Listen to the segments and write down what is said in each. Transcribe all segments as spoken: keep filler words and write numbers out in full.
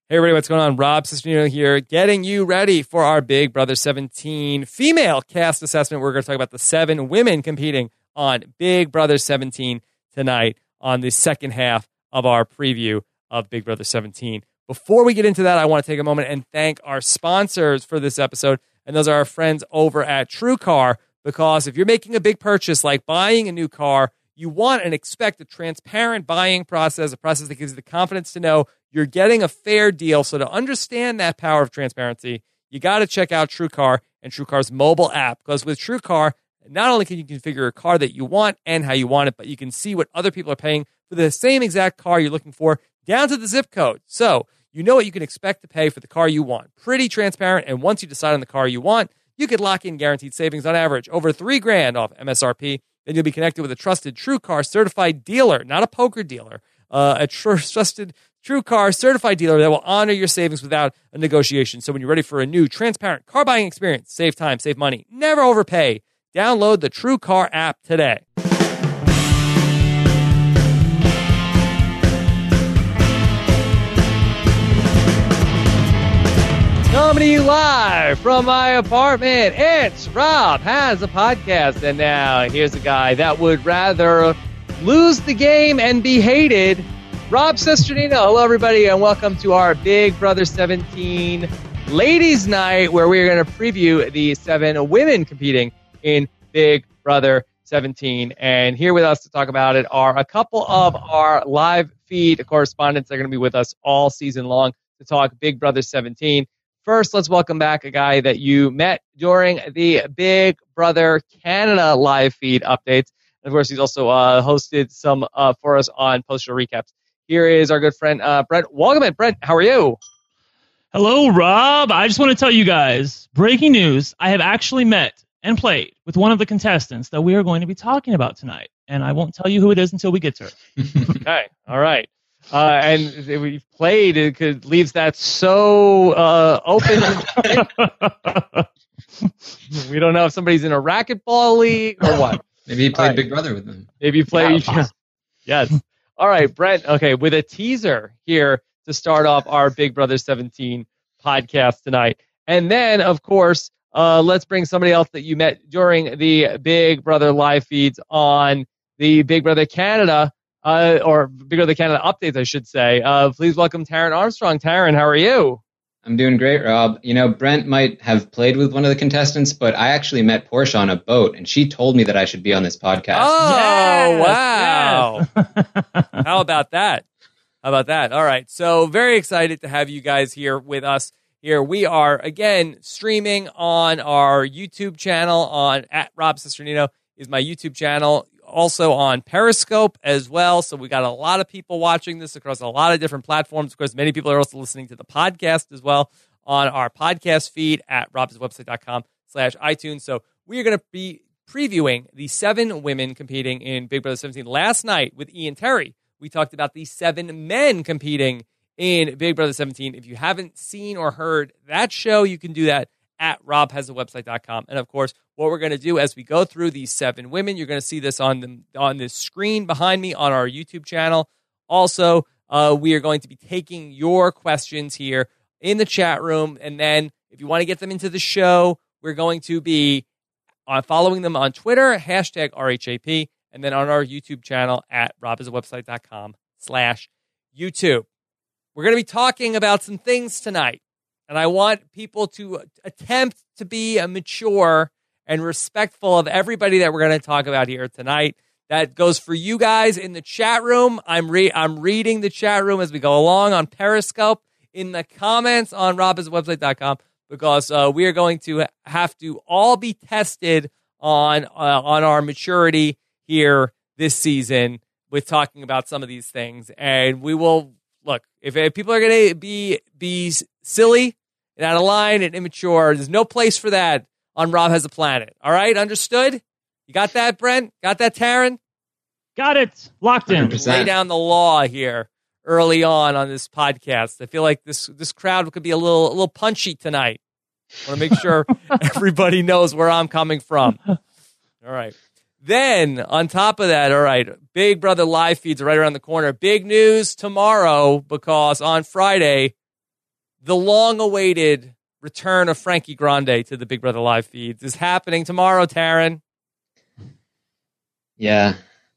Hey everybody, what's going on? Rob Cesternino here, getting you ready for our Big Brother seventeen female cast assessment. We're going to talk about the seven women competing on Big Brother seventeen tonight on the second half of our preview of Big Brother seventeen. Before we get into that, I want to take a moment and thank our sponsors for this episode, and those are our friends over at TrueCar, because if you're making a big purchase like buying a new car, you want and expect a transparent buying process, a process that gives you the confidence to know you're getting a fair deal. So to understand that power of transparency, you got to check out TrueCar and TrueCar's mobile app. Because with TrueCar, not only can you configure a car that you want and how you want it, but you can see what other people are paying for the same exact car you're looking for down to the zip code. So you know what you can expect to pay for the car you want. Pretty transparent. And once you decide on the car you want, you could lock in guaranteed savings on average over three grand off M S R P. Then you'll be connected with a trusted TrueCar certified dealer, not a poker dealer, uh, a tr- trusted TrueCar certified dealer that will honor your savings without a negotiation. So when you're ready for a new, transparent car buying experience, save time, save money, never overpay. Download the TrueCar app today. Coming to you live from my apartment, it's Rob Has a Podcast. And now here's a guy that would rather lose the game and be hated. Rob Cesternino. Hello, everybody, and welcome to our Big Brother seventeen Ladies Night, where we're going to preview the seven women competing in Big Brother seventeen. And here with us to talk about it are a couple of our live feed correspondents that are going to be with us all season long to talk Big Brother seventeen. First, let's welcome back a guy that you met during the Big Brother Canada live feed updates. And of course, he's also uh, hosted some uh, for us on post-show recaps. Here is our good friend, uh, Brent Wolgamott. Brent, how are you? Hello, Rob. I just want to tell you guys, breaking news, I have actually met and played with one of the contestants that we are going to be talking about tonight. And I won't tell you who it is until we get to her. Okay, all right. Uh, and we've played, it could, leaves that so uh, open. We don't know if somebody's in a racquetball league or what. Maybe he played right. Big Brother with them. Maybe you played. Yeah, Yes. All right, Brent. Okay, with a teaser here to start off our Big Brother seventeen podcast tonight. And then, of course, uh, let's bring somebody else that you met during the Big Brother live feeds on the Big Brother Canada, uh, or Big Brother Canada updates, I should say. Uh, please welcome Taryn Armstrong. Taryn, how are you? I'm doing great, Rob. You know, Brent might have played with one of the contestants, but I actually met Portia on a boat, and she told me that I should be on this podcast. Oh, Yes, wow. yes. How about that? How about that? All right. So very excited to have you guys here with us here. We are, again, streaming on our YouTube channel on at Rob Cesternino is my YouTube channel. Also on Periscope as well. So we got a lot of people watching this across a lot of different platforms. Of course, many people are also listening to the podcast as well on our podcast feed at robswebsite.com slash iTunes. So we are going to be previewing the seven women competing in Big Brother seventeen. Last night with Ian Terry, we talked about the seven men competing in Big Brother seventeen. If you haven't seen or heard that show, you can do that at rob has a website dot com. And of course, what we're going to do as we go through these seven women, you're going to see this on the on this screen behind me on our YouTube channel. Also, uh, we are going to be taking your questions here in the chat room. And then if you want to get them into the show, we're going to be uh, following them on Twitter, hashtag R H A P, and then on our YouTube channel at rob has a website dot com slash YouTube. We're going to be talking about some things tonight. And I want people to attempt to be a mature and respectful of everybody that we're going to talk about here tonight. That goes for you guys in the chat room. I'm re- I'm reading the chat room as we go along on Periscope, in the comments on rob has a website dot com, because uh, we are going to have to all be tested on uh, on our maturity here this season with talking about some of these things. And we will, look, if, if people are going to be be silly and out of line and immature, there's no place for that on Rob Has a Planet. All right? Understood? You got that, Brent? Got that, Taryn? Got it. Locked in. one hundred percent. Lay down the law here early on on this podcast. I feel like this this crowd could be a little a little punchy tonight. I want to make sure everybody knows where I'm coming from. All right. Then, on top of that, all right, Big Brother live feeds are right around the corner. Big news tomorrow, because on Friday, the long-awaited return of Frankie Grande to the Big Brother Live feeds is happening tomorrow, Taryn. Yeah.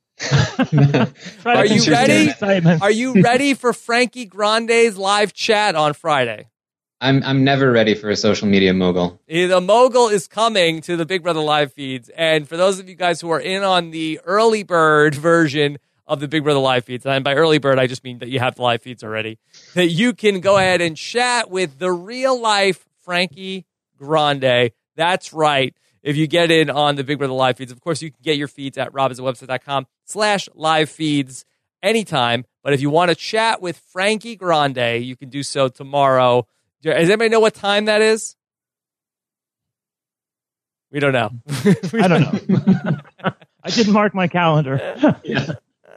Are you ready? Are you ready for Frankie Grande's live chat on Friday? I'm I'm never ready for a social media mogul. The mogul is coming to the Big Brother Live feeds. And for those of you guys who are in on the early bird version of the Big Brother Live feeds, and by early bird, I just mean that you have the live feeds already, that you can go ahead and chat with the real life Frankie Grande. That's right. If you get in on the Big Brother Live feeds, of course, you can get your feeds at robinsonwebsite.com slash live feeds anytime. But if you want to chat with Frankie Grande, you can do so tomorrow. Does anybody know what time that is? We don't know. I don't know. I didn't mark my calendar. Yeah.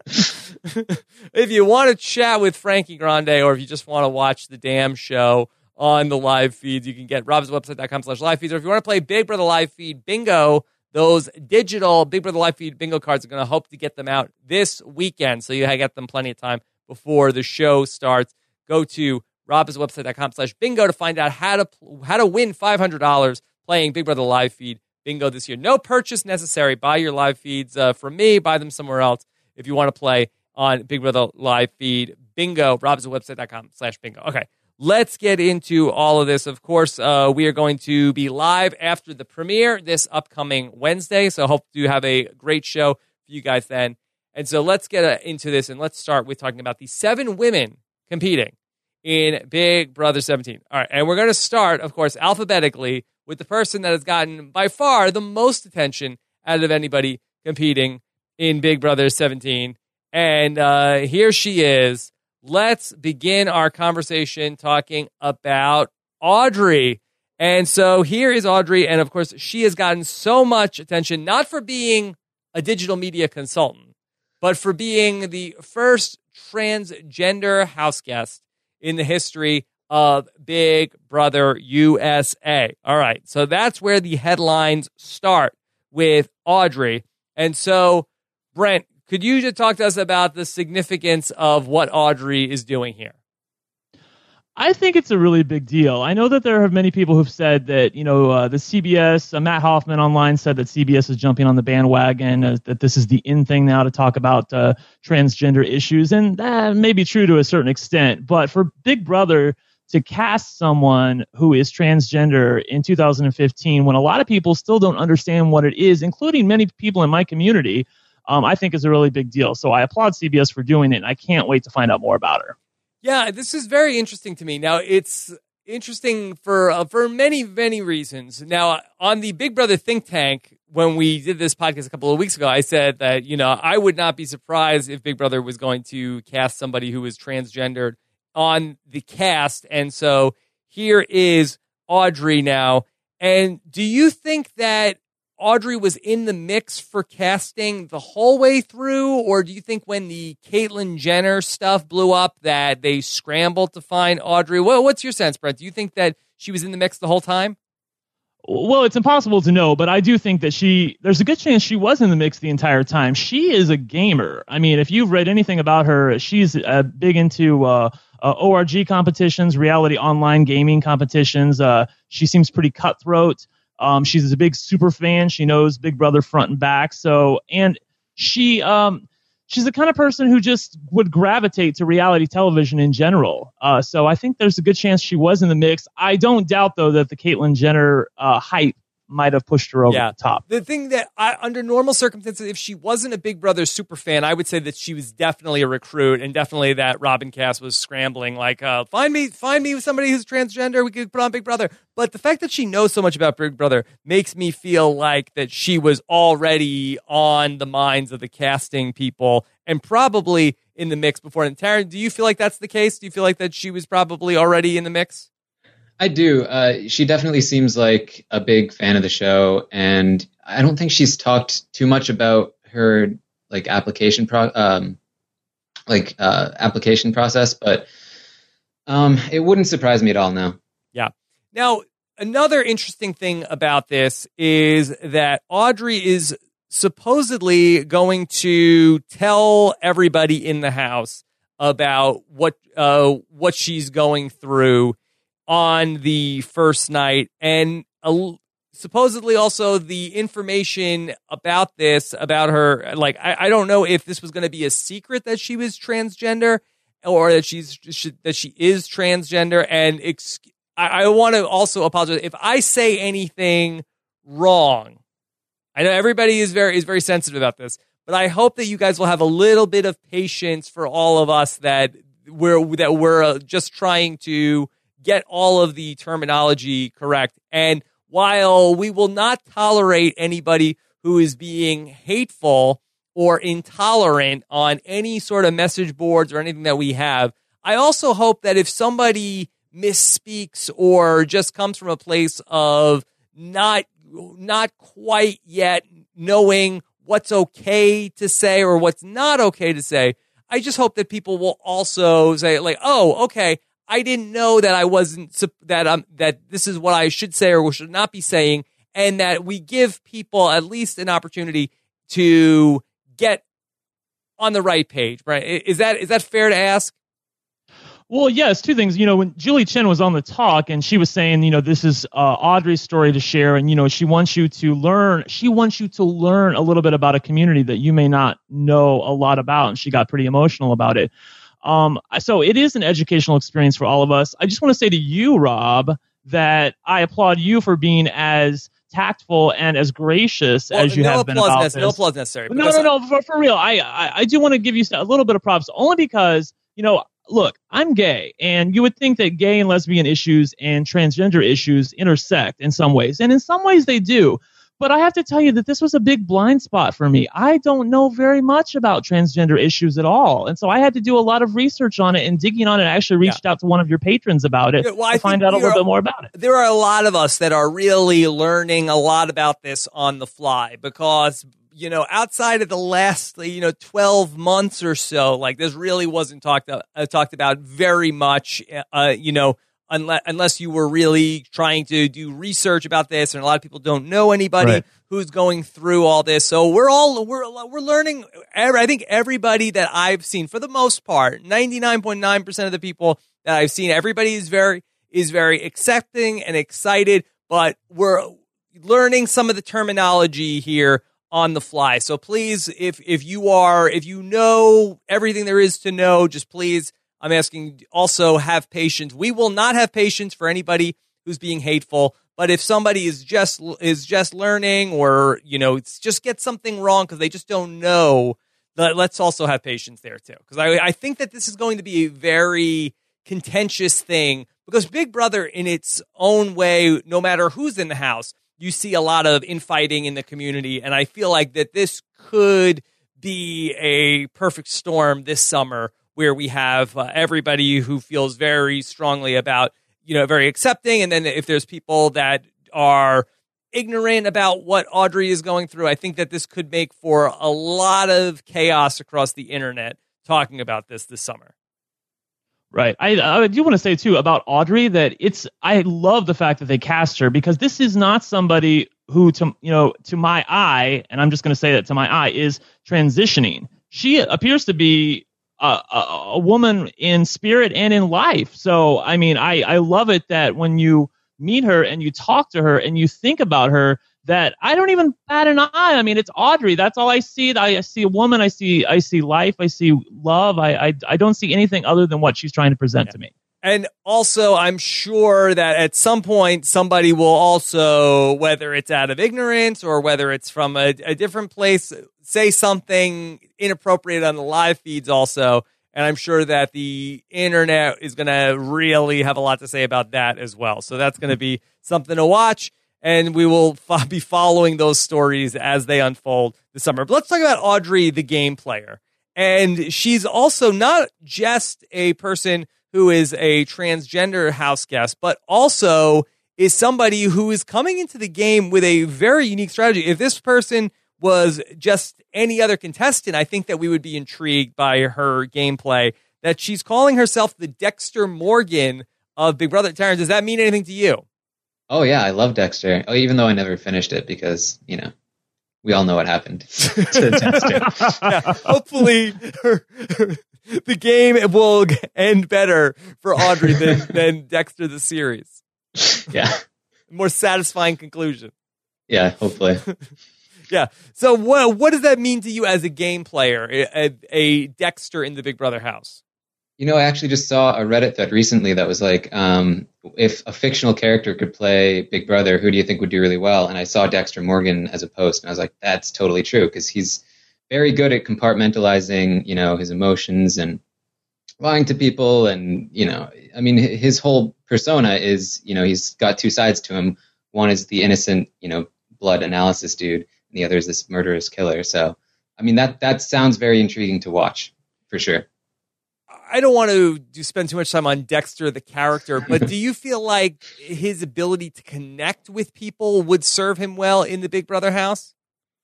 If you want to chat with Frankie Grande, or if you just want to watch the damn show on the live feeds, you can get robinswebsite.com slash live feeds. Or if you want to play Big Brother Live Feed Bingo, those digital Big Brother Live Feed Bingo cards are going to hope to get them out this weekend. So you get them plenty of time before the show starts. Go to robinswebsite.com slash bingo to find out how to how to win five hundred dollars playing Big Brother Live Feed Bingo this year. No purchase necessary. Buy your live feeds uh, from me. Buy them somewhere else if you want to play on Big Brother Live Feed Bingo. robinswebsite.com slash bingo. Okay, let's get into all of this. Of course, uh, we are going to be live after the premiere this upcoming Wednesday, so hope to have a great show for you guys then. And so let's get uh, into this, and let's start with talking about the seven women competing in Big Brother seventeen. All right, and we're going to start, of course, alphabetically with the person that has gotten by far the most attention out of anybody competing in Big Brother seventeen. And uh, here she is. Let's begin our conversation talking about Audrey. And so here is Audrey, and of course, she has gotten so much attention, not for being a digital media consultant, but for being the first transgender house guest in the history of Big Brother U S A. All right, so that's where the headlines start with Audrey. And so, Brent, could you just talk to us about the significance of what Audrey is doing here? I think it's a really big deal. I know that there are many people who've said that, you know, uh, the C B S, uh, Matt Hoffman online said that C B S is jumping on the bandwagon, uh, that this is the in thing now to talk about uh, transgender issues. And that may be true to a certain extent. But for Big Brother to cast someone who is transgender in two thousand fifteen, when a lot of people still don't understand what it is, including many people in my community, um, I think is a really big deal. So I applaud C B S for doing it, and I can't wait to find out more about her. Yeah, this is very interesting to me. Now, it's interesting for uh, for many, many reasons. Now, on the Big Brother think tank, when we did this podcast a couple of weeks ago, I said that, you know, I would not be surprised if Big Brother was going to cast somebody who was transgendered on the cast. And so here is Audrey now. And do you think that Audrey was in the mix for casting the whole way through, or do you think when the Caitlyn Jenner stuff blew up that they scrambled to find Audrey? Well, what's your sense, Brent? Do you think that she was in the mix the whole time? Well, it's impossible to know, but I do think that she, there's a good chance she was in the mix the entire time. She is a gamer. I mean, if you've read anything about her, she's uh, big into uh, uh, O R G competitions, reality online gaming competitions. Uh, she seems pretty cutthroat. Um, she's a big super fan. She knows Big Brother front and back. So, and she, um, she's the kind of person who just would gravitate to reality television in general. Uh, so I think there's a good chance she was in the mix. I don't doubt, though, that the Caitlyn Jenner uh, hype might have pushed her over yeah. the top. The thing that, I, under normal circumstances, if she wasn't a Big Brother super fan, I would say that she was definitely a recruit, and definitely that Robin Cass was scrambling, like, uh, find me, find me somebody who's transgender, we could put on Big Brother. But the fact that she knows so much about Big Brother makes me feel like that she was already on the minds of the casting people and probably in the mix before. And Taryn, do you feel like that's the case? Do you feel like that she was probably already in the mix? I do. Uh, she definitely seems like a big fan of the show, and I don't think she's talked too much about her like application pro um, like uh, application process, but um, it wouldn't surprise me at all now. Yeah. Now, another interesting thing about this is that Audrey is supposedly going to tell everybody in the house about what uh, what she's going through. on the first night, and uh, supposedly also the information about this, about her, like, I, I don't know if this was going to be a secret that she was transgender or that she's she, that she is transgender. And ex- I, I want to also apologize if I say anything wrong. I know everybody is very is very sensitive about this, but I hope that you guys will have a little bit of patience for all of us that we're that we're uh, just trying to get all of the terminology correct. And while we will not tolerate anybody who is being hateful or intolerant on any sort of message boards or anything that we have, I also hope that if somebody misspeaks or just comes from a place of not not quite yet knowing what's okay to say or what's not okay to say, I just hope that people will also say, like, oh, okay, I didn't know that I wasn't that um that this is what I should say or should not be saying, and that we give people at least an opportunity to get on the right page. Right? Is that is that fair to ask? Well, yes, two things. You know, when Julie Chen was on the talk and she was saying, you know, this is uh, Audrey's story to share, and you know, she wants you to learn. She wants you to learn a little bit about a community that you may not know a lot about, and she got pretty emotional about it. Um, so it is an educational experience for all of us. I just want to say to you, Rob, that I applaud you for being as tactful and as gracious well, as you no have been about this. this. No applause necessary. No, no, no, for, for real. I, I, I do want to give you a little bit of props, only because, you know, look, I'm gay, and you would think that gay and lesbian issues and transgender issues intersect in some ways, and in some ways they do. But I have to tell you that this was a big blind spot for me. I don't know very much about transgender issues at all. And so I had to do a lot of research on it and digging on it. I actually reached yeah. out to one of your patrons about it yeah, well, to find out a little are, bit more about it. There are a lot of us that are really learning a lot about this on the fly because, you know, outside of the last, you know, twelve months or so, like this really wasn't talked, uh, talked about very much, uh, you know, Unless, unless you were really trying to do research about this, and a lot of people don't know anybody right. who's going through all this. So we're all we're we're learning. I think everybody that I've seen, for the most part, ninety-nine point nine percent of the people that I've seen, everybody is very is very accepting and excited. But we're learning some of the terminology here on the fly. So please, if if you are if you know everything there is to know, just please. I'm asking also have patience. We will not have patience for anybody who's being hateful. But if somebody is just is just learning, or you know, it's just get something wrong because they just don't know, let's also have patience there too. Because I I think that this is going to be a very contentious thing. Because Big Brother, in its own way, no matter who's in the house, you see a lot of infighting in the community, and I feel like that this could be a perfect storm this summer, where we have uh, everybody who feels very strongly about, you know, very accepting. And then if there's people that are ignorant about what Audrey is going through, I think that this could make for a lot of chaos across the internet talking about this this summer. Right. I, I do want to say, too, about Audrey that it's I love the fact that they cast her, because this is not somebody who, to you know, to my eye, and I'm just going to say that to my eye, is transitioning. She appears to be A, a, a woman in spirit and in life. So, I mean, I, I love it that when you meet her and you talk to her and you think about her, that I don't even bat an eye. I mean, it's Audrey. That's all I see. I, I see a woman. I see I see life. I see love. I I, I don't see anything other than what she's trying to present yeah. to me. And also, I'm sure that at some point somebody will also, whether it's out of ignorance or whether it's from a, a different place, say something inappropriate on the live feeds also. And I'm sure that the internet is going to really have a lot to say about that as well. So that's going to be something to watch. And we will f- be following those stories as they unfold this summer. But let's talk about Audrey, the game player. And she's also not just a person who is a transgender house guest, but also is somebody who is coming into the game with a very unique strategy. If this person was just any other contestant, I think that we would be intrigued by her gameplay. That she's calling herself the Dexter Morgan of Big Brother. Terrence, does that mean anything to you? Oh, yeah, I love Dexter. Oh, even though I never finished it because, you know, we all know what happened to Dexter. Yeah, hopefully her, her, the game will end better for Audrey than, than Dexter the series. Yeah. More satisfying conclusion. Yeah, hopefully. Yeah. So what what does that mean to you as a game player, a, a Dexter in the Big Brother house? You know, I actually just saw a Reddit thread recently that was like, um, if a fictional character could play Big Brother, who do you think would do really well? And I saw Dexter Morgan as a post, and I was like, that's totally true, because he's very good at compartmentalizing, you know, his emotions and lying to people. And, you know, I mean, his whole persona is, you know, he's got two sides to him. One is the innocent, you know, blood analysis dude, and the other is this murderous killer. So, I mean, that that sounds very intriguing to watch, for sure. I don't want to do, spend too much time on Dexter, the character, but do you feel like his ability to connect with people would serve him well in the Big Brother house?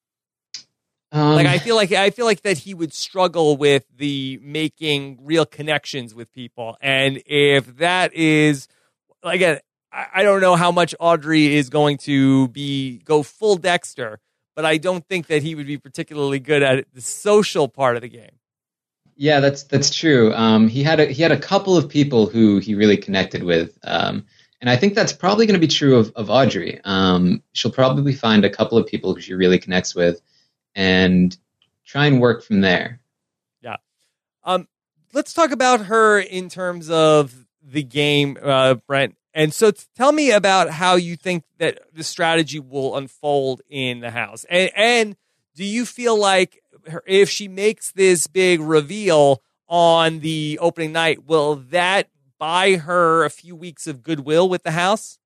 Um, like, I feel like I feel like that he would struggle with the making real connections with people. And if that is, again, I don't know how much Audrey is going to be go full Dexter, but I don't think that he would be particularly good at the social part of the game. Yeah, that's that's true. Um, he had a, he had a couple of people who he really connected with, um, and I think that's probably going to be true of, of Audrey. Um, she'll probably find a couple of people who she really connects with, and try and work from there. Yeah. Um, let's talk about her in terms of the game, uh, Brent. And so, t- tell me about how you think that the strategy will unfold in the house, and, and do you feel like if she makes this big reveal on the opening night, will that buy her a few weeks of goodwill with the house?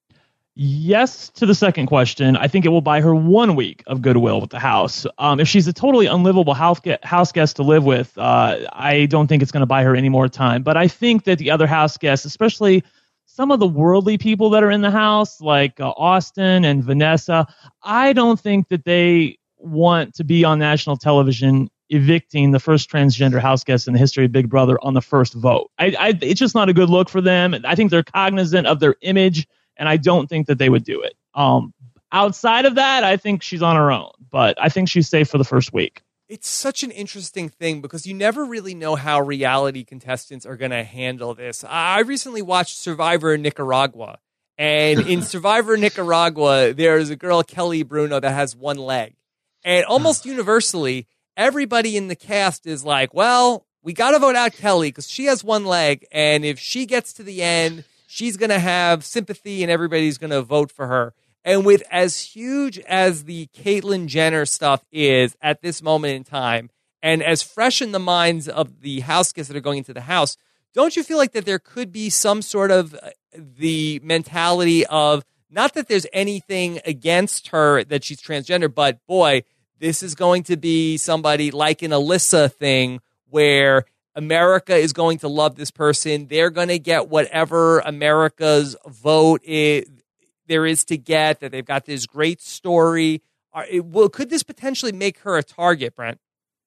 Yes to the second question. I think it will buy her one week of goodwill with the house. Um, if she's a totally unlivable house, get, house guest to live with, uh, I don't think it's going to buy her any more time. But I think that the other house guests, especially some of the worldly people that are in the house, like uh, Austin and Vanessa, I don't think that they want to be on national television evicting the first transgender house guest in the history of Big Brother on the first vote. I, I, it's just not a good look for them. I think they're cognizant of their image, and I don't think that they would do it. Um, outside of that, I think she's on her own, but I think she's safe for the first week. It's such an interesting thing because you never really know how reality contestants are going to handle this. I recently watched Survivor Nicaragua, and in Survivor Nicaragua, there's a girl, Kelly Bruno, that has one leg. And almost universally, everybody in the cast is like, well, we got to vote out Kelly because she has one leg. And if she gets to the end, she's going to have sympathy and everybody's going to vote for her. And with as huge as the Caitlyn Jenner stuff is at this moment in time, and as fresh in the minds of the house guests that are going into the house, don't you feel like that there could be some sort of the mentality of, not that there's anything against her that she's transgender, but boy, this is going to be somebody like an Alyssa thing where America is going to love this person. They're going to get whatever America's vote is, there is to get, that they've got this great story. Are, it, well, could this potentially make her a target, Brent?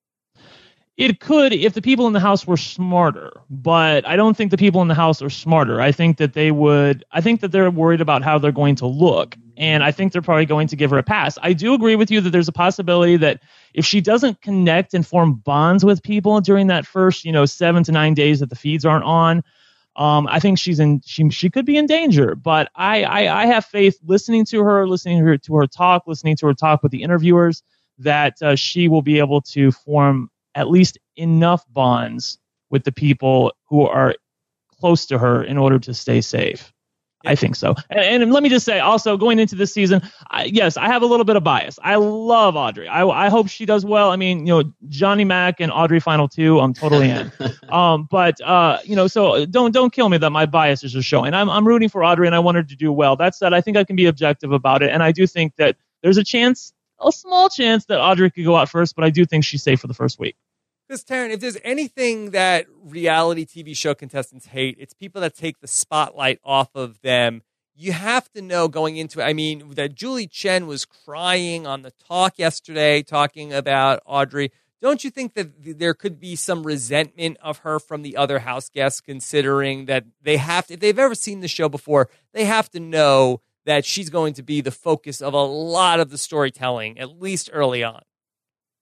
It could if the people in the house were smarter, but I don't think the people in the house are smarter. I think that they would, I think that they're worried about how they're going to look, and I think they're probably going to give her a pass. I do agree with you that there's a possibility that if she doesn't connect and form bonds with people during that first, you know, seven to nine days that the feeds aren't on, um, I think she's in, she she could be in danger. But I, I, I have faith listening to her, listening to her, to her talk, listening to her talk with the interviewers, that uh, she will be able to form at least enough bonds with the people who are close to her in order to stay safe. Yeah. I think so. And, and let me just say, also, going into this season, I, yes, I have a little bit of bias. I love Audrey. I, I hope she does well. I mean, you know, Johnny Mac and Audrey Final Two, I'm totally in. um, but, uh, you know, so don't don't kill me that my biases are showing. I'm, I'm rooting for Audrey, and I want her to do well. That said, I think I can be objective about it, and I do think that there's a chance, a small chance, that Audrey could go out first, but I do think she's safe for the first week. Because, Taryn, if there's anything that reality T V show contestants hate, it's people that take the spotlight off of them. You have to know going into it. I mean, that Julie Chen was crying on the talk yesterday, talking about Audrey. Don't you think that there could be some resentment of her from the other house guests, considering that they have to, if they've ever seen the show before, they have to know that she's going to be the focus of a lot of the storytelling, at least early on?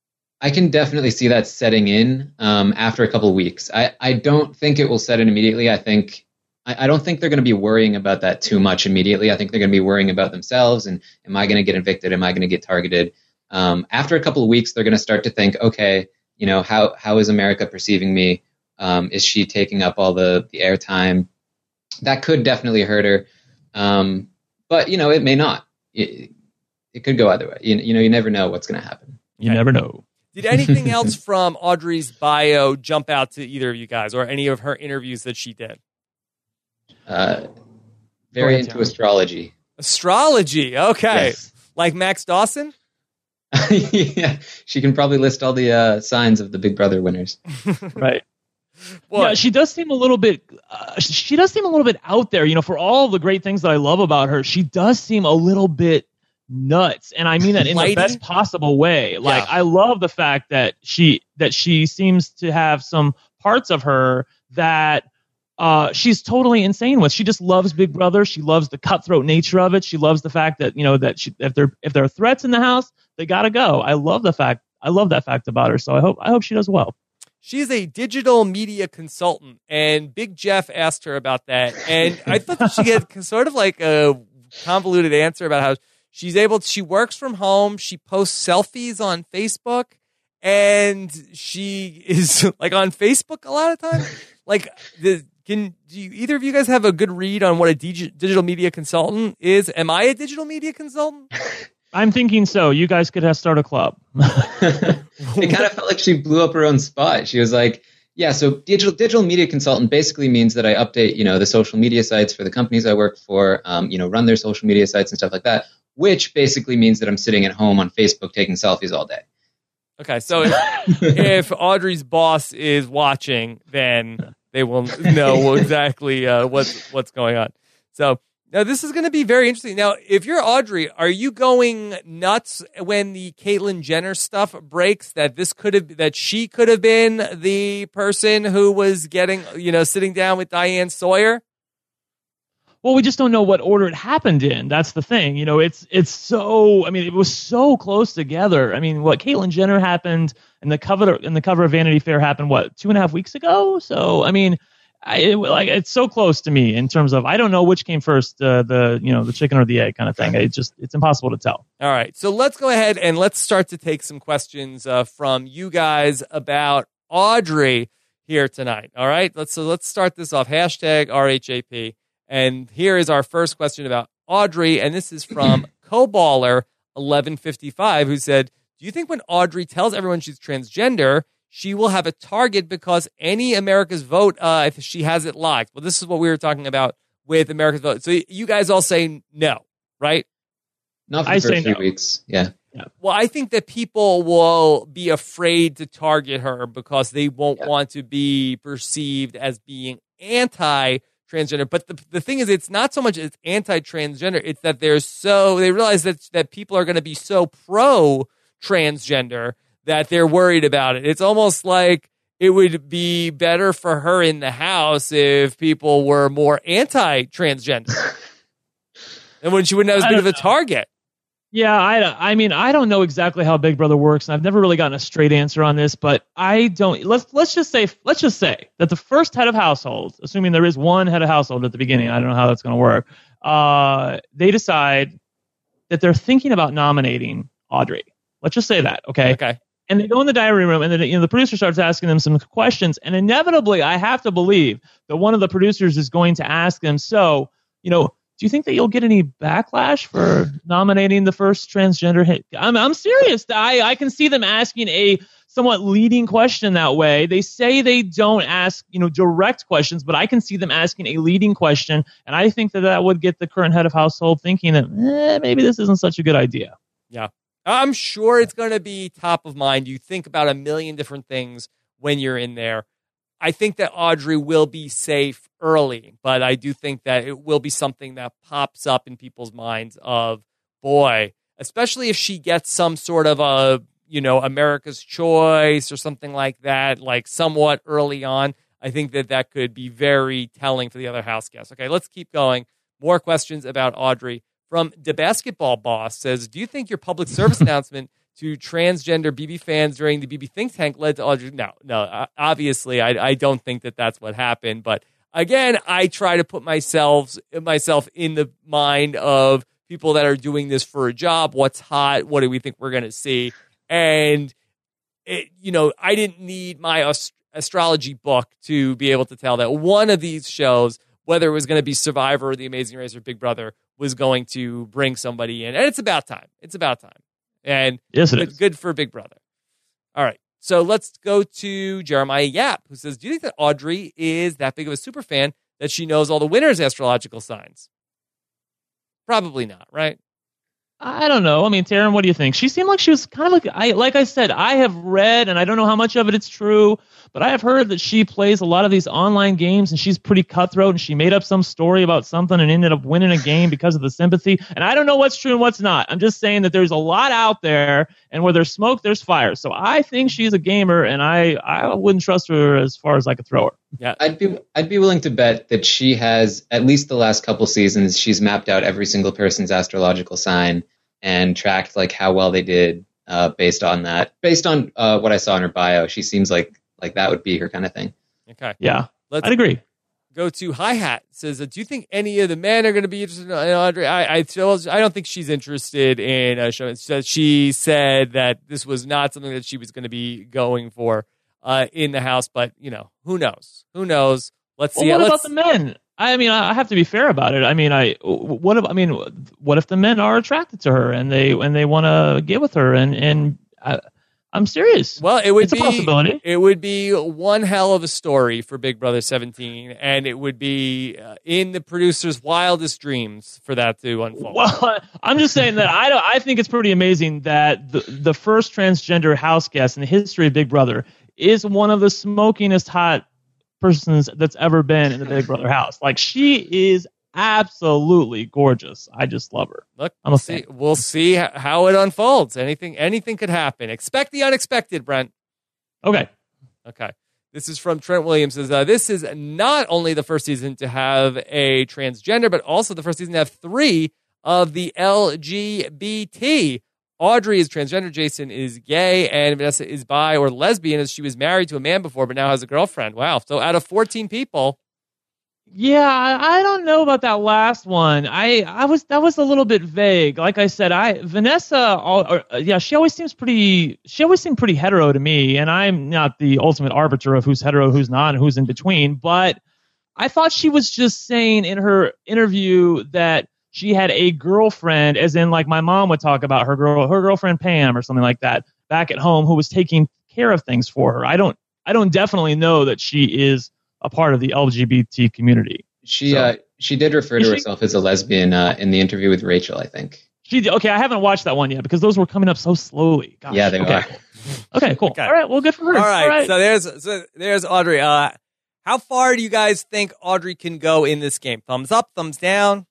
I can definitely see that setting in um, after a couple of weeks. I, I don't think it will set in immediately. I think I, I don't think they're going to be worrying about that too much immediately. I think they're going to be worrying about themselves and am I going to get evicted? Am I going to get targeted? Um, after a couple of weeks, they're going to start to think, okay, you know, how how is America perceiving me? Um, is she taking up all the the airtime? That could definitely hurt her, um, but you know, it may not. It, it could go either way. You, you know, you never know what's going to happen. You never know. Did anything else from Audrey's bio jump out to either of you guys, or any of her interviews that she did? Uh, very into astrology. Astrology, okay. Yes. Like Max Dawson? Yeah, she can probably list all the uh, signs of the Big Brother winners. Right. Well, yeah, she does seem a little bit. Uh, she does seem a little bit out there. You know, for all the great things that I love about her, she does seem a little bit nuts, and I mean that in the best possible way. Like, yeah. I love the fact that she that she seems to have some parts of her that uh, she's totally insane with. She just loves Big Brother. She loves the cutthroat nature of it. She loves the fact that you know that she, if there if there are threats in the house, they gotta go. I love the fact. I love that fact about her. So I hope I hope she does well. She's a digital media consultant, and Big Jeff asked her about that, and I thought that she had sort of like a convoluted answer about how she's able to, she works from home, she posts selfies on Facebook, and she is like on Facebook a lot of times. Like, the, can do you, either of you guys have a good read on what a digi- digital media consultant is? Am I a digital media consultant? I'm thinking so. You guys could have start a club. It kind of felt like she blew up her own spot. She was like, yeah, so digital digital media consultant basically means that I update, you know, the social media sites for the companies I work for, um, you know, run their social media sites and stuff like that, which basically means that I'm sitting at home on Facebook taking selfies all day. Okay, so if, if Audrey's boss is watching, then they will know exactly uh, what's, what's going on. So now, this is going to be very interesting. Now, if you're Audrey, are you going nuts when the Caitlyn Jenner stuff breaks that this could have, that she could have been the person who was getting, you know, sitting down with Diane Sawyer? Well, we just don't know what order it happened in. That's the thing. You know, it's it's so. I mean, it was so close together. I mean, what Caitlyn Jenner happened and the cover and the cover of Vanity Fair happened what two and a half weeks ago. So, I mean. I, it, like it's so close to me in terms of I don't know which came first, uh, the you know the chicken or the egg kind of thing. It just it's impossible to tell. All right, so let's go ahead and let's start to take some questions uh, from you guys about Audrey here tonight. All right, let's so let's start this off. Hashtag R H A P, and here is our first question about Audrey, and this is from Coballer eleven fifty-five, who said, "Do you think when Audrey tells everyone she's transgender, she will have a target because any America's Vote, uh, if she has it locked?" Well, this is what we were talking about with America's Vote. So you guys all say no, right? Not for the I first say few no. weeks. Yeah. yeah. Well, I think that people will be afraid to target her because they won't yeah. want to be perceived as being anti-transgender. But the the thing is, it's not so much it's anti-transgender. It's that they're so, they realize that, that people are going to be so pro-transgender that they're worried about it. It's almost like it would be better for her in the house if people were more anti-transgender. And when she wouldn't have as big of a target. Yeah, I, I mean, I don't know exactly how Big Brother works, and I've never really gotten a straight answer on this, but I don't, let's let's just say, let's just say that the first head of household, assuming there is one head of household at the beginning, I don't know how that's going to work, uh, they decide that they're thinking about nominating Audrey. Let's just say that, okay? Okay. And they go in the diary room, and then you know the producer starts asking them some questions, and inevitably, I have to believe that one of the producers is going to ask them, so, you know, do you think that you'll get any backlash for nominating the first transgender hit? I'm I'm serious. I, I can see them asking a somewhat leading question that way. They say they don't ask, you know, direct questions, but I can see them asking a leading question, and I think that that would get the current head of household thinking that eh, maybe this isn't such a good idea. Yeah. I'm sure it's going to be top of mind. You think about a million different things when you're in there. I think that Audrey will be safe early, but I do think that it will be something that pops up in people's minds of, boy, especially if she gets some sort of a, you know, America's Choice or something like that, like somewhat early on. I think that that could be very telling for the other house guests. Okay, let's keep going. More questions about Audrey. From the Basketball Boss says, do you think your public service announcement to transgender B B fans during the B B think tank led to Audrey. No, no, obviously, I, I don't think that that's what happened. But again, I try to put myself myself in the mind of people that are doing this for a job. What's hot? What do we think we're going to see? And, it, you know, I didn't need my ast- astrology book to be able to tell that one of these shows, whether it was going to be Survivor or The Amazing Race or Big Brother, was going to bring somebody in. And it's about time. It's about time. And yes, it good, is. good for Big Brother. All right. So let's go to Jeremiah Yap, who says, do you think that Audrey is that big of a super fan that she knows all the winners' astrological signs? Probably not, right? I don't know. I mean, Taryn, what do you think? She seemed like she was kind of like I like I said, I have read, and I don't know how much of it it's true, but I have heard that she plays a lot of these online games, and she's pretty cutthroat, and she made up some story about something and ended up winning a game because of the sympathy. And I don't know what's true and what's not. I'm just saying that there's a lot out there, and where there's smoke, there's fire. So I think she's a gamer, and I, I wouldn't trust her as far as I could throw her. Yeah, I'd be I'd be willing to bet that she has, at least the last couple seasons, she's mapped out every single person's astrological sign and tracked like how well they did uh, based on that. Based on uh, what I saw in her bio, she seems like like that would be her kind of thing. Okay. Yeah, Let's I'd agree. Go to Hi Hat. Says, uh, do you think any of the men are going to be interested in Audrey? I I, feel, I don't think she's interested in a show. So she said that this was not something that she was going to be going for uh, in the house. But you know, who knows? Who knows? Let's see. Well, what Let's, about the men? I mean, I have to be fair about it. I mean, I what if I mean, what if the men are attracted to her and they and they want to get with her? And and I, I'm serious. Well, it would it's be a possibility. It would be one hell of a story for Big Brother seventeen, and it would be uh, in the producer's wildest dreams for that to unfold. Well, I'm just saying that I don't. I think it's pretty amazing that the the first transgender house guest in the history of Big Brother is one of the smokingest hot persons that's ever been in the Big Brother house. Like, she is absolutely gorgeous. I just love her. Look, I'm we'll a see, fan. we'll see how it unfolds. Anything, anything could happen. Expect the unexpected, Brent. Okay. Okay. This is from Trent Williams. Says, uh, this is not only the first season to have a transgender, but also the first season to have three of the L G B T. Audrey is transgender, Jason is gay, and Vanessa is bi or lesbian, as she was married to a man before, but now has a girlfriend. Wow. So out of fourteen people. Yeah, I I don't know about that last one. I, I was that was a little bit vague. Like I said, I Vanessa, all, or, uh, yeah, she always seems pretty. She always seemed pretty hetero to me, and I'm not the ultimate arbiter of who's hetero, who's not, and who's in between. But I thought she was just saying in her interview that she had a girlfriend, as in like my mom would talk about her girl, her girlfriend Pam or something like that, back at home, who was taking care of things for her. I don't, I don't definitely know that she is a part of the L G B T community. She So- uh, she did refer to Is she- herself as a lesbian uh, in the interview with Rachel, I think. She okay. I haven't watched that one yet because those were coming up so slowly. Gosh. Yeah, they okay. are. Okay, cool. Okay. All right, well, good for her. All right. So there's so there's Audrey. Uh, how far do you guys think Audrey can go in this game? Thumbs up, thumbs down.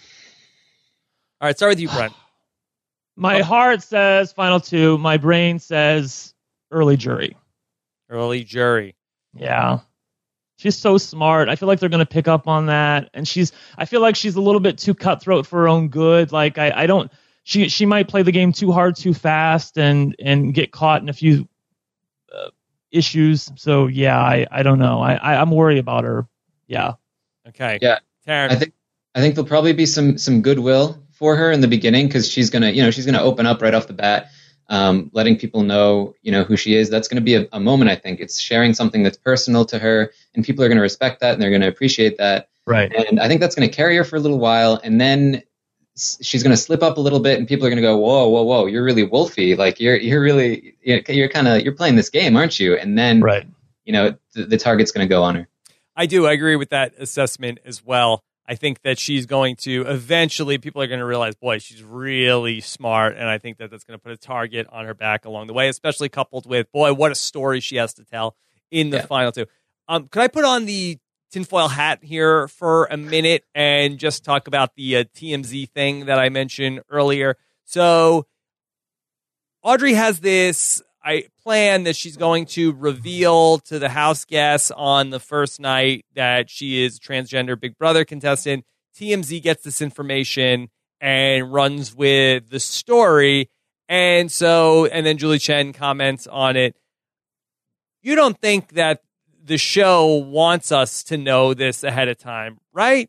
All right, start with you, Brent. My heart says final two. My brain says early jury. Early jury. Yeah. She's so smart. I feel like they're going to pick up on that. And she's, I feel like she's a little bit too cutthroat for her own good. Like, I, I don't, she, she might play the game too hard, too fast and, and get caught in a few uh, issues. So, yeah, I, I don't know. I, I, I'm worried about her. Yeah. Okay. Yeah. Taryn. I think I think there'll probably be some some goodwill for her in the beginning because she's gonna you know she's gonna open up right off the bat, um, letting people know you know who she is. That's gonna be a, a moment. I think it's sharing something that's personal to her, and people are gonna respect that and they're gonna appreciate that. Right. And I think that's gonna carry her for a little while, and then s- she's gonna slip up a little bit, and people are gonna go, whoa, whoa, whoa, you're really wolfy. Like you're you're really you're, you're kind of you're playing this game, aren't you? And then Right. you know the, the target's gonna go on her. I do. I agree with that assessment as well. I think that she's going to eventually, people are going to realize, boy, she's really smart. And I think that that's going to put a target on her back along the way, especially coupled with, boy, what a story she has to tell in the Yeah. final two. Um, could I put on the tinfoil hat here for a minute and just talk about the uh, T M Z thing that I mentioned earlier? So Audrey has this I plan that she's going to reveal to the house guests on the first night that she is a transgender Big Brother contestant. T M Z gets this information and runs with the story. And so, and then Julie Chen comments on it. You don't think that the show wants us to know this ahead of time, right?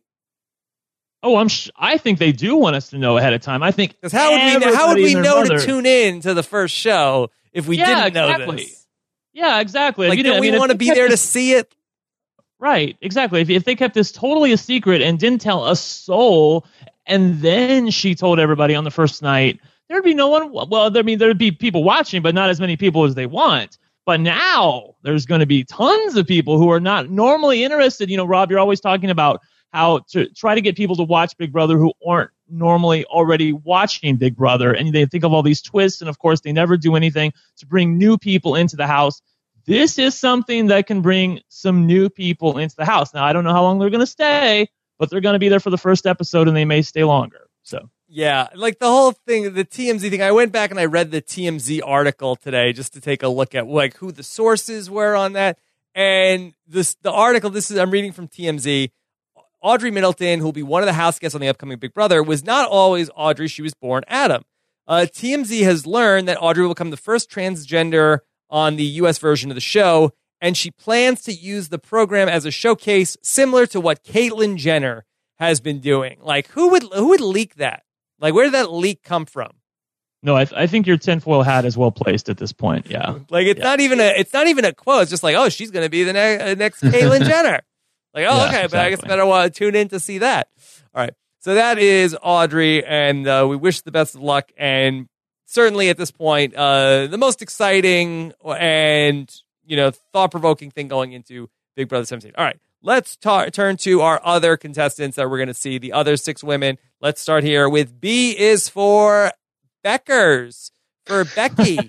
Oh, I'm. Sh- I think they do want us to know ahead of time. I think because how would we how would we know mother... to tune in to the first show if we yeah, didn't know exactly. this? Yeah, exactly. Like, don't we I mean, want to be there this... to see it? Right, exactly. If, if they kept this totally a secret and didn't tell a soul, and then she told everybody on the first night, there'd be no one. Well, I mean, there'd be people watching, but not as many people as they want. But now there's going to be tons of people who are not normally interested. You know, Rob, you're always talking about how to try to get people to watch Big Brother who aren't normally already watching Big Brother. And they think of all these twists, and of course, they never do anything to bring new people into the house. This is something that can bring some new people into the house. Now, I don't know how long they're going to stay, but they're going to be there for the first episode, and they may stay longer. So, yeah, like the whole thing, the T M Z thing. I went back and I read the T M Z article today just to take a look at like who the sources were on that. And this, the article, this is I'm reading from T M Z. Audrey Middleton, who will be one of the house guests on the upcoming Big Brother, was not always Audrey. She was born Adam. Uh, T M Z has learned that Audrey will become the first transgender on the U S version of the show, and she plans to use the program as a showcase similar to what Caitlyn Jenner has been doing. Like, who would who would leak that? Like, where did that leak come from? No, I, th- I think your tinfoil hat is well placed at this point. Yeah, like it's yeah. not even a it's not even a quote. It's just like, oh, she's going to be the ne- uh, next Caitlyn Jenner. Like, oh, yeah, okay, exactly. but I guess I better want to tune in to see that. All right, so that is Audrey, and uh, we wish the best of luck. And certainly at this point, uh, the most exciting and you know thought-provoking thing going into Big Brother seventeen. All right, let's ta- turn to our other contestants that we're going to see, the other six women. Let's start here with B is for Beckers, for Becky.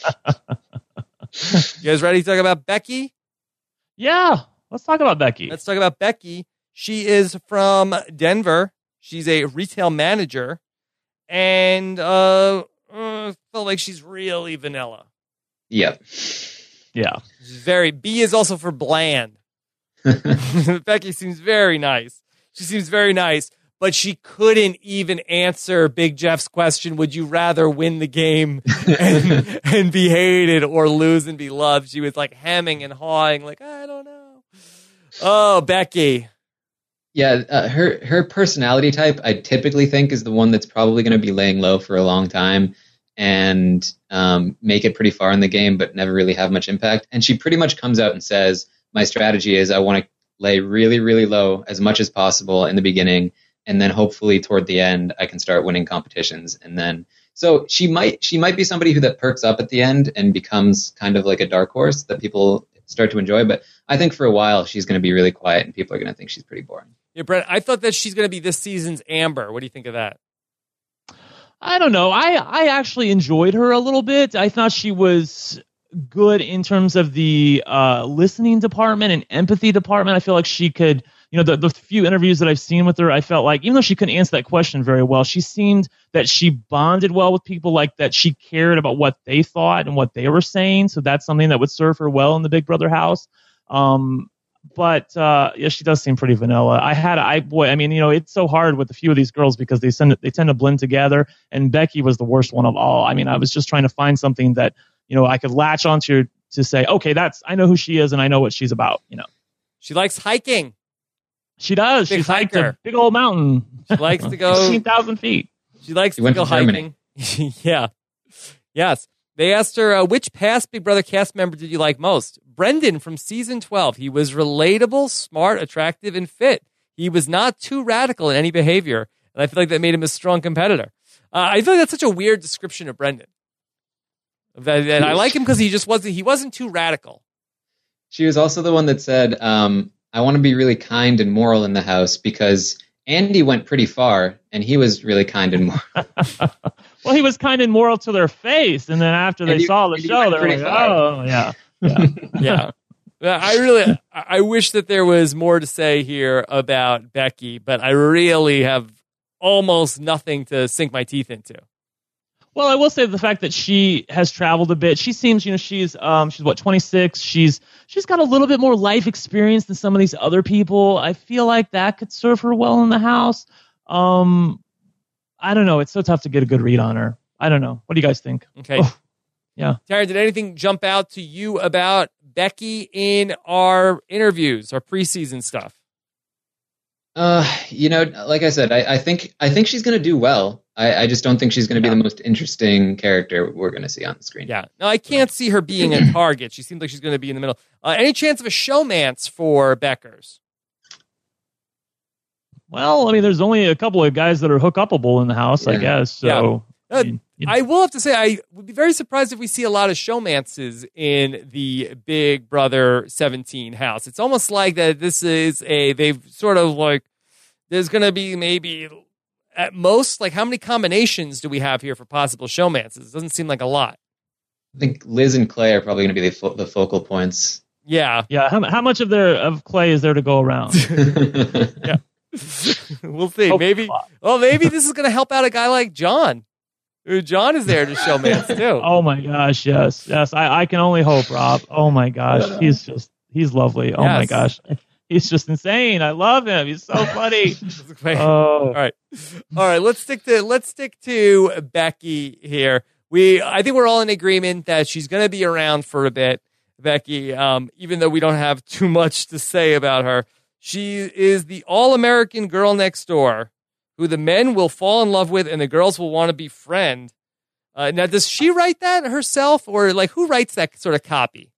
You guys ready to talk about Becky? Yeah. Let's talk about Becky. Let's talk about Becky. She is from Denver. She's a retail manager. And uh, uh felt like she's really vanilla. Yep. Yeah. She's very B is also for bland. Becky seems very nice. She seems very nice, but she couldn't even answer Big Jeff's question, would you rather win the game and, and be hated or lose and be loved? She was like hemming and hawing, like, I don't know. Oh, Becky. Yeah, uh, her her personality type, I typically think, is the one that's probably going to be laying low for a long time and um, make it pretty far in the game, but never really have much impact. And she pretty much comes out and says, my strategy is I want to lay really, really low as much as possible in the beginning, and then hopefully toward the end I can start winning competitions. And then, so she might she might be somebody who that perks up at the end and becomes kind of like a dark horse that people start to enjoy. But I think for a while she's going to be really quiet and people are going to think she's pretty boring. Yeah, Brent, I thought that she's going to be this season's Amber. What do you think of that? I don't know. I, I actually enjoyed her a little bit. I thought she was good in terms of the uh, listening department and empathy department. I feel like she could, you know, the, the few interviews that I've seen with her, I felt like, even though she couldn't answer that question very well, she seemed that she bonded well with people, like that she cared about what they thought and what they were saying. So that's something that would serve her well in the Big Brother house. Um, But uh, yeah, she does seem pretty vanilla. I had, I boy, I mean, you know, it's so hard with a few of these girls because they tend they tend to blend together. And Becky was the worst one of all. I mean, I was just trying to find something that you know I could latch onto to say, okay, that's I know who she is and I know what she's about. You know, she likes hiking. She does. Big She's hiked hiker. a big old mountain. She likes to go fifteen thousand feet. She likes She to went go to Germany. hiking. Yeah. Yes. They asked her, uh, which past Big Brother cast member did you like most? Brendan from season twelve. He was relatable, smart, attractive, and fit. He was not too radical in any behavior, and I feel like that made him a strong competitor. Uh, I feel like that's such a weird description of Brendan. That, that I like him because he just wasn't, he wasn't too radical. She was also the one that said, um, I want to be really kind and moral in the house because Andy went pretty far, and he was really kind and moral. Well, he was kind and moral to their face, and then after they and saw the he show, they're like, far. "Oh, yeah, yeah, yeah." I really, I wish that there was more to say here about Becky, but I really have almost nothing to sink my teeth into. Well, I will say the fact that she has traveled a bit. She seems, you know, she's um, she's what twenty-six. She's she's got a little bit more life experience than some of these other people. I feel like that could serve her well in the house. Um, I don't know. It's so tough to get a good read on her. I don't know. What do you guys think? Okay. Oh, yeah. Taryn, did anything jump out to you about Becky in our interviews, our preseason stuff? Uh, you know, like I said, I, I think I think she's going to do well. I, I just don't think she's going to Yeah. be the most interesting character we're going to see on the screen. Yeah. No, I can't see her being a target. She seems like she's going to be in the middle. Uh, any chance of a showmance for Beckers? Well, I mean, there's only a couple of guys that are hook upable in the house, I Yeah. guess. So, Uh, I mean, you know. I will have to say, I would be very surprised if we see a lot of showmances in the Big Brother seventeen house. It's almost like that this is a, they've sort of like, there's going to be maybe at most, like how many combinations do we have here for possible showmances? It doesn't seem like a lot. I think Liz and Clay are probably going to be the, fo- the focal points. Yeah. yeah. How, how much of their of Clay is there to go around? Yeah. We'll see. Hope Maybe, not. well, maybe this is going to help out a guy like John. John is there to showmance too. Oh my gosh, yes, yes. I, I can only hope, Rob. Oh my gosh, he's just he's lovely. Oh my Yes. gosh, he's just insane. I love him. He's so funny. All Oh, right, all right. Let's stick to let's stick to Becky here. We I think we're all in agreement that she's going to be around for a bit. Becky, um, even though we don't have too much to say about her, she is the all-American girl next door, who the men will fall in love with and the girls will want to befriend. Uh, now, does she write that herself, or like who writes that sort of copy?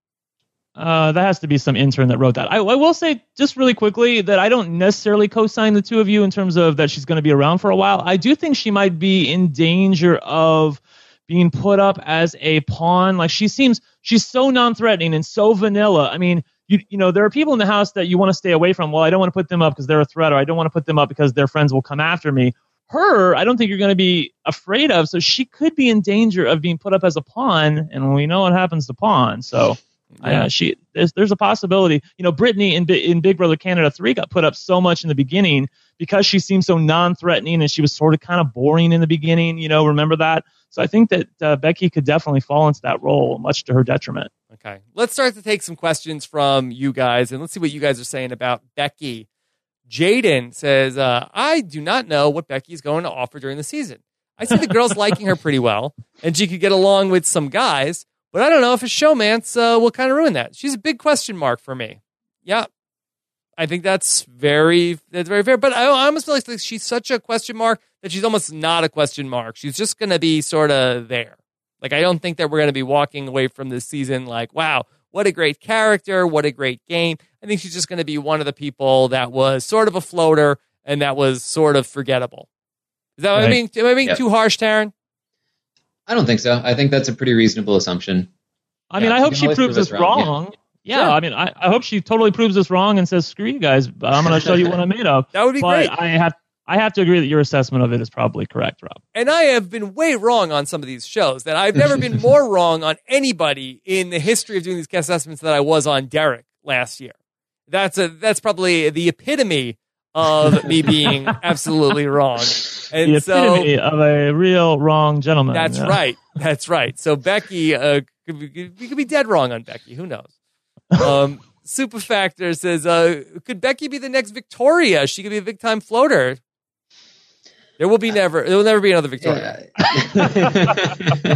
uh, that has to be some intern that wrote that. I, I will say just really quickly that I don't necessarily co-sign the two of you in terms of that she's going to be around for a while. I do think she might be in danger of being put up as a pawn. Like she seems, she's so non-threatening and so vanilla. I mean, you you know, there are people in the house that you want to stay away from. Well, I don't want to put them up because they're a threat, or I don't want to put them up because their friends will come after me. Her, I don't think you're going to be afraid of. So she could be in danger of being put up as a pawn, and we know what happens to pawns. So Yeah. uh, she there's there's a possibility. You know, Brittany in Bi- in Big Brother Canada three got put up so much in the beginning because she seemed so non-threatening and she was sort of kind of boring in the beginning. You know, remember that? So I think that uh, Becky could definitely fall into that role, much to her detriment. Okay. Let's start to take some questions from you guys, and let's see what you guys are saying about Becky. Jaden says, uh, I do not know what Becky is going to offer during the season. I see the girls liking her pretty well, and she could get along with some guys, but I don't know if a showmance uh, will kind of ruin that. She's a big question mark for me. Yeah. I think that's very, that's very fair, but I, I almost feel like she's such a question mark that she's almost not a question mark. She's just going to be sort of there. Like, I don't think that we're going to be walking away from this season like, wow, what a great character, what a great game. I think she's just going to be one of the people that was sort of a floater and that was sort of forgettable. Is that what I Right. mean? Am I being Yep. too harsh, Taryn? I don't think so. I think that's a pretty reasonable assumption. I mean, Yeah, I you hope can she always proves prove us us wrong, yeah. wrong. Yeah, Sure. I mean, I, I hope she totally proves us wrong and says, screw you guys, I'm going to show you what I'm made of. That would be but great. I have I have to agree that your assessment of it is probably correct, Rob. And I have been way wrong on some of these shows. That I've never been more wrong on anybody in the history of doing these guest assessments than I was on Derek last year. That's a that's probably the epitome of me being absolutely wrong. And The so epitome of a real wrong gentleman. that's Yeah. right. That's right. So Becky, uh, could be, we could be dead wrong on Becky. Who knows? Um, Super Factor says, uh, could Becky be the next Victoria? She could be a big time floater. There will be never. There will never be another Victoria. Yeah.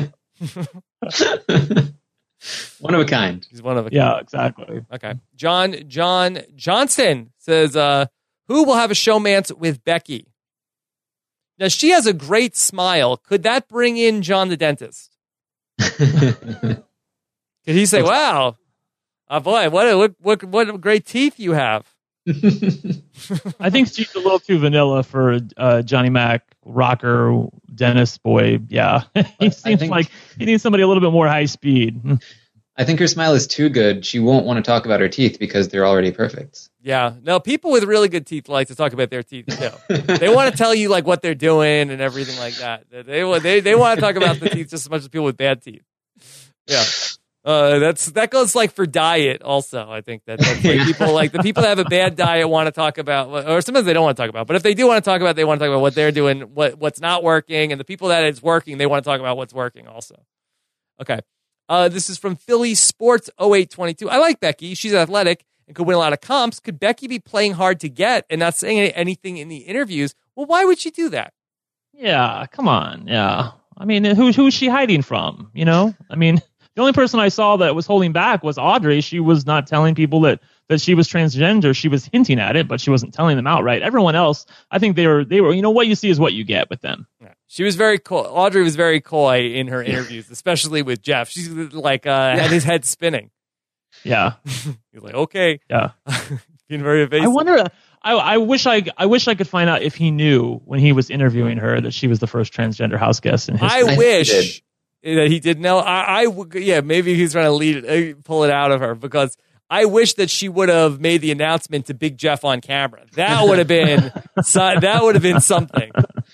One of a kind. She's one of a Yeah, exactly. Okay. John John Johnson says, uh, who will have a showmance with Becky? Now, she has a great smile. Could that bring in John the dentist? Could he say, wow, oh boy, what, a, what, what, what great teeth you have? I think she's a little too vanilla for uh, Johnny Mac, rocker, dentist boy. Yeah, he seems think- like he needs somebody a little bit more high speed. I think her smile is too good. She won't want to talk about her teeth because they're already perfect. Yeah. No, people with really good teeth like to talk about their teeth too. They want to tell you like what they're doing and everything like that. They they they want to talk about the teeth just as much as people with bad teeth. Yeah. Uh, that's that goes like for diet also. I think that that's like people like the people that have a bad diet want to talk about, or sometimes they don't want to talk about. But if they do want to talk about, they want to talk about what they're doing, what what's not working, and the people that it's working, they want to talk about what's working also. Okay, uh, this is from Philly Sports oh eight twenty-two. I like Becky. She's athletic and could win a lot of comps. Could Becky be playing hard to get and not saying any- anything in the interviews? Well, why would she do that? Yeah, come on. Yeah, I mean, who who's she hiding from? You know, I mean, the only person I saw that was holding back was Audrey. She was not telling people that, that she was transgender. She was hinting at it, but she wasn't telling them outright. Everyone else, I think they were they were. You know, what you see is what you get with them. Yeah. She was very coy. Audrey was very coy in her interviews, especially with Jeff. She's like uh, had his head spinning. Yeah, he's like, okay, yeah, being very evasive. I wonder. I, I wish I I wish I could find out if he knew when he was interviewing her that she was the first transgender house guest in history. I wish that he did know. I, I yeah, maybe he's trying to lead it, uh, pull it out of her, because I wish that she would have made the announcement to Big Jeff on camera. That would have been so, that would have been something.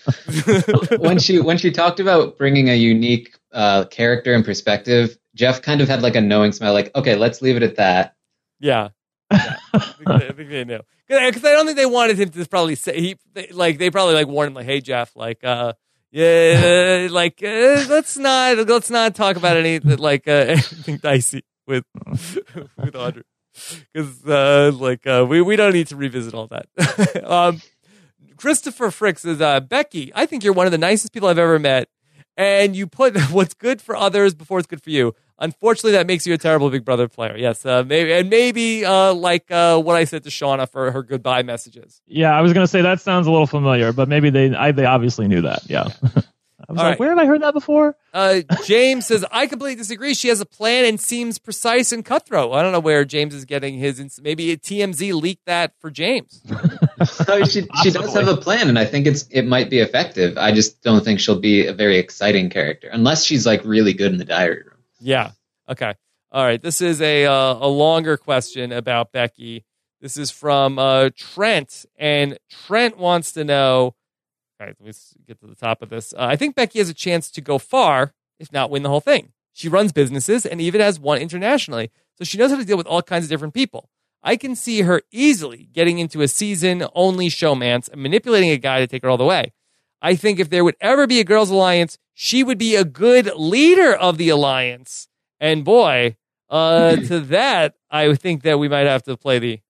when she when she talked about bringing a unique uh, character and perspective, Jeff kind of had like a knowing smile, like, okay, let's leave it at that. Yeah. Yeah, I think they, I think they knew, because I don't think they wanted him to probably say he they, like they probably like warned him, like, hey Jeff, like uh yeah like uh, let's not let's not talk about any like uh, anything dicey with with Audrey, because uh like uh we we don't need to revisit all that. um Christopher Frick says, uh Becky, I think you're one of the nicest people I've ever met, and you put what's good for others before it's good for you. Unfortunately, that makes you a terrible Big Brother player. Yes, uh, maybe, and maybe uh, like uh, what I said to Shauna for her goodbye messages. Yeah, I was going to say that sounds a little familiar, but maybe they I, they obviously knew that. Yeah. I was All like, right. where have I heard that before? Uh, James says, I completely disagree. She has a plan and seems precise and cutthroat. I don't know where James is getting his. Ins- maybe T M Z leaked that for James. No, she she does have a plan, and I think it's it might be effective. I just don't think she'll be a very exciting character unless she's like really good in the diary room. Yeah. Okay. All right. This is a uh, a longer question about Becky. This is from uh, Trent, and Trent wants to know. All right, let's get to the top of this. Uh, I think Becky has a chance to go far, if not win the whole thing. She runs businesses and even has one internationally, so she knows how to deal with all kinds of different people. I can see her easily getting into a season-only showmance and manipulating a guy to take her all the way. I think if there would ever be a girls' alliance, she would be a good leader of the alliance. And boy, uh, to that, I think that we might have to play the...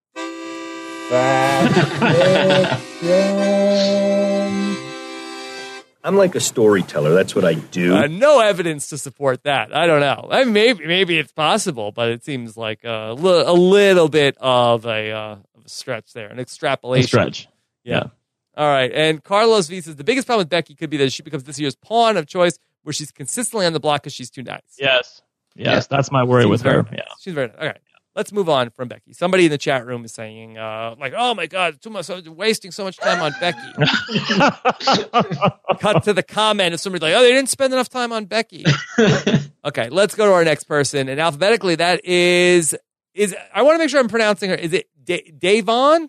I'm like a storyteller. That's what I do. Uh, no evidence to support that. I don't know. I mean, maybe maybe it's possible, but it seems like a, li- a little bit of a, uh, of a stretch there, an extrapolation. A stretch. Yeah. Yeah. All right. And Carlos V says the biggest problem with Becky could be that she becomes this year's pawn of choice, where she's consistently on the block because she's too nice. Yes. Yes, Yeah. that's my worry She's with very her. nice. Yeah. She's very nice. Okay. Let's move on from Becky. Somebody in the chat room is saying, uh, like, oh my God, too much, wasting so much time on Becky. Cut to the comment of somebody like, oh, they didn't spend enough time on Becky. Okay, let's go to our next person. And alphabetically, that is, is I want to make sure I'm pronouncing her. Is it Da- Davon?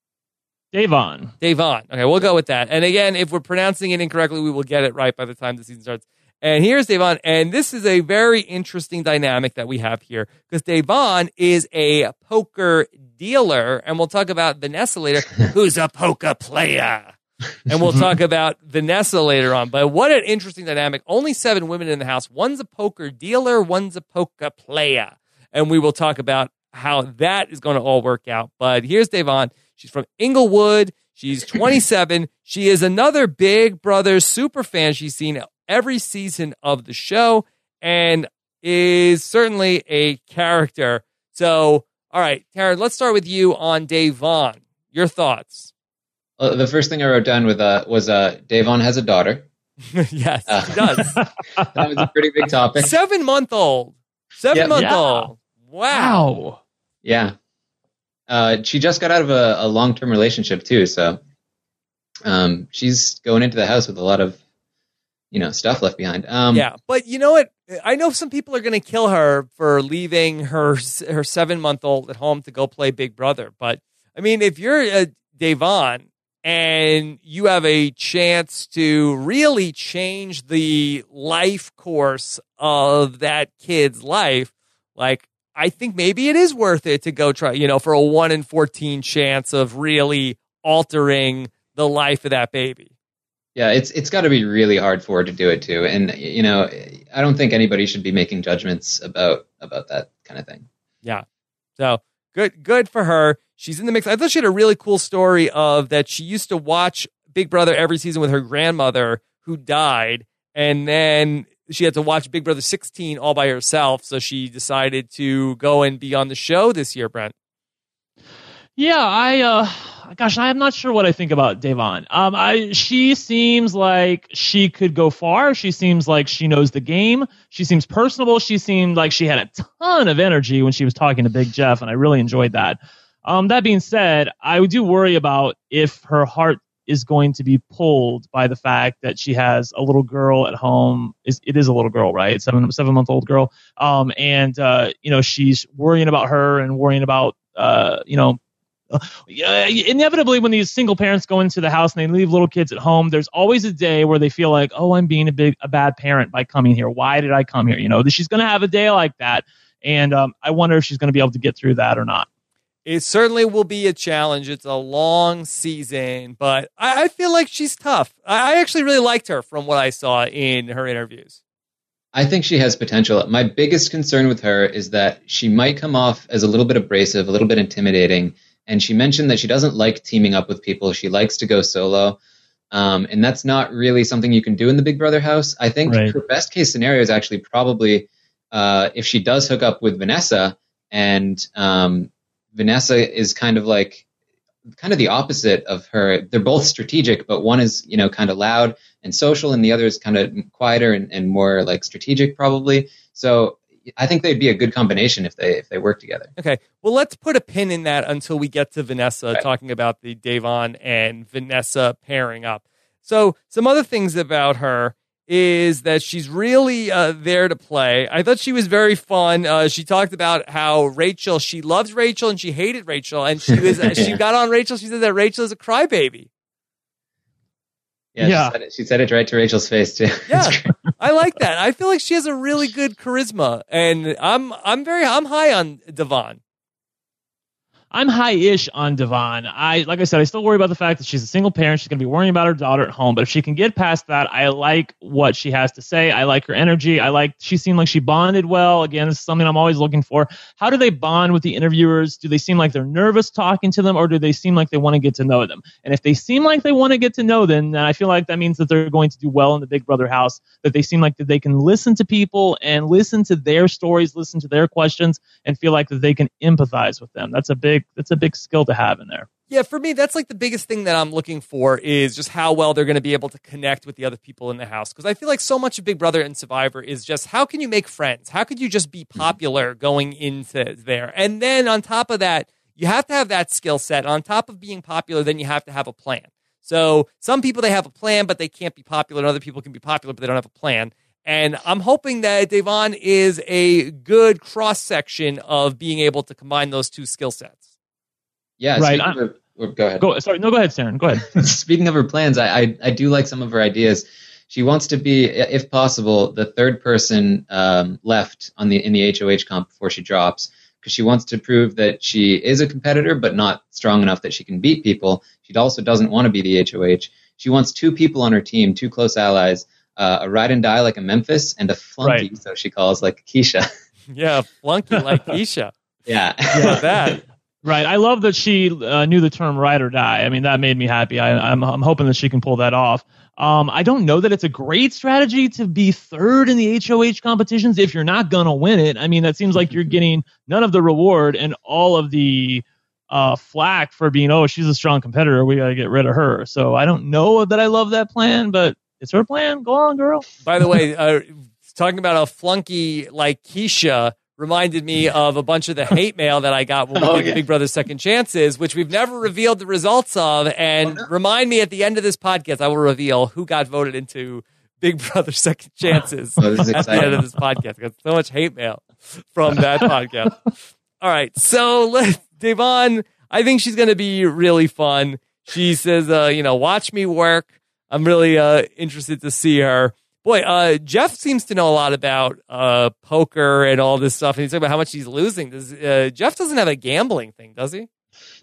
Davon. Davon. Okay, we'll go with that. And again, if we're pronouncing it incorrectly, we will get it right by the time the season starts. And here's Davon. And this is a very interesting dynamic that we have here, because Davon is a poker dealer. And we'll talk about Vanessa later, who's a poker player. And we'll talk about Vanessa later on. But what an interesting dynamic. Only seven women in the house. One's a poker dealer, one's a poker player. And we will talk about how that is going to all work out. But here's Davon. She's from Inglewood. She's twenty-seven. She is another Big Brother super fan. She's seen every season of the show and is certainly a character. So, all right, Taryn, let's start with you on Davon. Your thoughts? Uh, the first thing I wrote down with uh, was uh, Davon has a daughter. Yes, Uh, she does. That was a pretty big topic. Seven month old. Seven Yep. month Yeah. old. Wow. Yeah. Uh, she just got out of a, a long-term relationship too, so um, she's going into the house with a lot of, you know, stuff left behind. Um, Yeah, but you know what? I know some people are going to kill her for leaving her her seven month old at home to go play Big Brother. But I mean, if you're a Davon and you have a chance to really change the life course of that kid's life, like, I think maybe it is worth it to go try, you know, for a one in fourteen chance of really altering the life of that baby. Yeah, it's it's got to be really hard for her to do it too, and you know, I don't think anybody should be making judgments about about that kind of thing. Yeah. So good, good for her. She's in the mix. I thought she had a really cool story of that she used to watch Big Brother every season with her grandmother who died. and then she had to watch Big Brother sixteen all by herself. So she decided to go and be on the show this year, Brent. Yeah, I, uh, gosh, I'm not sure what I think about Devon. Um, I, she seems like she could go far. She seems like she knows the game. She seems personable. She seemed like she had a ton of energy when she was talking to Big Jeff, and I really enjoyed that. Um, that being said, I do worry about if her heart is going to be pulled by the fact that she has a little girl at home. Is it is a little girl, right? Seven seven month old girl. Um, and uh, you know, she's worrying about her and worrying about uh, you know. Uh, inevitably, when these single parents go into the house and they leave little kids at home, there's always a day where they feel like, oh, I'm being a big, a bad parent by coming here. Why did I come here? You know, she's going to have a day like that. And um, I wonder if she's going to be able to get through that or not. It certainly will be a challenge. It's a long season, but I, I feel like she's tough. I, I actually really liked her from what I saw in her interviews. I think she has potential. My biggest concern with her is that she might come off as a little bit abrasive, a little bit intimidating. And she mentioned that she doesn't like teaming up with people. She likes to go solo. Um, and that's not really something you can do in the Big Brother house. I think right. her best case scenario is actually probably uh, if she does hook up with Vanessa, and um, Vanessa is kind of like kind of the opposite of her. They're both strategic, but one is, you know, kind of loud and social, and the other is kind of quieter and, and more like strategic probably. So I think they'd be a good combination if they if they work together. Okay, well, let's put a pin in that until we get to Vanessa, right. talking about the Devon and Vanessa pairing up. So some other things about her is that she's really uh, there to play. I thought she was very fun. Uh, she talked about how Rachel, she loves Rachel and she hated Rachel, and she was yeah. she got on Rachel. She said that Rachel is a crybaby. Yeah, yeah. She, said it, she said it right to Rachel's face too. Yeah, I like that. I feel like she has a really good charisma, and I'm I'm very I'm high on Devon. I'm high-ish on Devon. I like I said, I still worry about the fact that she's a single parent. She's going to be worrying about her daughter at home. But if she can get past that, I like what she has to say. I like her energy. I like she seemed like she bonded well. Again, this is something I'm always looking for. How do they bond with the interviewers? Do they seem like they're nervous talking to them, or do they seem like they want to get to know them? And if they seem like they want to get to know them, then I feel like that means that they're going to do well in the Big Brother house, that they seem like that they can listen to people and listen to their stories, listen to their questions, and feel like that they can empathize with them. That's a big That's a big skill to have in there. Yeah, for me, that's like the biggest thing that I'm looking for is just how well they're going to be able to connect with the other people in the house. Because I feel like so much of Big Brother and Survivor is just how can you make friends? How could you just be popular going into there? And then on top of that, you have to have that skill set. On top of being popular, then you have to have a plan. So some people, they have a plan, but they can't be popular. And other people can be popular, but they don't have a plan. And I'm hoping that Devon is a good cross-section of being able to combine those two skill sets. Yeah, right. Of her, or, go ahead. Go, sorry, no, go ahead, Saren. Go ahead. Speaking of her plans, I, I I do like some of her ideas. She wants to be, if possible, the third person um, left on the in the H O H comp before she drops, because she wants to prove that she is a competitor, but not strong enough that she can beat people. She also doesn't want to be the H O H. She wants two people on her team, two close allies, uh, a ride and die like a Memphis, and a flunky, right. so she calls, like Keisha. Yeah, flunky like Keisha. Yeah, yeah, that. Right. I love that she uh, knew the term ride or die. I mean, that made me happy. I, I'm, I'm hoping that she can pull that off. Um, I don't know that it's a great strategy to be third in the H O H competitions if you're not going to win it. I mean, that seems like you're getting none of the reward and all of the uh, flack for being, oh, she's a strong competitor. We got to get rid of her. So I don't know that I love that plan, but it's her plan. Go on, girl. By the way, uh, talking about a flunky like Keisha, reminded me of a bunch of the hate mail that I got when we oh, did yeah. Big Brother Second Chances, which we've never revealed the results of. And oh, no. remind me at the end of this podcast, I will reveal who got voted into Big Brother Second Chances oh, this is at the end of this podcast. I got so much hate mail from that podcast. All right, so let, Devon, I think she's going to be really fun. She says, uh, you know, watch me work. I'm really uh, interested to see her. Boy, uh, Jeff seems to know a lot about uh, poker and all this stuff, and he's talking about how much he's losing. Does uh, Jeff doesn't have a gambling thing, does he?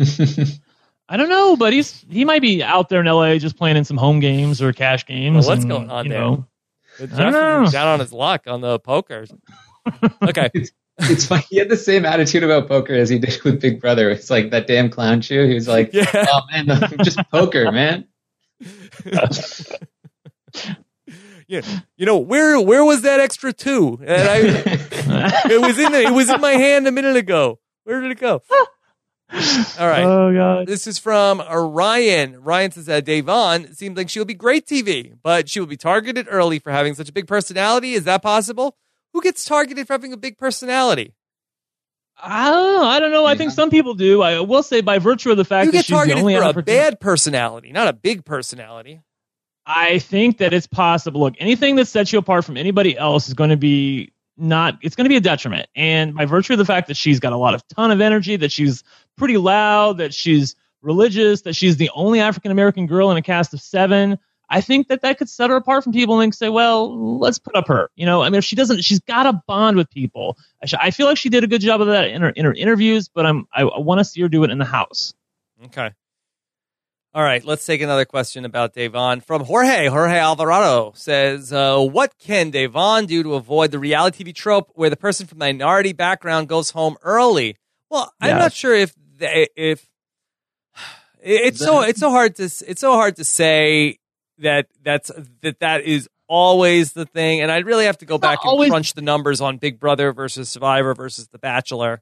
I don't know, but he's he might be out there in L A just playing in some home games or cash games. Well, what's and, going on there? Know. Jeff I don't know. Is down on his luck on the poker. Okay. It's, it's funny. He had the same attitude about poker as he did with Big Brother. It's like that damn clown shoe. He was like, yeah. oh, man, just poker, man. you, you know, where where was that extra two? And I, it was in the, it was in my hand a minute ago. Where did it go? All right. Oh God. This is from uh, Ryan. Ryan says that Devon seems like she'll be great T V, but she will be targeted early for having such a big personality. Is that possible? Who gets targeted for having a big personality? I don't know. I don't know. I think some people do. I will say by virtue of the fact You that get she's the targeted only for a African- bad personality, not a big personality. I think that it's possible. Look, anything that sets you apart from anybody else is going to be not, it's going to be a detriment. And by virtue of the fact that she's got a lot of ton of energy, that she's pretty loud, that she's religious, that she's the only African-American girl in a cast of seven, I think that that could set her apart from people and say, well, let's put up her. You know, I mean, if she doesn't, she's got to bond with people. I, sh- I feel like she did a good job of that in her, in her interviews, but I'm, I, I want to see her do it in the house. Okay. All right, let's take another question about Devon from Jorge. Jorge Alvarado says, uh, what can Devon do to avoid the reality T V trope where the person from minority background goes home early? Well, I'm Yes. not sure if they, if it's so it's so hard to it's so hard to say that that's that that is always the thing, and I'd really have to go It's back not and always- crunch the numbers on Big Brother versus Survivor versus The Bachelor.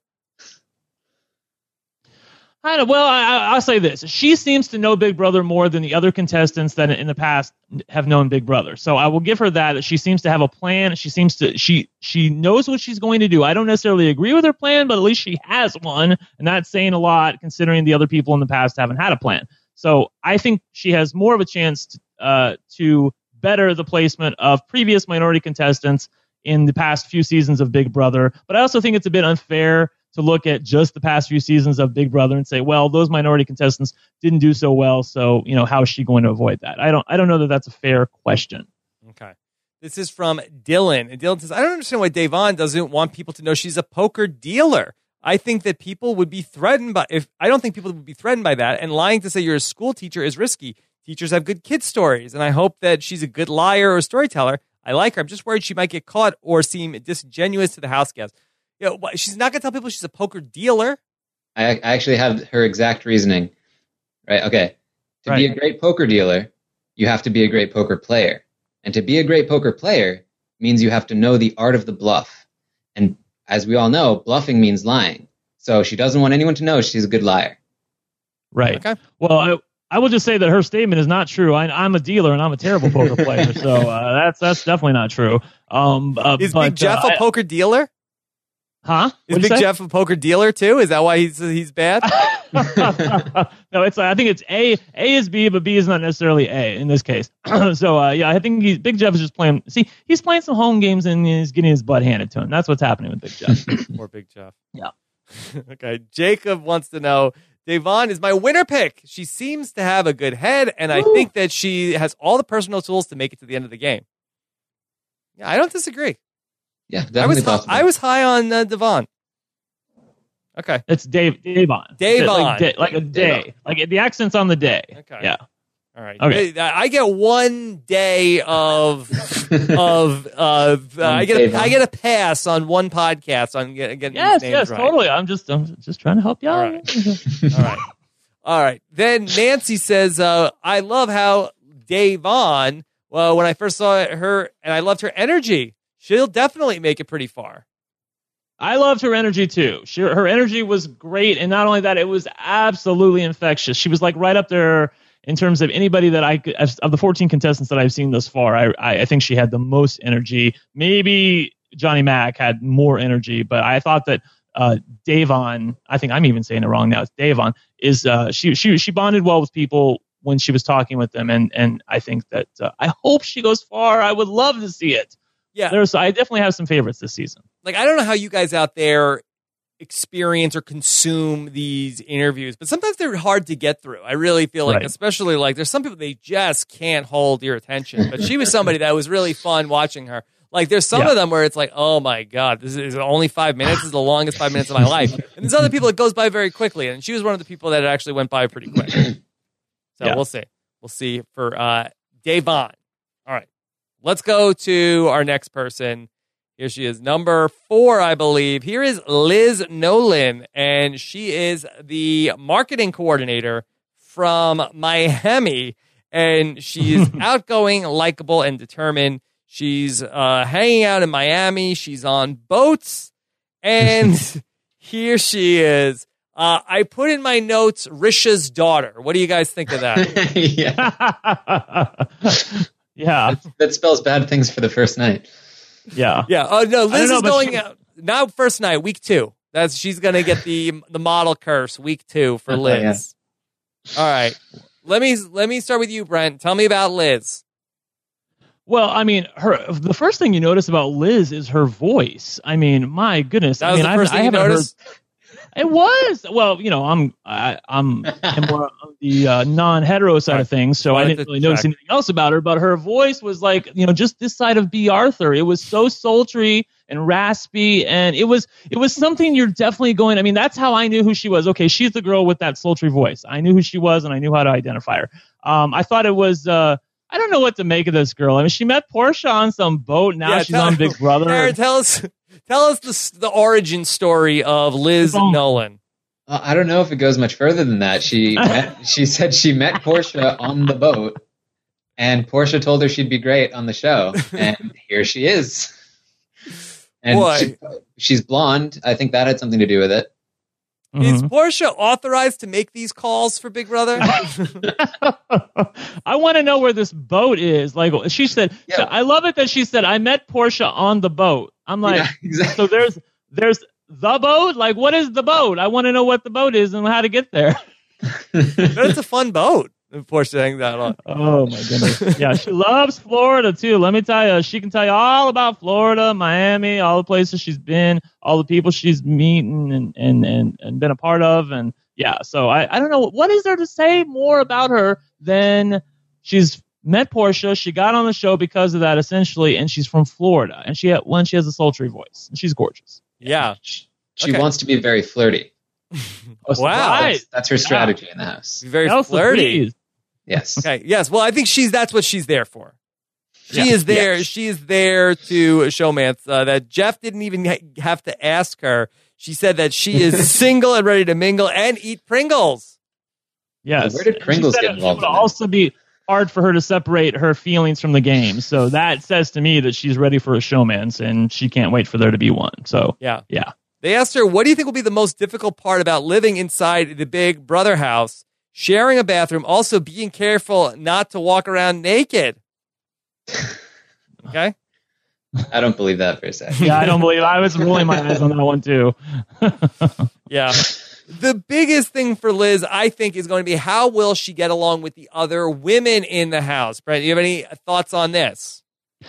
I don't, well, I, I- I'll say this. She seems to know Big Brother more than the other contestants that in the past have known Big Brother. So I will give her that, that she seems to have a plan. She seems to, she, she knows what she's going to do. I don't necessarily agree with her plan, but at least she has one. And that's saying a lot considering the other people in the past haven't had a plan. So I think she has more of a chance to, uh, to better the placement of previous minority contestants in the past few seasons of Big Brother. But I also think it's a bit unfair to look at just the past few seasons of Big Brother and say, well, those minority contestants didn't do so well, so you know, how is she going to avoid that? I don't, I don't know that that's a fair question. Okay. This is from Dylan. And Dylan says, I don't understand why Devon doesn't want people to know she's a poker dealer. I think that people would be threatened by, if I don't think people would be threatened by that. And lying to say you're a school teacher is risky. Teachers have good kid stories. And I hope that she's a good liar or storyteller. I like her. I'm just worried she might get caught or seem disingenuous to the house guests. You know, she's not going to tell people she's a poker dealer. I, I actually have her exact reasoning. Right. Okay. To Right. be a great poker dealer, you have to be a great poker player. And to be a great poker player means you have to know the art of the bluff. And as we all know, bluffing means lying. So she doesn't want anyone to know she's a good liar. Right. Okay. Well, I, I will just say that her statement is not true. I, I'm a dealer and I'm a terrible poker player. So uh, that's, that's definitely not true. Um, uh, Is but, Big Jeff uh, a poker dealer? Huh? Is What'd you Big say? Jeff a poker dealer too? Is that why he's he's bad? No, it's. I think it's A. A is B, but B is not necessarily A in this case. So uh, yeah, I think he's, Big Jeff is just playing. See, he's playing some home games and he's getting his butt handed to him. That's what's happening with Big Jeff. Or Big Jeff. Yeah. Okay. Jacob wants to know, Devon is my winner pick. She seems to have a good head, and I Ooh. think that she has all the personal tools to make it to the end of the game. Yeah, I don't disagree. Yeah, I definitely was possible. I was high on uh, Devon. Okay. It's Dave Davon. Davon. Like, da- like a day. Like the accent's on the day. Okay. Yeah. All right. Okay. I I get one day of of uh, I get a, Devon. I get a pass on one podcast on get- getting Yes. these names Yes. right. Totally. I'm just. I'm just trying to help you All out. right. All right. All right. Then Nancy says, uh, I love how Devon, well, when I first saw her, and I loved her energy. She'll definitely make it pretty far. I loved her energy too. She, her energy was great, and not only that, it was absolutely infectious. She was like right up there in terms of anybody that I could, of the fourteen contestants that I've seen thus far. I, I, I think she had the most energy. Maybe Johnny Mac had more energy, but I thought that uh, Devon, I think I'm even saying it wrong now. It's Devon. Is uh, she she she bonded well with people when she was talking with them, and and I think that uh, I hope she goes far. I would love to see it. Yeah. There's, I definitely have some favorites this season. Like, I don't know how you guys out there experience or consume these interviews, but sometimes they're hard to get through. I really feel like, Right. especially like there's some people, they just can't hold your attention. But she was somebody that was really fun watching her. Like, there's some Yeah. of them where it's like, oh my God, this is only five minutes. This is the longest five minutes of my life. And there's other people it goes by very quickly. And she was one of the people that it actually went by pretty quick. So Yeah. we'll see. We'll see for uh, Devon. All right. Let's go to our next person. Here she is, number four, I believe. Here is Liz Nolan, and she is the marketing coordinator from Miami. And she's outgoing, likable, and determined. She's uh, hanging out in Miami. She's on boats. And here she is. Uh, I put in my notes, Risha's daughter. What do you guys think of that? yeah. yeah. That, that spells bad things for the first night. Yeah. Yeah. Oh, no. Liz know, is but going she- out. Now, first night, week two. That's She's going to get the the model curse, week two for Oh, Liz. yeah. All right. Let me let me start with you, Brent. Tell me about Liz. Well, I mean, her the first thing you notice about Liz is her voice. I mean, my goodness. That I was mean, the I- first I thing you haven't noticed? heard- It was. Well, you know, I'm I, I'm I'm more on the uh, non-hetero side of things, so I Wanted didn't to really notice check. anything else about her. But her voice was like, you know, just this side of B. Arthur. It was so sultry and raspy, and it was it was something you're definitely going. I mean, that's how I knew who she was. Okay, she's the girl with that sultry voice. I knew who she was, and I knew how to identify her. Um, I thought it was. Uh, I don't know what to make of this girl. I mean, she met Portia on some boat. Now Yeah, she's tell- on Big Brother. Aaron, tell us tell us the the origin story of Liz Phone. Nolan. Well, I don't know if it goes much further than that. She met, she said she met Portia on the boat, and Portia told her she'd be great on the show, and here she is. And Boy. she, she's blonde. I think that had something to do with it. Is Mhm. Portia authorized to make these calls for Big Brother? I want to know where this boat is. Like she said, Yeah. I love it that she said, I met Portia on the boat. I'm like, Yeah, exactly. so there's there's the boat? Like, what is the boat? I want to know what the boat is and how to get there. That's a fun boat. Portia hangs out on. Oh my goodness. Yeah, she loves Florida too. Let me tell you, she can tell you all about Florida, Miami, all the places she's been, all the people she's meeting and and and, and been a part of. And yeah, so I, I don't know, what is there to say more about her than she's met Portia, she got on the show because of that essentially, and she's from Florida, and she had, one she has a sultry voice, and she's gorgeous. Yeah. She, she Okay. wants to be very flirty. Oh, Wow. surprise. That's, that's her strategy in the house. Very Elsa, flirty. please. Yes. Okay. Yes. Well, I think she's that's what she's there for. She Yeah. is there. Yes. She is there to showmance. Uh, that Jeff didn't even ha- have to ask her. She said that she is single and ready to mingle and eat Pringles. Yes. Where did And she Pringles said get it involved would in that? also be hard for her to separate her feelings from the game. So that says to me that she's ready for a showmance, and she can't wait for there to be one. So Yeah. yeah. They asked her, what do you think will be the most difficult part about living inside the Big Brother house, sharing a bathroom, also being careful not to walk around naked? Okay. I don't believe that for a second. Yeah, I don't believe I was rolling my eyes on that one too. Yeah. The biggest thing for Liz, I think, is going to be how will she get along with the other women in the house? Brent, do you have any thoughts on this?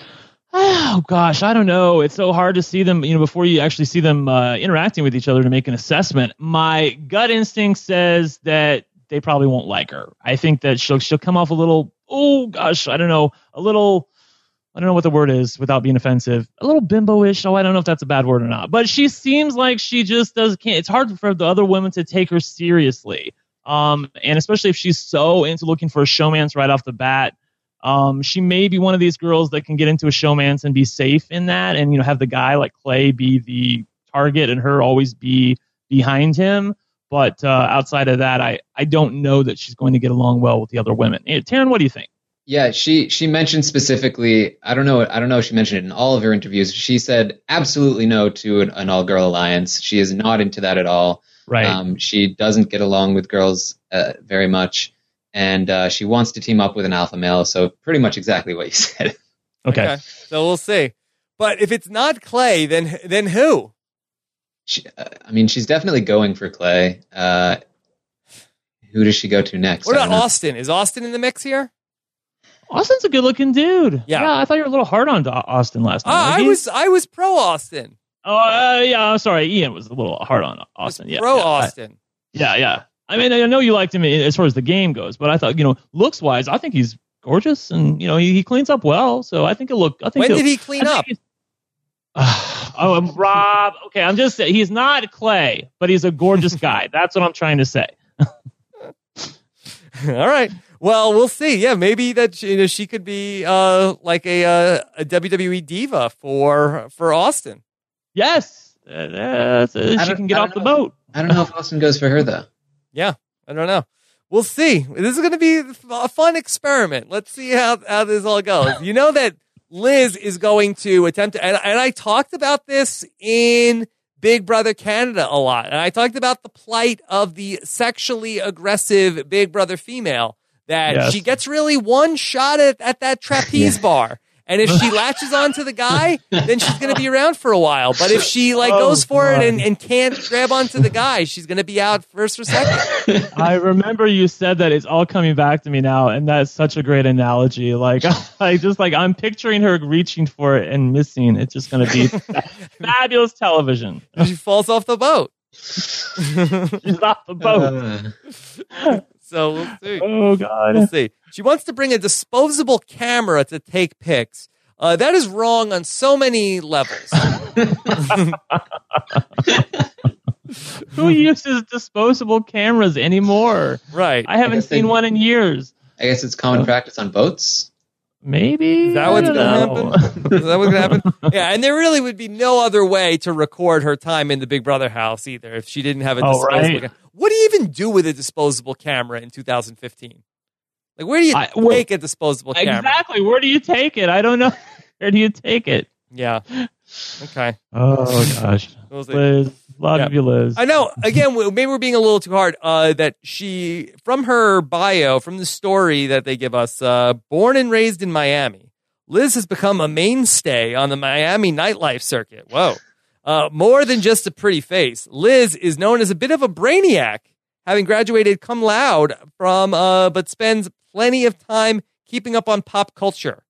Oh gosh, I don't know. It's so hard to see them, you know, before you actually see them uh, interacting with each other to make an assessment. My gut instinct says that they probably won't like her. I think that she'll she'll come off a little, oh gosh, I don't know, a little, I don't know what the word is without being offensive, a little bimbo-ish. Oh, I don't know if that's a bad word or not. But she seems like she just does can't. It's hard for the other women to take her seriously, um, and especially if she's so into looking for a showmance right off the bat. Um, she may be one of these girls that can get into a showmance and be safe in that, and you know have the guy like Clay be the target and her always be behind him. But uh, outside of that, I, I don't know that she's going to get along well with the other women. Hey, Taryn, what do you think? Yeah, she she mentioned specifically. I don't know. I don't know if she mentioned it in all of her interviews. She said absolutely no to an, an all girl alliance. She is not into that at all. Right. Um, she doesn't get along with girls uh, very much, and uh, she wants to team up with an alpha male. So pretty much exactly what you said. okay. So we'll see. But if it's not Clay, then then who? She, uh, I mean, she's definitely going for Clay. Uh, who does she go to next? What I about don't know. Austin? Is Austin in the mix here? Austin's a good-looking dude. Yeah. I thought you were a little hard on Austin last night. Ah, Like, I he- was I was pro Austin. Oh, uh, yeah. I'm sorry. Ian was a little hard on Austin. Yeah. Pro yeah, I- Austin. yeah, yeah. I mean, I know you liked him as far as the game goes, but I thought, you know, looks-wise, I think he's gorgeous, and you know, he, he cleans up well. So I think he'll look. I think When he'll- did he clean I think up? he's- oh, um, Rob. Okay, I'm just saying he's not Clay, but he's a gorgeous guy. That's what I'm trying to say. All right. Well, we'll see. Yeah, maybe that she, you know, she could be uh, like a, uh, a W W E diva for for Austin. Yes, uh, that's- uh, I she don't- can get I off don't the know. boat. I don't know if Austin goes for her though. Yeah, I don't know. We'll see. This is going to be a fun experiment. Let's see how how this all goes. You know that Liz is going to attempt to, and, and I talked about this in Big Brother Canada a lot. And I talked about the plight of the sexually aggressive Big Brother female, that Yes. she gets really one shot at, at that trapeze Yeah. bar. And if she latches onto the guy, then she's going to be around for a while. But if she like Oh, goes for God. it and, and can't grab onto the guy, she's going to be out first or second. I remember you said that. It's all coming back to me now, and that's such a great analogy. Like, I just like I'm picturing her reaching for it and missing. It's just going to be fabulous television. She falls off the boat. She's off the boat. Uh, So we'll see. Oh God. We'll see. She wants to bring a disposable camera to take pics. Uh, that is wrong on so many levels. Who uses disposable cameras anymore? Right. I haven't I guess they- seen one in years. I guess it's common practice on boats. Maybe. Is that I what's don't going to know. happen? Is that what's going to happen? Yeah, and there really would be no other way to record her time in the Big Brother house either if she didn't have a Oh, disposable right. camera. What do you even do with a disposable camera in two thousand fifteen? Like, where do you I- well, take a disposable camera? Exactly. Where do you take it? I don't know. Where do you take it? Yeah. Okay. Oh gosh. We'll see. Liz. A lot Yeah. of you, Liz. I know. Again, we- maybe we're being a little too hard. Uh, that she, from her bio, from the story that they give us, uh, born and raised in Miami, Liz has become a mainstay on the Miami nightlife circuit. Whoa. Uh, more than just a pretty face, Liz is known as a bit of a brainiac, having graduated cum laude from, uh, but spends plenty of time keeping up on pop culture.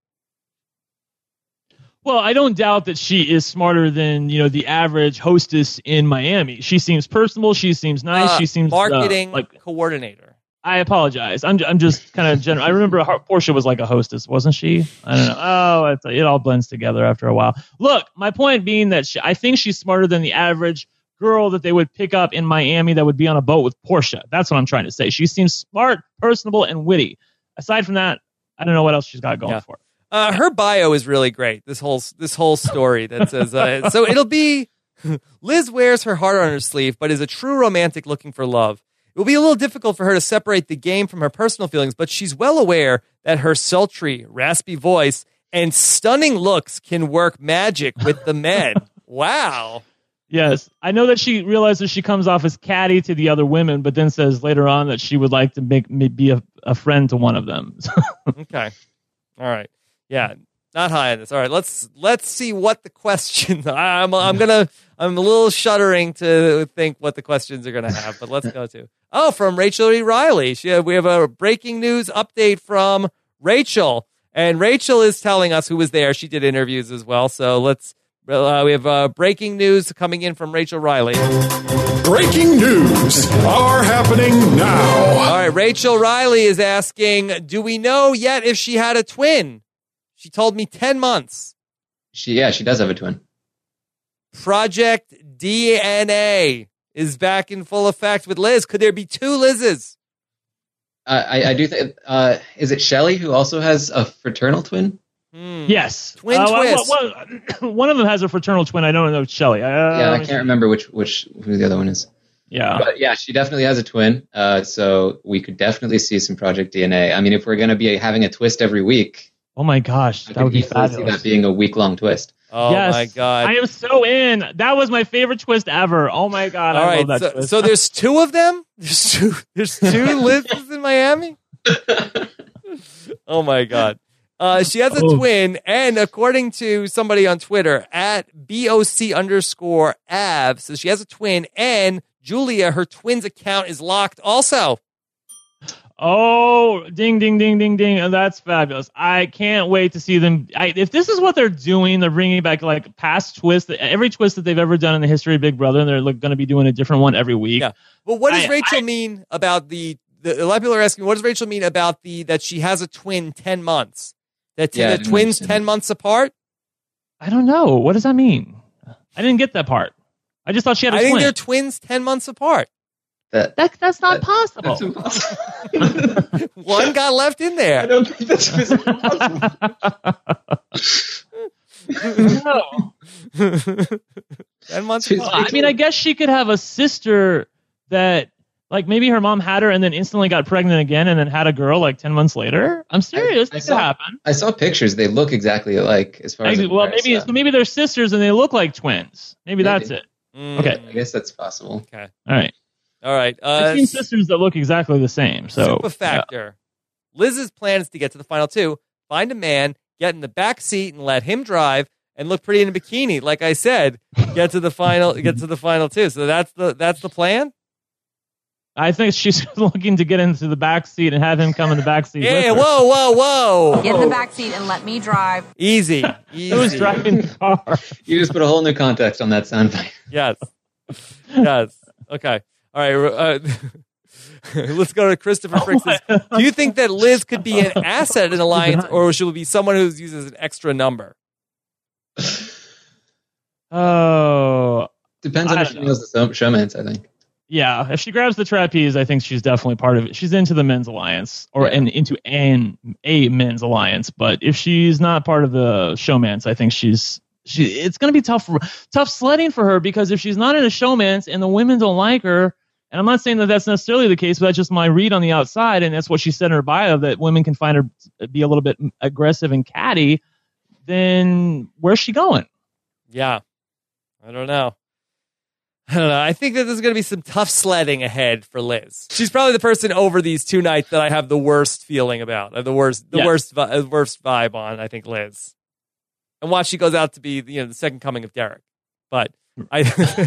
Well, I don't doubt that she is smarter than, you know, the average hostess in Miami. She seems personable. She seems nice. Uh, she seems uh, marketing like. coordinator. I apologize. I'm I'm just kind of general. I remember Har- Portia was like a hostess, wasn't she? I don't know. Oh, it's, it all blends together after a while. Look, my point being that she, I think she's smarter than the average girl that they would pick up in Miami that would be on a boat with Portia. That's what I'm trying to say. She seems smart, personable, and witty. Aside from that, I don't know what else she's got going Yeah. for. Uh, her bio is really great. This whole this whole story that says uh, so it'll be Liz wears her heart on her sleeve, but is a true romantic looking for love. It will be a little difficult for her to separate the game from her personal feelings, but she's well aware that her sultry, raspy voice and stunning looks can work magic with the men. Wow. Yes, I know that she realizes she comes off as catty to the other women, but then says later on that she would like to make me be a, a friend to one of them. Okay. All right. Yeah. Not high on this. All right. Let's let's see what the questions. I'm I'm gonna I'm a little shuddering to think what the questions are gonna have, but let's go to. Oh, from Rachel E. Riley. She, we have a breaking news update from Rachel, and Rachel is telling us who was there. She did interviews as well. So let's. Uh, we have uh, breaking news coming in from Rachel Riley. Breaking news are happening now. All right, Rachel Riley is asking, do we know yet if she had a twin? She told me ten months. She, yeah, she does have a twin. Project D N A is back in full effect with Liz. Could there be two Liz's? Uh, I, I do think. Uh, is it Shelley who also has a fraternal twin? Hmm. Yes, Twin Uh, well, twist. well, well, one of them has a fraternal twin. I don't know, Shelley. Uh, yeah, I can't remember which which who the other one is. Yeah, But yeah, she definitely has a twin. Uh, so we could definitely see some Project D N A. I mean, if we're going to be having a twist every week, oh my gosh, I that would could be easily see fabulous. that being a week long twist. Oh yes, my God. I am so in. That was my favorite twist ever. Oh my God, All I right, love that so, twist. so there's two of them? There's two, there's two Liz's in Miami? Oh my God. Uh, she has a Oh. twin, and according to somebody on Twitter, at B O C underscore Av, says she has a twin, and Julia, her twin's account is locked also. Oh, ding, ding, ding, ding, ding. And that's fabulous. I can't wait to see them. I, if this is what they're doing, they're bringing back like past twists, every twist that they've ever done in the history of Big Brother, and they're like, going to be doing a different one every week. Yeah. But what does I- Rachel I- mean about the, the, a lot of people are asking, what does Rachel mean about the, that she has a twin ten months? That Yeah, I the didn't twins understand ten that. months apart? I don't know. What does that mean? I didn't get that part. I just thought she had a I think twin. they're twins ten months apart. That, That, that's not that- possible. that's impossible. One got left in there. I don't think that's physically possible. No. ten months She's- apart. I mean, I guess she could have a sister that Like maybe her mom had her and then instantly got pregnant again and then had a girl like ten months later. I'm serious. I, I That saw, could happen. I saw pictures. They look exactly alike as far as I, I'm well, aware, maybe so so maybe they're sisters and they look like twins. Maybe, Maybe. that's it. Mm, Okay. I guess that's possible. Okay. All right. All right. I've Uh, seen sisters that look exactly the same. So Super factor. Liz's plan is to get to the final two, find a man, get in the back seat, and let him drive, and look pretty in a bikini. Like I said, get to the final, get to the final two. So that's the that's the plan. I think she's looking to get into the back seat and have him come in the back seat. Yeah. with her. Whoa. Whoa. Whoa. Get in the back seat and let me drive. Easy. Easy. Who's driving the car? You just put a whole new context on that soundbite. Yes. Yes. Okay. All right. Uh, let's go to Christopher Fricks. Do you think that Liz could be an asset in Alliance, or should be someone who's used as an extra number? Oh, Depends on I if she don't knows the show- showmance, I think. yeah. If she grabs the trapeze, I think she's definitely part of it. She's into the men's alliance or Yeah. and into an a men's alliance. But if she's not part of the showmance, I think she's she. It's going to be tough tough sledding for her because if she's not in a showmance and the women don't like her. And I'm not saying that that's necessarily the case, but that's just my read on the outside, and that's what she said in her bio, that women can find her be a little bit aggressive and catty. Then where's she going? Yeah. I don't know. I don't know. I think that there's going to be some tough sledding ahead for Liz. She's probably the person over these two nights that I have the worst feeling about, uh, the worst, the Yeah. worst, vi- uh, worst vibe on. I think Liz, and watch she goes out to be, you know, the second coming of Derek. But I,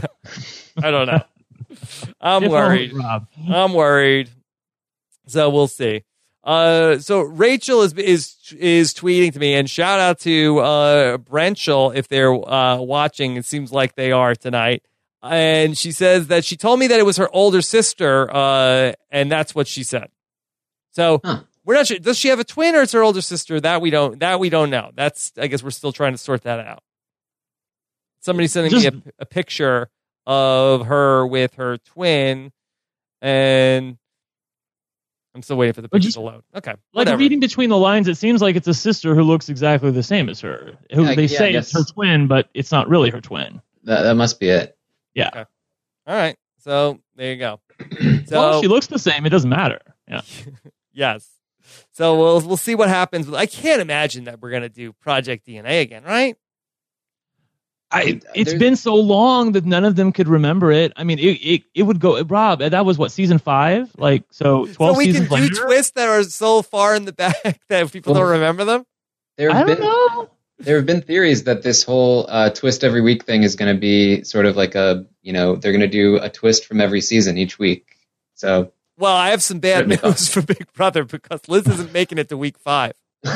I don't know. I'm If only worried. Rob. I'm worried. So we'll see. Uh, so Rachel is is is tweeting to me, and shout out to uh, Brenchel if they're uh, watching. It seems like they are tonight. And she says that she told me that it was her older sister, uh, and that's what she said. So Huh. we're not sure. Does she have a twin, or it's her older sister? That we don't. That we don't know. That's. I guess we're still trying to sort that out. Somebody sending Just- me a, a picture of her with her twin, and I'm still waiting for the But picture just- to load. Okay, Like whatever. reading between the lines, it seems like it's a sister who looks exactly the same as her. Who Yeah, they yeah, say I it's guess. her twin, but it's not really her twin. That, that must be it. Yeah. Okay. All right, so there you go. As So long as she looks the same, it doesn't matter. Yeah. yes, so we'll we'll see what happens. I can't imagine that we're gonna do Project D N A again, right? I, it's There's- been so long that none of them could remember it. I mean, it it, it would go. Rob, that was what season five, like so twelve so we can seasons do later. twists that are so far in the back that people Well, don't remember them. There I have don't been know. there have been theories that this whole uh, twist every week thing is going to be sort of like a, you know, they're going to do a twist from every season each week. So Well, I have some bad Written news for Big Brother because Liz isn't making it to week five.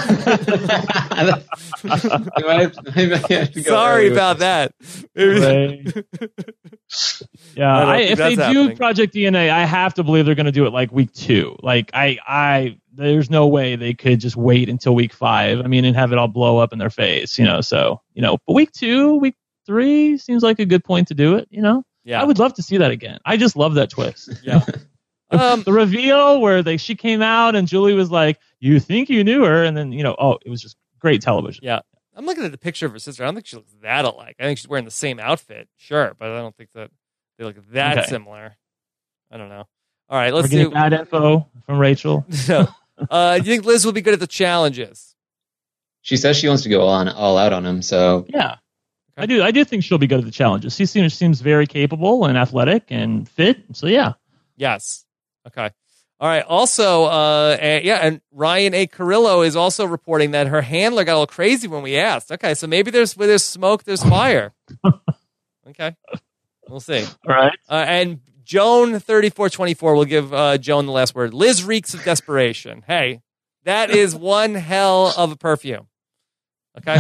I might- I might have to go Sorry early with about this. that. Right. Yeah, I don't I, think if they that's do happening. Project D N A, I have to believe they're going to do it like week two. Like I, I, there's no way they could just wait until week five. I mean, and have it all blow up in their face, you know. So you know, but week two, week three seems like a good point to do it. You know, Yeah. I would love to see that again. I just love that twist. Yeah. Um, The reveal where they she came out and Julie was like, "You think you knew her," and then you know, oh, it was just great television. Yeah. I'm looking at the picture of her sister. I don't think she looks that alike. I think she's wearing the same outfit, sure, but I don't think that they look that Okay. similar. I don't know. All right, We're let's getting do. bad info from Rachel. So, uh, do you think Liz will be good at the challenges? She says she wants to go on all out on him. So Yeah. I do. I do think she'll be good at the challenges. She seems seems very capable and athletic and fit. So yeah. Yes. Okay. All right. Also, uh, and, yeah, and Ryan A. Carrillo is also reporting that her handler got a little crazy when we asked. Okay, so maybe there's where there's smoke, there's fire. Okay, we'll see. All right. Uh, and Joan thirty-four twenty-four will give uh, Joan the last word. Liz reeks of desperation. Hey, that is one hell of a perfume. Okay.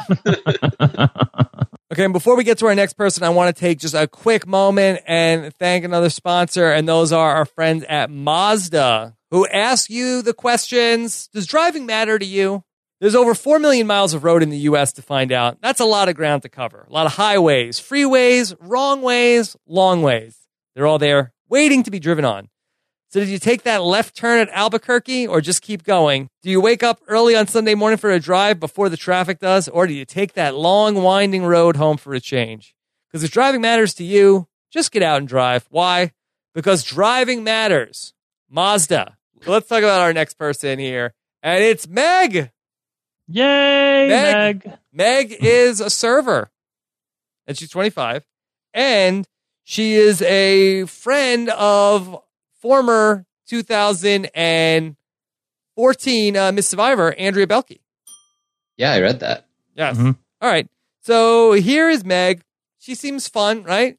Okay, and before we get to our next person, I want to take just a quick moment and thank another sponsor, and those are our friends at Mazda, who ask you the questions, does driving matter to you? There's over four million miles of road in the U S to find out. That's a lot of ground to cover. A lot of highways, freeways, wrong ways, long ways. They're all there waiting to be driven on. So did you take that left turn at Albuquerque or just keep going? Do you wake up early on Sunday morning for a drive before the traffic does? Or do you take that long, winding road home for a change? Because if driving matters to you, just get out and drive. Why? because driving matters. Mazda. Let's talk about our next person here. And it's Meg. Yay, Meg. Meg. Meg is a server. And she's twenty-five. And she is a friend of former two thousand fourteen uh, Miss Survivor, Andrea Belke. Yeah, I read that. Yes. Mm-hmm. All right. So here is Meg. She seems fun, right?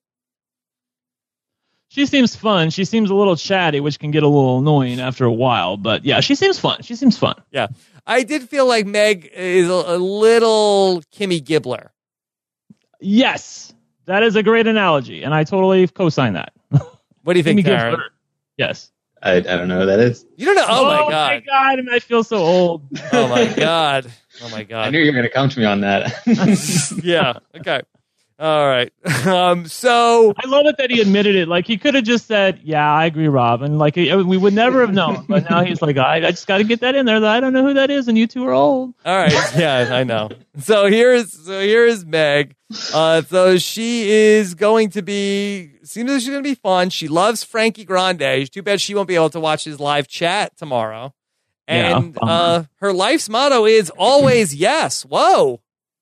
She seems fun. She seems a little chatty, which can get a little annoying after a while. But yeah, she seems fun. She seems fun. Yeah. I did feel like Meg is a, a little Kimmy Gibbler. Yes, that is a great analogy, and I totally co-sign that. What do you think, Kimmy Karen? Gibbler. Yes. I, I don't know who that is. You don't know? Oh, my Oh God. my God, and I feel so old. Oh, my God. Oh, my I God. knew you were going to come to me on that. Yeah. Okay. All right. Um. So I love it that he admitted it. Like, he could have just said, yeah, I agree, Rob. And, like, he, we would never have known. But now he's like, I, I just got to get that in there. That I don't know who that is, and you two are old. all right. Yeah, I know. So here's so here's Meg. Uh. So she is going to be. Seems like she's going to be fun. She loves Frankie Grande. Too bad she won't be able to watch his live chat tomorrow. Yeah, And bummer. uh, her life's motto is always yes. Whoa.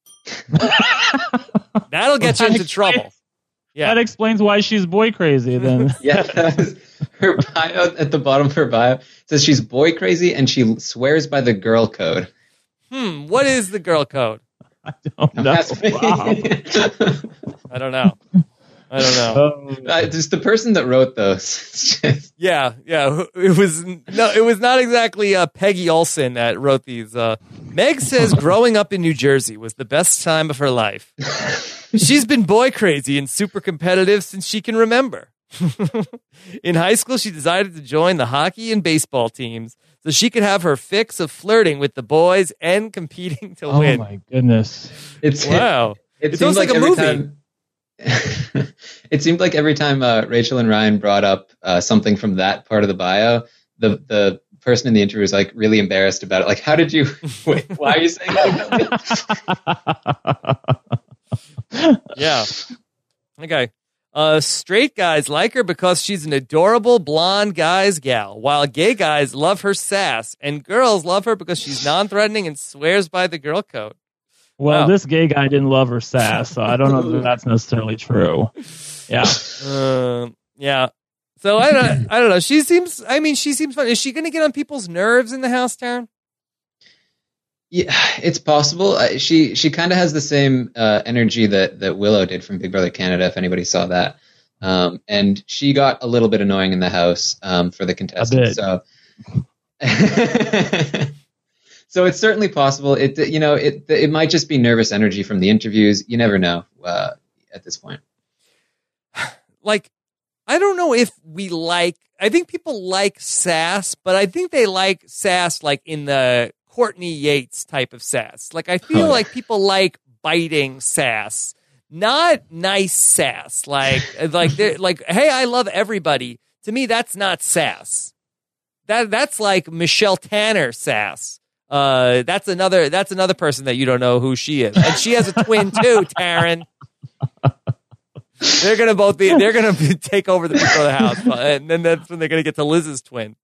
That'll get you That into trouble. Yeah. That explains why she's boy crazy then. Yeah, that was her bio at the bottom of her bio says she's boy crazy and she swears by the girl code. Hmm. What is the girl code? I don't know. Ask me. Wow. I don't know. I don't know. Oh, Uh, just the person that wrote those. It's just- Yeah, yeah. It was no, it was not exactly uh, Peggy Olson that wrote these. Uh, Meg says growing up in New Jersey was the best time of her life. She's been boy crazy and super competitive since she can remember. In high school, she decided to join the hockey and baseball teams so she could have her fix of flirting with the boys and competing to oh win. my goodness. it's Wow. It, It seems sounds like a every movie. Time, it seemed like every time uh, Rachel and Ryan brought up uh, something from that part of the bio, the the person in the interview was like really embarrassed about it. Like, how did you? Wait, why are you saying that? Yeah. Okay. Uh, straight guys like her because she's an adorable blonde guy's gal, while gay guys love her sass, and girls love her because she's non-threatening and swears by the girl code. Well, Wow. this gay guy didn't love her sass, so I don't know that that's necessarily true. Yeah. Um, yeah. So I don't, I don't know. She seems. I mean, she seems fun. Is she going to get on people's nerves in the house, Taryn? Yeah, it's possible. Uh, she she kind of has the same uh, energy that that Willow did from Big Brother Canada. If anybody saw that, um, and she got a little bit annoying in the house um, for the contestants. So, so it's certainly possible. It you know it it might just be nervous energy from the interviews. You never know uh, at this point. Like, I don't know if we like. I think people like sass, but I think they like sass like in the Courtney Yates type of sass. Like, I feel Oh, yeah. like people like biting sass, not nice sass. Like, like, they're like, hey, I love everybody. To me, that's not sass. That that's like Michelle Tanner sass. Uh, that's another that's another person that you don't know who she is, and she has a twin too, Taryn. They're gonna both be. They're gonna be, take over the people of the house, and then that's when they're gonna get to Liz's twin.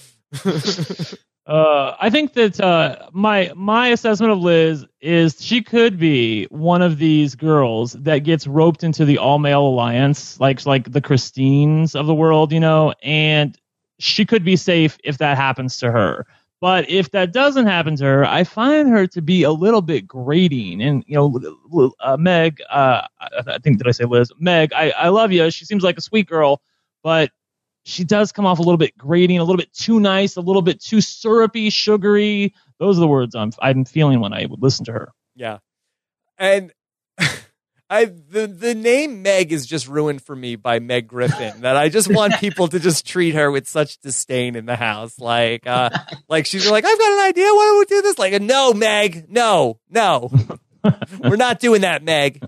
Uh, I think that uh, my my assessment of Liz is she could be one of these girls that gets roped into the all male alliance, like like the Christines of the world, you know, and she could be safe if that happens to her. But if that doesn't happen to her, I find her to be a little bit grating. And you know, uh, Meg, uh, I think did I say Liz? Meg, I, I love you. She seems like a sweet girl, but she does come off a little bit grating, a little bit too nice, a little bit too syrupy, sugary. Those are the words I'm I'm feeling when I would listen to her. Yeah, and I the the name Meg is just ruined for me by Meg Griffin. That I just want people to just treat her with such disdain in the house, like uh, like she's like, I've got an idea. Why don't we do this? Like, no, Meg, no, no, we're not doing that, Meg.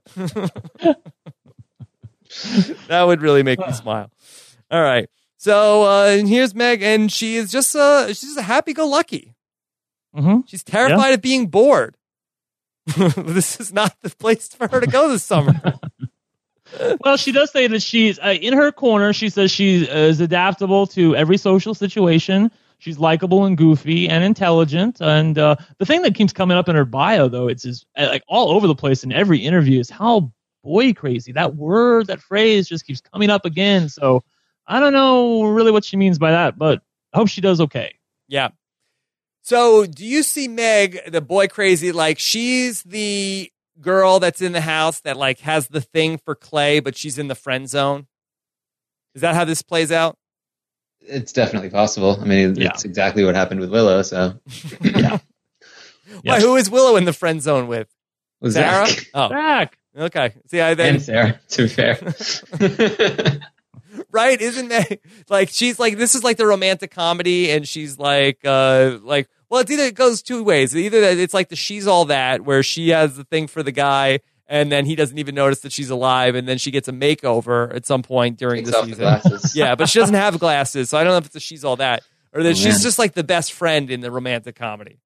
That would really make me smile. All right. So uh, and here's Meg, and she is just uh, she's just a happy-go-lucky. Mm-hmm. She's terrified of being bored. This is not the place for her to go this summer. Well, she does say that she's uh, in her corner. She says she is adaptable to every social situation. She's likable and goofy and intelligent. And uh, the thing that keeps coming up in her bio, though, it's is uh, like all over the place in every interview is how boy crazy. That word, that phrase just keeps coming up again. So I don't know really what she means by that, but I hope she does okay. Yeah. So do you see Meg, the boy crazy, like she's the girl that's in the house that like has the thing for Clay, but she's in the friend zone? Is that how this plays out? It's definitely possible. I mean, it's Yeah. exactly what happened with Willow. So Yeah. Why, who is Willow in the friend zone with? was Sarah? Zach Oh, Zach. okay. See, I then and Sarah. To be fair, right? Isn't that like she's like this is like the romantic comedy, and she's like uh like well, it's either it goes two ways. Either that it's like the she's all that where she has the thing for the guy, and then he doesn't even notice that she's alive, and then she gets a makeover at some point during takes the off the season. glasses. Yeah, but she doesn't have glasses, so I don't know if it's a she's all that or that Oh, she's man. just like the best friend in the romantic comedy.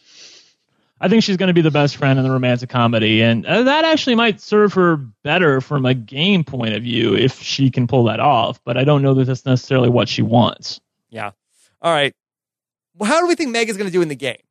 I think she's going to be the best friend in the romantic comedy, and uh, that actually might serve her better from a game point of view if she can pull that off. But I don't know that that's necessarily what she wants. Yeah. All right. Well, how do we think Meg is going to do in the game?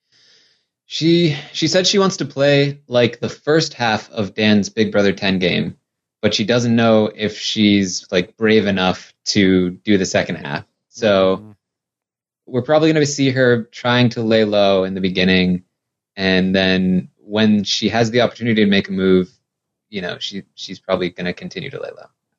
She she said she wants to play like the first half of Dan's Big Brother ten game, but she doesn't know if she's like brave enough to do the second half. So Mm-hmm. we're probably going to see her trying to lay low in the beginning, and then when she has the opportunity to make a move, you know, she she's probably going to continue to lay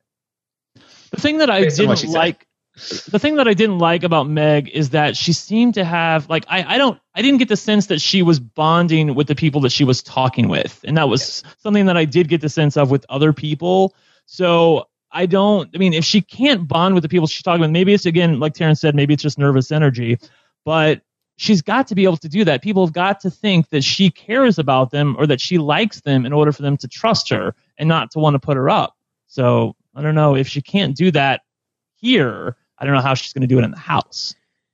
low. The thing that I Based on what she didn't said. like, the thing that I didn't like about Meg is that she seemed to have like I, I don't I didn't get the sense that she was bonding with the people that she was talking with, and that was something that I did get the sense of with other people. So I don't. I mean, if she can't bond with the people she's talking with, maybe it's again like Terrence said, maybe it's just nervous energy, but she's got to be able to do that. People have got to think that she cares about them or that she likes them in order for them to trust her and not to want to put her up. So I don't know if she can't do that here. I don't know how she's going to do it in the house.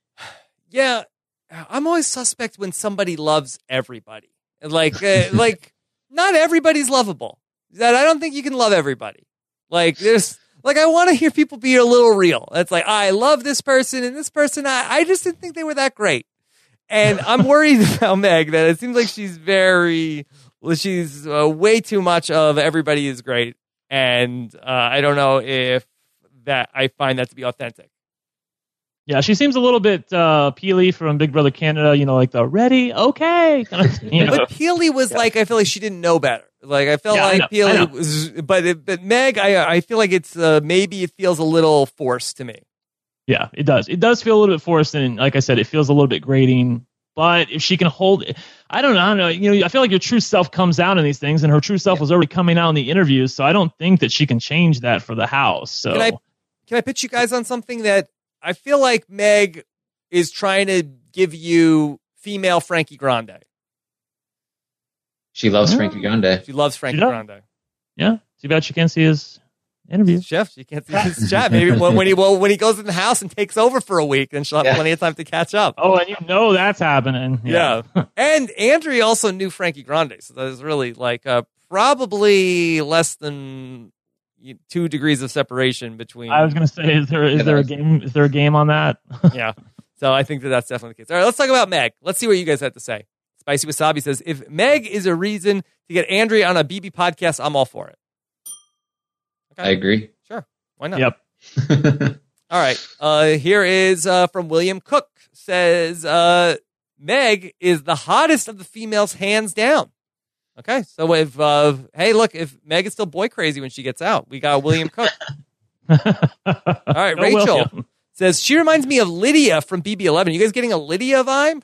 Yeah, I'm always suspect when somebody loves everybody. Like, uh, like not everybody's lovable. That I don't think you can love everybody. Like, there's like I want to hear people be a little real. It's like I love this person and this person. I, I just didn't think they were that great, and I'm worried about Meg. That it seems like she's very, well, she's uh, way too much of everybody is great, and uh, I don't know if that I find that to be authentic. Yeah, she seems a little bit uh, Peely from Big Brother Canada, you know, like the ready, okay. Kind of, you know. But Peely was like, I feel like she didn't know better. Like I felt Yeah, I like know, I Peely know. was, but it, but Meg, I I feel like it's uh, maybe it feels a little forced to me. Yeah, it does. It does feel a little bit forced, and like I said, it feels a little bit grating. But if she can hold it, I don't know. I don't know. You know, I feel like your true self comes out in these things, and her true self was already coming out in the interviews. So I don't think that she can change that for the house. So Can I can I pitch you guys on something that I feel like Meg is trying to give you female Frankie Grande. She loves Oh. Frankie Grande. She loves Frankie She does. Grande. yeah, too bad she can't see his interview. Chef, you can't see his chat. Maybe when, when he well, when he goes in the house and takes over for a week, then she'll have Yeah. plenty of time to catch up. Oh, and you know that's happening. Yeah. And Andrea also knew Frankie Grande. So that is really like uh, probably less than two degrees of separation between. I was gonna say, is there is Yeah, there a that was- game? Is there a game on that? Yeah. So I think that that's definitely the case. All right, let's talk about Meg. Let's see what you guys have to say. Spicy Wasabi says, if Meg is a reason to get Andrea on a B B podcast, I'm all for it. I agree. Sure. Why not? Yep. All right. Uh, here is uh, from William Cook. Says, uh, Meg is the hottest of the females, hands down. Okay. So if, uh, hey, look, if Meg is still boy crazy when she gets out, we got William Cook. All right, Rachel. Says, she reminds me of Lydia from B B eleven. You guys getting a Lydia vibe?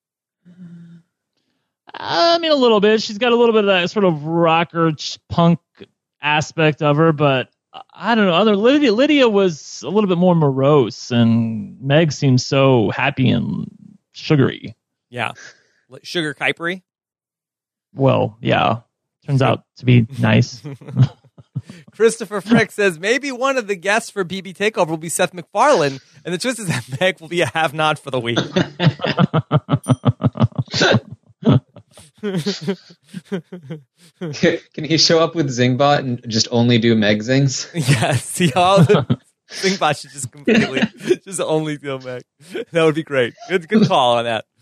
I mean, a little bit. She's got a little bit of that sort of rocker ch- punk aspect of her, but I don't know. Other Lydia, Lydia was a little bit more morose, and Meg seems so happy and sugary. Yeah. Sugar Kuipery. Well, yeah. Turns out to be nice. Christopher Frick says, maybe one of the guests for B B Takeover will be Seth MacFarlane, and the twist is that Meg will be a have-not for the week. Can he show up with Zingbot and just only do Meg Zings? Yeah, see all the Zingbot should just completely, just only do Meg. That would be great. Good, good call on that.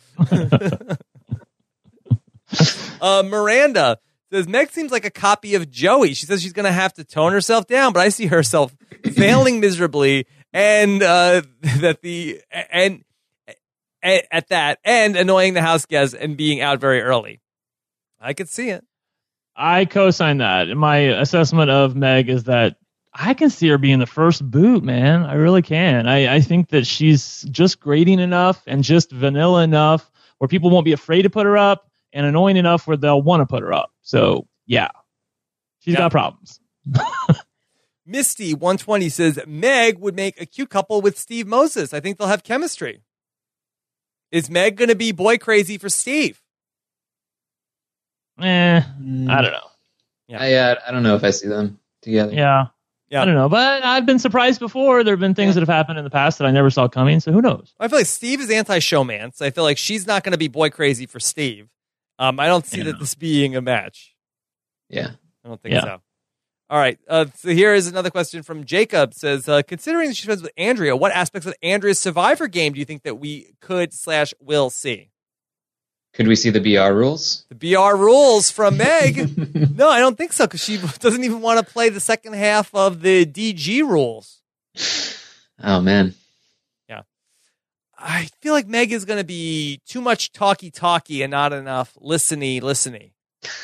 uh, Miranda says, Meg seems like a copy of Joey. She says she's going to have to tone herself down, but I see herself failing miserably, and uh, that the and, and at that and annoying the house guests and being out very early. I could see it. I co-sign that. My assessment of Meg is that I can see her being the first boot, man. I really can. I, I think that she's just grating enough and just vanilla enough where people won't be afraid to put her up, and annoying enough where they'll want to put her up. So, yeah. She's yeah. got problems. Misty one twenty says, Meg would make a cute couple with Steve Moses. I think they'll have chemistry. Is Meg going to be boy crazy for Steve? Eh, I don't know. Yeah, I, uh, I don't know if I see them together. Yeah. Yeah. I don't know, but I've been surprised before. There have been things yeah. that have happened in the past that I never saw coming, so who knows? I feel like Steve is anti-showmance. I feel like she's not going to be boy crazy for Steve. Um, I don't see yeah. that this being a match. Yeah. I don't think yeah. so. All right. Uh, so here is another question from Jacob. Says, uh, considering she's friends with Andrea, what aspects of Andrea's Survivor game do you think that we could slash will see? Could we see the B R rules? The B R rules from Meg? No, I don't think so, because she doesn't even want to play the second half of the D G rules. Oh, man. Yeah. I feel like Meg is going to be too much talky-talky and not enough listeny-listeny.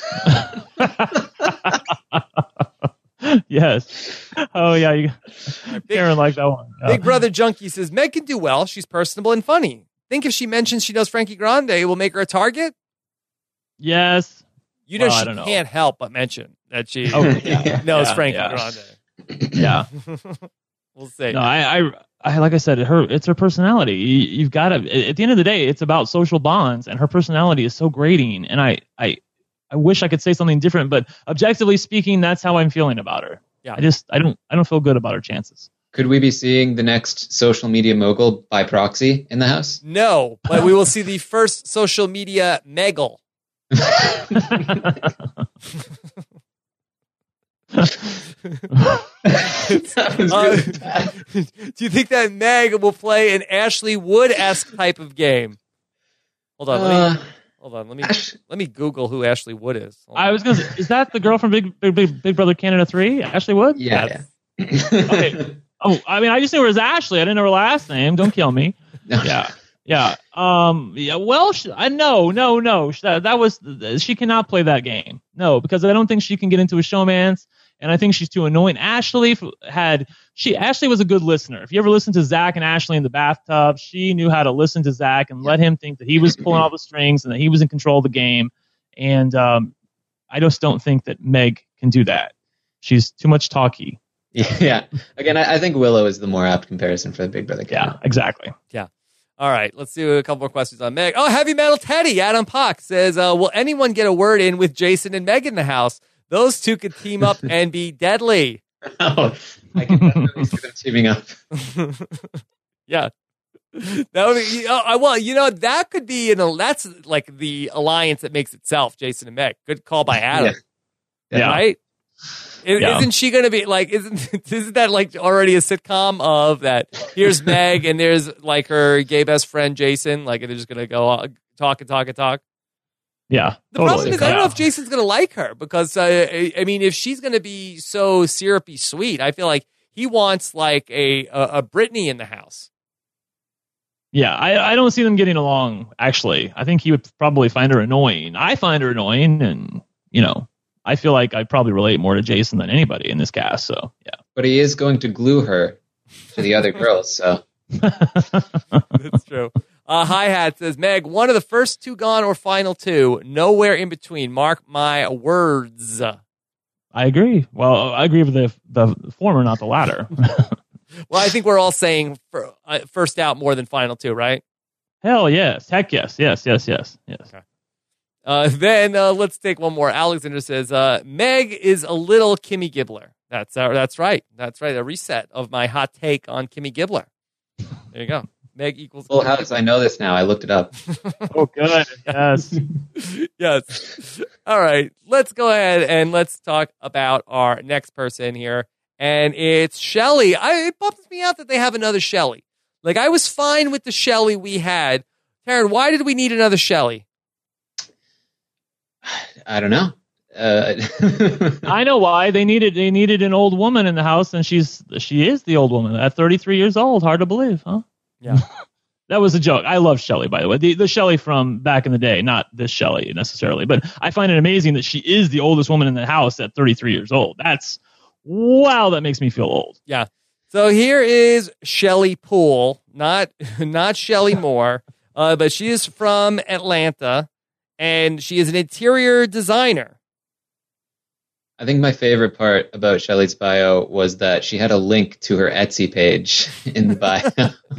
Yes. Oh, yeah. You, big, Karen liked that one. Yeah. Big Brother Junkie says, Meg can do well. She's personable and funny. Think if she mentions she knows Frankie Grande, it will make her a target? Yes. You know well, she know. can't help but mention that she oh, yeah. knows yeah, Frankie yeah. Grande. Yeah. We'll see. No, I, I, I, like I said, her, it's her personality. You, you've got to, at the end of the day, it's about social bonds, and her personality is so grating. And I, I, I wish I could say something different, but objectively speaking, that's how I'm feeling about her. Yeah. I just, I don't, I don't feel good about her chances. Could we be seeing the next social media mogul by proxy in the house? No, but we will see the first social media Meggle. uh, do you think that Meg will play an Ashley Wood-esque type of game? Hold on, let me, uh, hold on. Let me Ash- let me Google who Ashley Wood is. Hold I on. was gonna. Say, is that the girl from Big Big Big, Big Brother Canada three? Ashley Wood? Yeah. yeah. Okay. Oh, I mean, I just knew her as Ashley. I didn't know her last name. Don't kill me. No. Yeah. Yeah. Um. Yeah. Well, she, I no, no, no. That, that was she cannot play that game. No, because I don't think she can get into a showmance, and I think she's too annoying. Ashley had she Ashley was a good listener. If you ever listened to Zach and Ashley in the bathtub, she knew how to listen to Zach and let him think that he was pulling all the strings and that he was in control of the game. And um, I just don't think that Meg can do that. She's too much talky. Yeah. Again, I, I think Willow is the more apt comparison for the Big Brother Canada. Yeah. Exactly. Yeah. All right, let's do a couple more questions on Meg. Oh, Heavy Metal Teddy, Adam Pock says, uh, will anyone get a word in with Jason and Meg in the house? Those two could team up and be deadly. Oh, I can definitely see them teaming up. Yeah. That would be, oh, I well, you know, that could be, an, that's like the alliance that makes itself, Jason and Meg. Good call by Adam. Yeah. yeah. Right? Is, yeah. Isn't she going to be like, isn't, isn't that like already a sitcom of that? Here's Meg and there's like her gay best friend, Jason. Like they're just going to go uh, talk and talk and talk. Yeah. The totally. problem is, I don't know if Jason's going to like her because, uh, I, I mean, if she's going to be so syrupy sweet, I feel like he wants like a, a, a Britney in the house. Yeah, I, I don't see them getting along, actually. I think he would probably find her annoying. I find her annoying, and, you know, I feel like I probably relate more to Jason than anybody in this cast, so, yeah. But he is going to glue her to the other girls, so. That's true. Uh, Hi-Hat says, Meg, one of the first two gone or final two, nowhere in between. Mark my words. I agree. Well, I agree with the the former, not the latter. Well, I think we're all saying for, uh, first out more than final two, right? Hell yes. Heck yes. Yes, yes, yes, yes. Okay. Uh, then uh, let's take one more. Alexander says, uh, Meg is a little Kimmy Gibbler. That's uh, that's right. That's right. A reset of my hot take on Kimmy Gibbler. There you go. Meg equals Full House. I know this now. I looked it up. Oh, good. Yes. Yes. All right. Let's go ahead and let's talk about our next person here. And it's Shelly. I, it bums me out that they have another Shelly. Like, I was fine with the Shelly we had. Taryn, why did we need another Shelly? I don't know. Uh, I know why they needed they needed an old woman in the house, and she's she is the old woman at thirty-three years old. Hard to believe, huh? Yeah, that was a joke. I love Shelly, by the way, the the Shelly from back in the day, not this Shelly necessarily, but I find it amazing that she is the oldest woman in the house at thirty-three years old. That's wow, that makes me feel old. Yeah. So here is Shelly Poole, not not Shelly Moore, uh, but she is from Atlanta, and she is an interior designer. I think my favorite part about Shelly's bio was that she had a link to her Etsy page in the bio.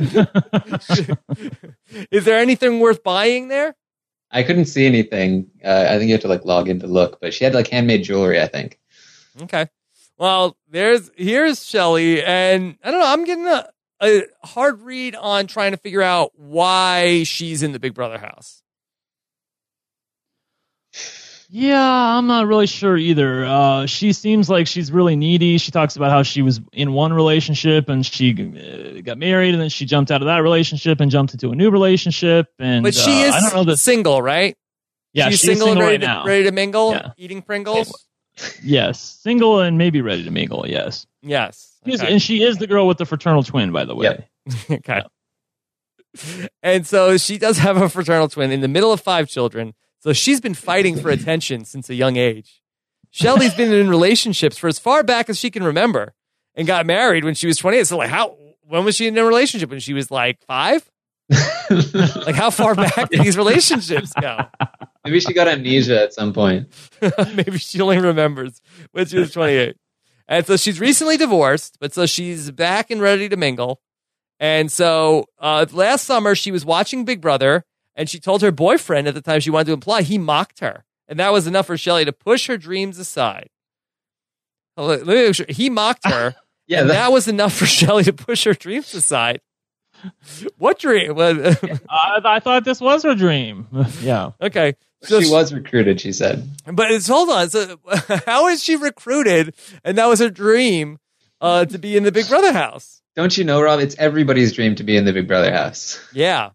Is there anything worth buying there? I couldn't see anything. Uh, I think you have to like log in to look, but she had like handmade jewelry, I think. Okay. Well, there's here's Shelly, and I don't know. I'm getting a, a hard read on trying to figure out why she's in the Big Brother house. Yeah, I'm not really sure either. Uh, she seems like she's really needy. She talks about how she was in one relationship and she uh, got married, and then she jumped out of that relationship and jumped into a new relationship. And but she uh, is I don't know the, single, right? Yeah, she's she's single, single and ready, right to, now. ready to mingle, Yeah. eating Pringles. Yes, single and maybe ready to mingle. Yes, yes, She's- okay. and she is the girl with the fraternal twin, by the way. Yep. Okay. And so she does have a fraternal twin in the middle of five children. So she's been fighting for attention since a young age. Shelly's been in relationships for as far back as she can remember and got married when she was twenty-eight. So like how, when was she in a relationship? When she was like five? Like how far back did these relationships go? Maybe she got amnesia at some point. Maybe she only remembers when she was twenty-eight. And so she's recently divorced, but so she's back and ready to mingle. And so uh, last summer she was watching Big Brother, and she told her boyfriend at the time she wanted to imply, he mocked her. And that was enough for Shelly to push her dreams aside. Let me make sure. He mocked her. Yeah, and that- that was enough for Shelly to push her dreams aside. What dream? Well, I, I thought this was her dream. Yeah. okay. So she was recruited, she said. But it's, hold on. So how is she recruited? And that was her dream uh, to be in the Big Brother house. Don't you know, Rob? It's everybody's dream to be in the Big Brother house. Yeah.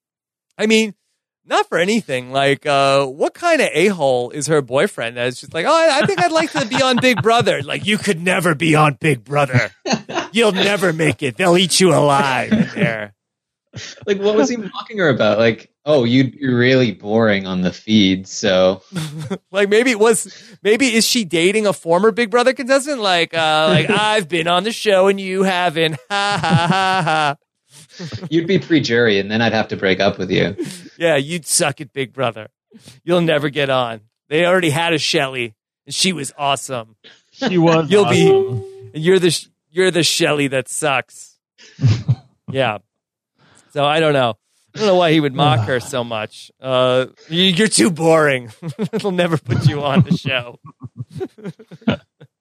I mean, not for anything. Like, uh, what kind of a-hole is her boyfriend that's just like, oh, I, I think I'd like to be on Big Brother. Like, you could never be on Big Brother. You'll never make it. They'll eat you alive in there. Like, what was he mocking her about? Like, oh, you'd be really boring on the feed, so... Like, maybe it was, maybe is she dating a former Big Brother contestant? Like, uh, like I've been on the show and you haven't. Ha, ha, ha, ha. You'd be pre-jury, and then I'd have to break up with you. Yeah, you'd suck at Big Brother. You'll never get on. They already had a Shelly, and she was awesome. She was. You'll awesome. be, you're the you're the Shelly that sucks. Yeah. So I don't know. I don't know why he would mock her so much. Uh, you- you're too boring. It'll never put you on the show. Like,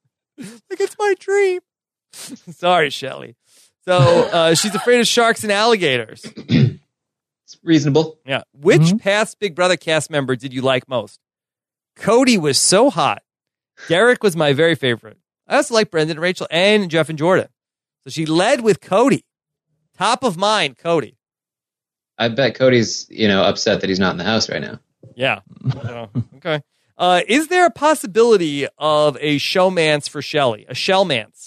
it's my dream. Sorry, Shelly. So uh, she's afraid of sharks and alligators. It's reasonable. Yeah. Which Mhm. past Big Brother cast member did you like most? Cody was so hot. Derek was my very favorite. I also like Brendan and Rachel and Jeff and Jordan. So she led with Cody. Top of mind, Cody. I bet Cody's, you know, upset that he's not in the house right now. Yeah. So, okay. Uh, is there a possibility of a showmance for Shelly? A shellmance?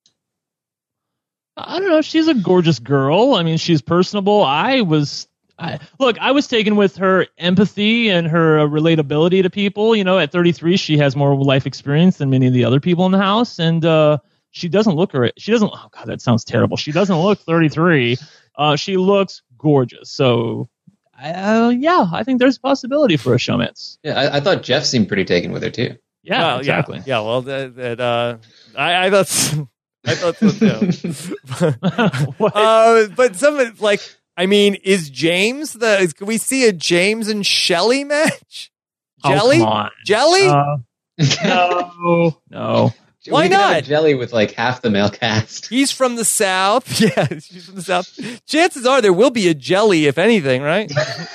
I don't know. She's a gorgeous girl. I mean, she's personable. I was, I, look, I was taken with her empathy and her uh, relatability to people. You know, at thirty-three, she has more life experience than many of the other people in the house, and uh, she doesn't look her. She doesn't. Oh God, that sounds terrible. She doesn't look thirty-three. Uh, she looks gorgeous. So, uh, yeah, I think there's a possibility for a showmance. Yeah, I, I thought Jeff seemed pretty taken with her, too. Yeah, Well, exactly. Yeah, yeah well, that, that uh, I, I thought, I thought so too. What? uh, but some of it, like, I mean, is James the? Is, can we see a James and Shelly match? Oh, Jelly, come on. Jelly. Uh, no, no. Why we could have a not? jelly with like half the male cast. He's from the South. Yeah, she's from the South. Chances are there will be a jelly, if anything, right?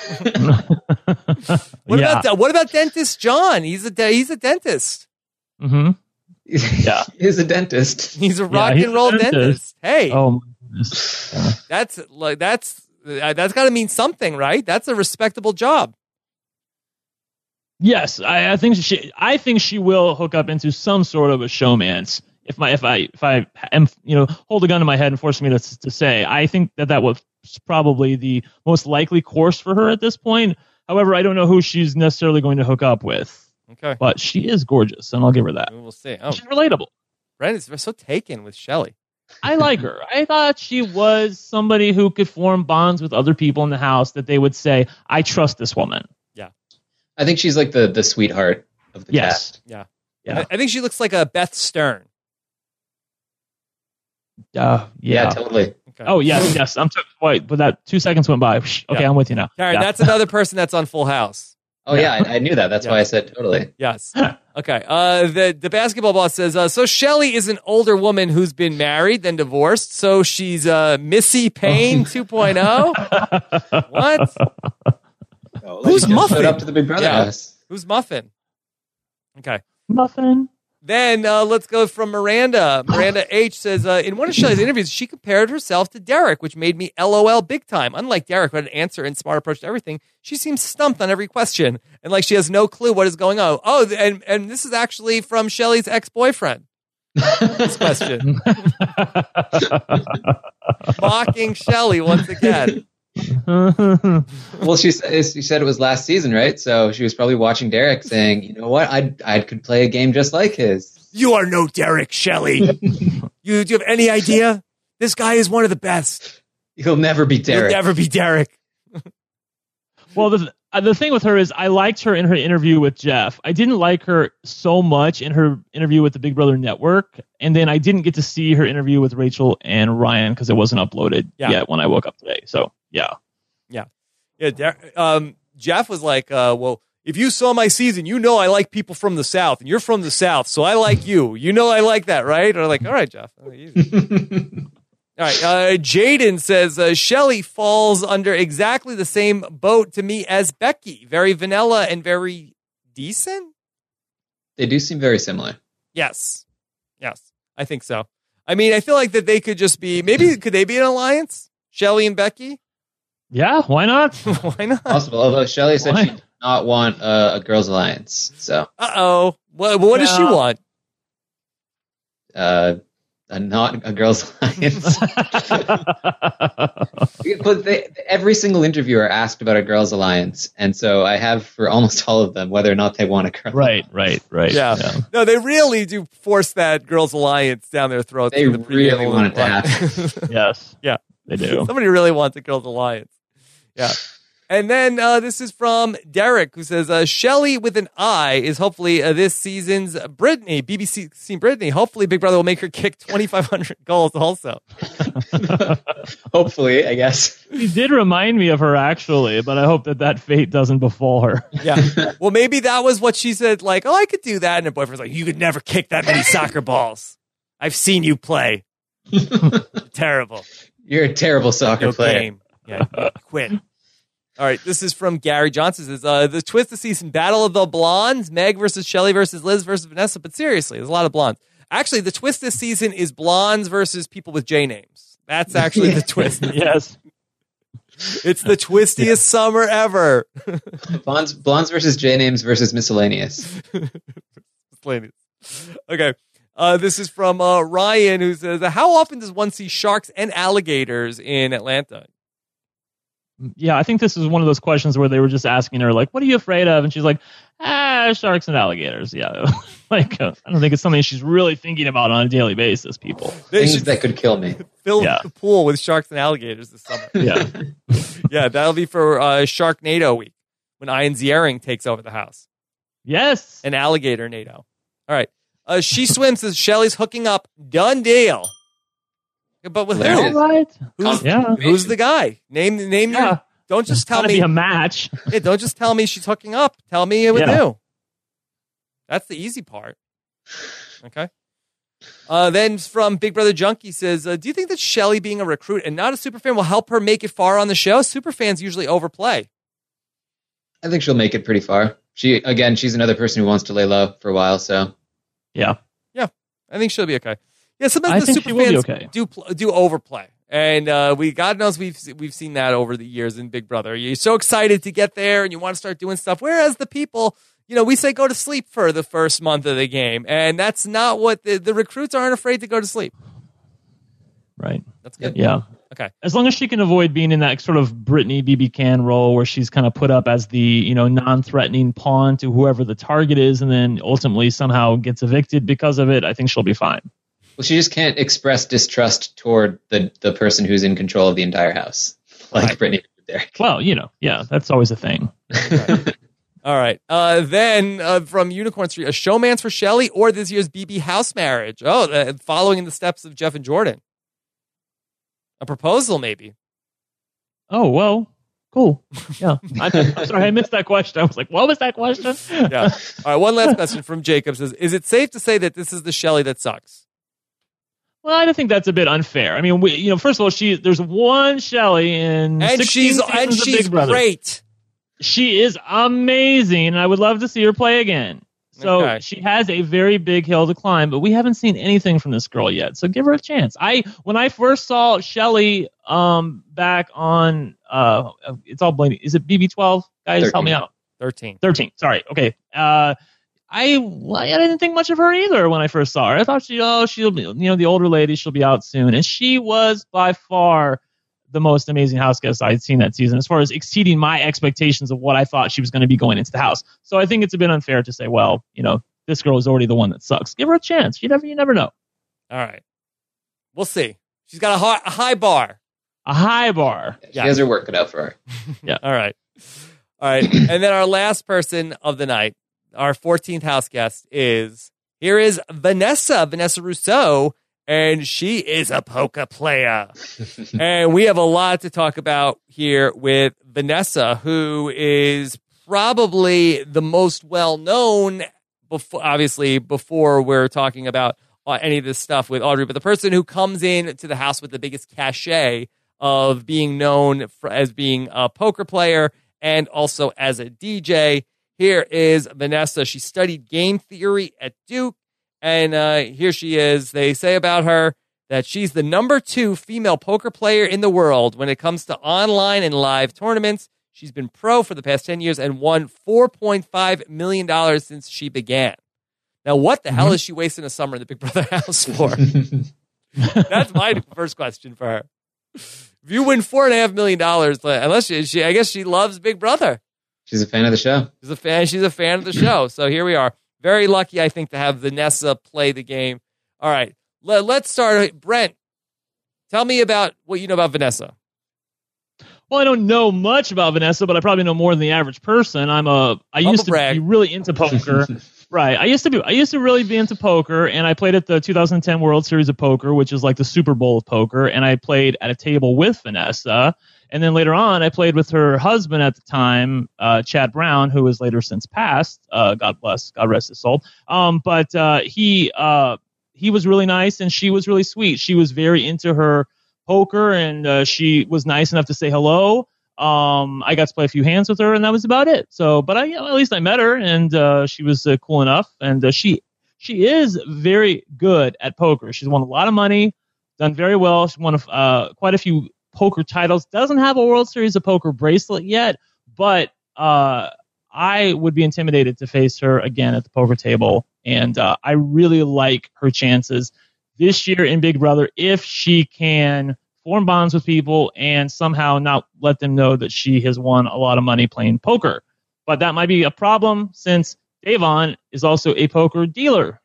What Yeah. about what about Dentist John? He's a de- he's a dentist. Mm-hmm. Yeah. He's a dentist. He's a Yeah, rock he's and a roll dentist. dentist. Hey, Oh my goodness. Yeah. that's like that's uh, that's got to mean something, right? That's a respectable job. Yes, I, I think she. I think she will hook up into some sort of a showmance. If my if I if I am you know hold a gun to my head and force me to to say, I think that that was probably the most likely course for her at this point. However, I don't know who she's necessarily going to hook up with, Okay, but she is gorgeous, and I'll give her that. we'll see. Oh, She's relatable. Brandon's so taken with Shelley. I like her. I thought she was somebody who could form bonds with other people in the house that they would say, "I trust this woman." I think she's like the the sweetheart of the Yes. cast. Yeah, Yeah. I, I think she looks like a Beth Stern. Uh, Yeah, yeah. totally. Okay. Oh yes, yes. I'm t- wait, but that two seconds went by. Okay, Yeah. I'm with you now. Karen, Yeah. that's another person that's on Full House. Oh yeah, I, I knew that. That's Yeah. why I said totally. Yes. Okay. Uh, the the basketball boss says, uh, so Shelley is an older woman who's been married then divorced, so she's uh, Missy Payne two point oh. What? Oh, Who's Just Muffin? showed up to the Big Brother Yeah. house. Who's Muffin? Okay. Muffin. Then uh, let's go from Miranda. Miranda H says, uh, in one of Shelley's interviews, she compared herself to Derek, which made me LOL big time. Unlike Derek, who had an answer and smart approach to everything, she seems stumped on every question and like she has no clue what is going on. Oh, and, and this is actually from Shelley's ex-boyfriend. This question. Mocking Shelley once again. Well, she s- she said it was last season, right? So she was probably watching Derek, saying, "You know what? I I could play a game just like his." You are no Derek Shelley. you, do you have any idea? This guy is one of the best. He'll never be Derek. You'll never be Derek. Well, the uh, the thing with her is, I liked her in her interview with Jeff. I didn't like her so much in her interview with the Big Brother Network, and then I didn't get to see her interview with Rachel and Ryan because it wasn't uploaded Yeah. yet when I woke up today. So yeah, Yeah, Der- um, Jeff was like, uh, well, if you saw my season, you know I like people from the South, and you're from the South, so I like you. You know I like that, right? Or like, all right, Jeff. Oh, easy. All right, uh, Jaden says, uh, Shelley falls under exactly the same boat to me as Becky. Very vanilla and very decent? They do seem very similar. Yes. Yes, I think so. I mean, I feel like that they could just be, maybe, could they be an alliance? Shelley and Becky? yeah, why not? Why not? Possible. Although Shelley said Why? she did not want uh, a girls' alliance. So Uh-oh. What, what does she Yeah. want? uh, a not a girls' alliance. But they, every single interviewer asked about a girls' alliance, and so I have for almost all of them whether or not they want a girl. Right, right, right. Yeah. No, they really do force that girls' alliance down their throats. They through the really pregame want it to happen. Yes. Yeah. They do. Somebody really wants a girls' alliance. Yeah. And then uh, this is from Derek, who says, uh, Shelley with an I is hopefully uh, this season's Brittany, B B C seen Brittany. Hopefully Big Brother will make her kick twenty-five hundred goals also. Hopefully, I guess. He did remind me of her, actually, but I hope that that fate doesn't befall her. Yeah. Well, maybe that was what she said, like, oh, I could do that. And her boyfriend's like, you could never kick that many soccer balls. I've seen you play. Terrible. You're a terrible soccer No player. game. Yeah, quit. All right, this is from Gary Johnson. It says, uh, the twist of season, Battle of the Blondes, Meg versus Shelley versus Liz versus Vanessa. But seriously, there's a lot of blondes. Actually, the twist this season is blondes versus people with J names. That's actually the twist. Yes. It's the twistiest summer ever. Blondes, blondes versus J names versus miscellaneous. Miscellaneous. Okay. Uh, this is from uh, Ryan, who says, how often does one see sharks and alligators in Atlanta? Yeah, I think this is one of those questions where they were just asking her, like, what are you afraid of? And she's like, ah, sharks and alligators. Yeah. like, uh, I don't think it's something she's really thinking about on a daily basis, people. They Things should that could kill me. fill Yeah. the pool with sharks and alligators this summer. Yeah. Yeah, that'll be for uh, Sharknado week when Ian Ziering takes over the house. Yes. An alligator NATO. All right. Uh, she swims as Shelley's hooking up. Done deal. But with There it who? is. All right. Who's, Yeah. who's the guy? Name name Yeah. your. Don't just It's tell gotta me. be a match. Yeah, don't just tell me she's hooking up. Tell me with Yeah. who. That's the easy part. Okay. Uh, then from Big Brother Junkie says, uh, do you think that Shelly being a recruit and not a superfan will help her make it far on the show? Superfans usually overplay. I think she'll make it pretty far. She again, she's another person who wants to lay low for a while. So Yeah. Yeah, I think she'll be okay. Yeah, sometimes I the think she will be superfans okay. do pl- do overplay, and uh, we God knows we've we've seen that over the years in Big Brother. You're so excited to get there, and you want to start doing stuff. Whereas the people, you know, we say go to sleep for the first month of the game, and that's not what the, the recruits aren't afraid to go to sleep. Right. That's good. Yeah. Okay. As long as she can avoid being in that sort of Brittany B B Can role where she's kind of put up as the, you know, non-threatening pawn to whoever the target is and then ultimately somehow gets evicted because of it, I think she'll be fine. Well, she just can't express distrust toward the, the person who's in control of the entire house, like Right. Brittany did there. Well, you know, yeah, that's always a thing. All right. Uh, then uh, from Unicorn Street, a showman's for Shelly or this year's B B house marriage? Oh, uh, following in the steps of Jeff and Jordan. A proposal, maybe. Oh, well, cool. Yeah. I'm, I'm sorry, I missed that question. I was like, what was that question? Yeah. All right. One last question from Jacob says, is it safe to say that this is the Shelly that sucks? Well, I think that's a bit unfair. I mean, we, you know, first of all, she there's one Shelly in And sixteen she's and seasons of she's Big Brother. great. She is amazing. I would love to see her play again. So Okay. she has a very big hill to climb, but we haven't seen anything from this girl yet. So give her a chance. I when I first saw Shelly um back on uh it's all blank. Is it B B twelve? Guys, help me thirteen. out. thirteen. thirteen. Sorry. Okay. Uh I well, I didn't think much of her either when I first saw her. I thought she oh she'll be you know the older lady, she'll be out soon. And she was by far the most amazing house guest I'd seen that season, as far as exceeding my expectations of what I thought she was going to be going into the house. So I think it's a bit unfair to say, well, you know, this girl is already the one that sucks. Give her a chance. You never, you never know. All right. We'll see. She's got a high, a high bar. A high bar. She Yeah. has her work cut out for her. All right. All right. And then our last person of the night, our fourteenth house guest is, here is Vanessa, Vanessa Rousseau, and she is a poker player. And we have a lot to talk about here with Vanessa, who is probably the most well-known, before, obviously, before we're talking about uh, any of this stuff with Audrey, but the person who comes in to the house with the biggest cachet of being known for, as being a poker player and also as a D J. Here is Vanessa. She studied game theory at Duke. And uh, here she is. They say about her that she's the number two female poker player in the world when it comes to online and live tournaments. She's been pro for the past ten years and won four point five million dollars since she began. Now, what the mm-hmm. hell is she wasting a summer in the Big Brother house for? That's my first question for her. If you win four point five million dollars, unless she, she, I guess she loves Big Brother. She's a fan of the show. She's a fan. She's a fan of the show. So here we are. Very lucky, I think, to have Vanessa play the game. All right, Let, let's start. Brent, tell me about what you know about Vanessa. Well, I don't know much about Vanessa, but I probably know more than the average person. I'm a. I Humble used to brag. be really into poker. Right. I used to be. I used to really be into poker, and I played at the two thousand ten World Series of Poker, which is like the Super Bowl of poker. And I played at a table with Vanessa. And then later on, I played with her husband at the time, uh, Chad Brown, who has later since passed. Uh, God bless, God rest his soul. Um, but uh, he uh, he was really nice, and she was really sweet. She was very into her poker, and uh, she was nice enough to say hello. Um, I got to play a few hands with her, and that was about it. So, but I, you know, at least I met her, and uh, she was uh, cool enough. And uh, she she is very good at poker. She's won a lot of money, done very well. She won a, uh, quite a few poker titles. Doesn't have a World Series of Poker bracelet yet, but uh, I would be intimidated to face her again at the poker table. And uh, I really like her chances this year in Big Brother if she can form bonds with people and somehow not let them know that she has won a lot of money playing poker. But that might be a problem since Davon is also a poker dealer.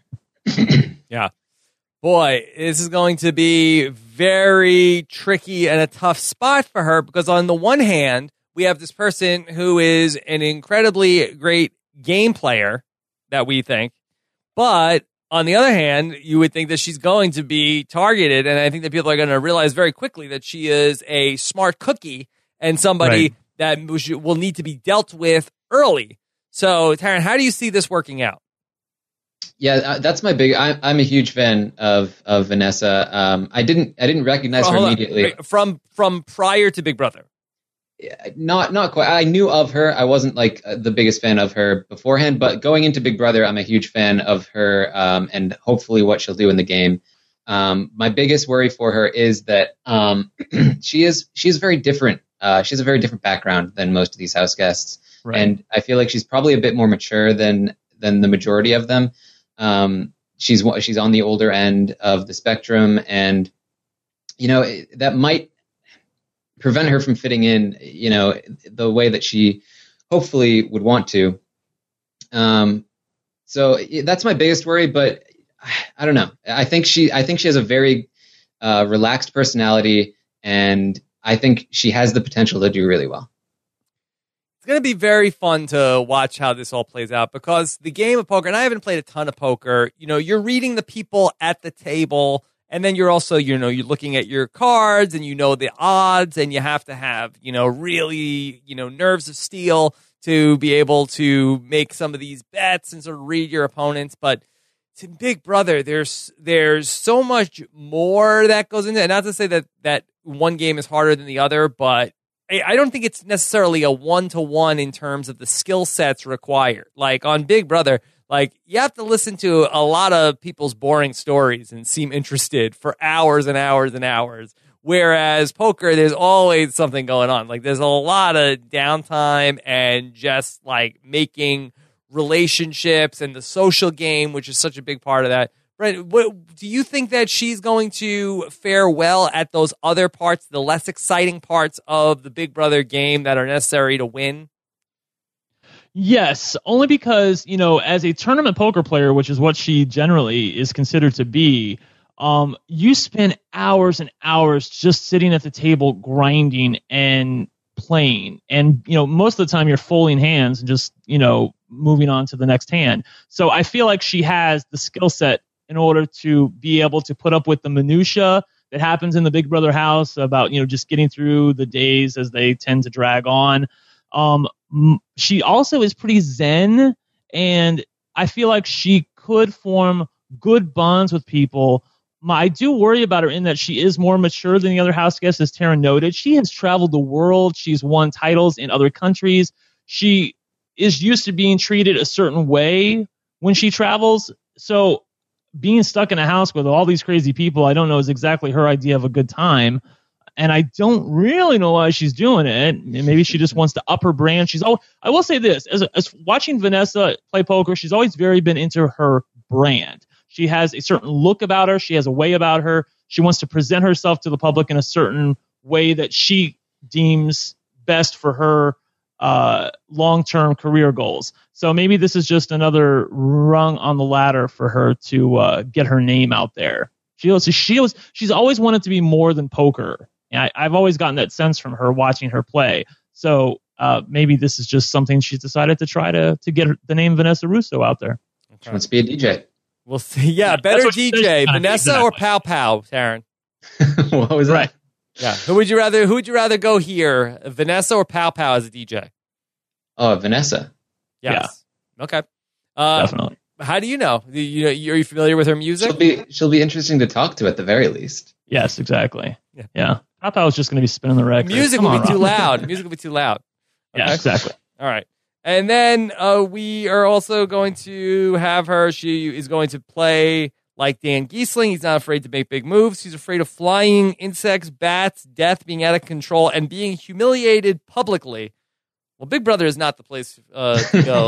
Yeah. Boy, this is going to be very tricky and a tough spot for her because on the one hand, we have this person who is an incredibly great game player that we think, but on the other hand, you would think that she's going to be targeted, and I think that people are going to realize very quickly that she is a smart cookie and somebody right. that will need to be dealt with early. So, Taryn, how do you see this working out? Yeah, that's my big. I, I'm a huge fan of of Vanessa. Um, I didn't I didn't recognize Oh, her hold on. immediately. Wait, from from prior to Big Brother. Not not quite. I knew of her. I wasn't like the biggest fan of her beforehand, but going into Big Brother, I'm a huge fan of her, um, and hopefully what she'll do in the game. Um, my biggest worry for her is that um, she is she is very different. Uh, she has a very different background than most of these house guests, Right. and I feel like she's probably a bit more mature than than the majority of them. Um, she's she's on the older end of the spectrum, and you know that might prevent her from fitting in, you know, the way that she hopefully would want to. Um, so that's my biggest worry, but I don't know. I think she, I think she has a very uh, relaxed personality, and I think she has the potential to do really well. It's going to be very fun to watch how this all plays out, because the game of poker, and I haven't played a ton of poker, you know, you're reading the people at the table. And then you're also, you know, you're looking at your cards and you know the odds, and you have to have, you know, really, you know, nerves of steel to be able to make some of these bets and sort of read your opponents. But to Big Brother, there's there's so much more that goes into it. Not to say that that one game is harder than the other, but I, I don't think it's necessarily a one-to-one in terms of the skill sets required. Like on Big Brother, like, you have to listen to a lot of people's boring stories and seem interested for hours and hours and hours. Whereas poker, there's always something going on. Like, there's a lot of downtime and just, like, making relationships and the social game, which is such a big part of that. Brent, what, do you think that she's going to fare well at those other parts, the less exciting parts of the Big Brother game that are necessary to win? Yes, only because, you know, as a tournament poker player, which is what she generally is considered to be, um, you spend hours and hours just sitting at the table grinding and playing. And, you know, most of the time you're folding hands and just, you know, moving on to the next hand. So I feel like she has the skill set in order to be able to put up with the minutia that happens in the Big Brother house about, you know, just getting through the days as they tend to drag on. Um, she also is pretty zen, and I feel like she could form good bonds with people. I do worry about her in that she is more mature than the other house guests, as Taryn noted. She has traveled the world. She's won titles in other countries. She is used to being treated a certain way when she travels. So being stuck in a house with all these crazy people, I don't know, is exactly her idea of a good time. And I don't really know why she's doing it. Maybe she just wants to up her brand. She's always, I will say this, as, as watching Vanessa play poker, she's always very been into her brand. She has a certain look about her. She has a way about her. She wants to present herself to the public in a certain way that she deems best for her uh, long-term career goals. So maybe this is just another rung on the ladder for her to uh, get her name out there. She was, she was, she's always wanted to be more than poker. And I, I've always gotten that sense from her watching her play. So uh, maybe this is just something she's decided to try to to get her, the name Vanessa Russo out there. She wants to be a D J. We'll see. Yeah, better D J, Vanessa exactly. or Pow Pow, Taryn? What was right. that? Yeah. Who would you rather? Who would you rather go here, Vanessa or Pow Pow as a D J? Oh, Vanessa. Yes. Yeah. Okay. Uh, Definitely. How do you know? You, you, are you familiar with her music? She'll be she'll be interesting to talk to at the very least. Yes, exactly. Yeah. Yeah. I thought I was just going to be spinning the record. Music Come will on, be too Rob. loud. Music will be too loud. Okay? Yeah, exactly. All right. And then uh, we are also going to have her. She is going to play like Dan Giesling. He's not afraid to make big moves. He's afraid of flying insects, bats, death, being out of control, and being humiliated publicly. Well, Big Brother is not the place uh, to go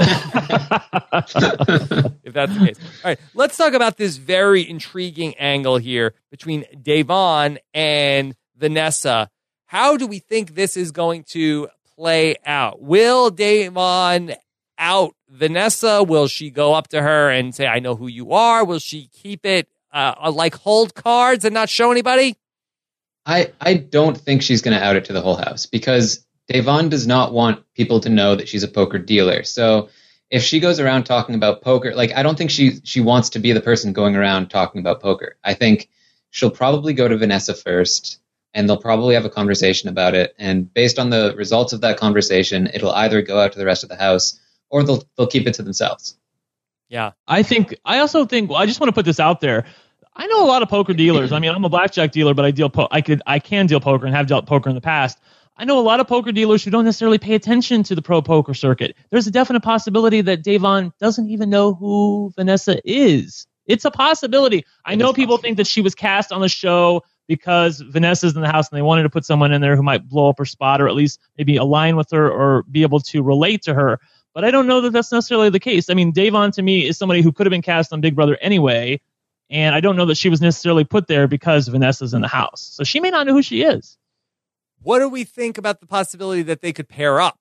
if that's the case. All right, let's talk about this very intriguing angle here between Da'Vonne and Vanessa. How do we think this is going to play out? Will Da'Vonne out Vanessa? Will she go up to her and say, I know who you are? Will she keep it uh, like hold cards and not show anybody? I, I don't think she's going to out it to the whole house, because Da'Vonne does not want people to know that she's a poker dealer. So if she goes around talking about poker, like, I don't think she she wants to be the person going around talking about poker. I think she'll probably go to Vanessa first, and they'll probably have a conversation about it. And based on the results of that conversation, it'll either go out to the rest of the house or they'll they'll keep it to themselves. Yeah. I think, I also think, I just want to put this out there. I know a lot of poker dealers. I mean, I'm a blackjack dealer, but I deal, po- I could, I can deal poker and have dealt poker in the past. I know a lot of poker dealers who don't necessarily pay attention to the pro poker circuit. There's a definite possibility that Da'Vonne doesn't even know who Vanessa is. It's a possibility. I know people think that she was cast on the show because Vanessa's in the house and they wanted to put someone in there who might blow up her spot or at least maybe align with her or be able to relate to her. But I don't know that that's necessarily the case. I mean, Da'Vonne to me is somebody who could have been cast on Big Brother anyway. And I don't know that she was necessarily put there because Vanessa's in the house. So she may not know who she is. What do we think about the possibility that they could pair up?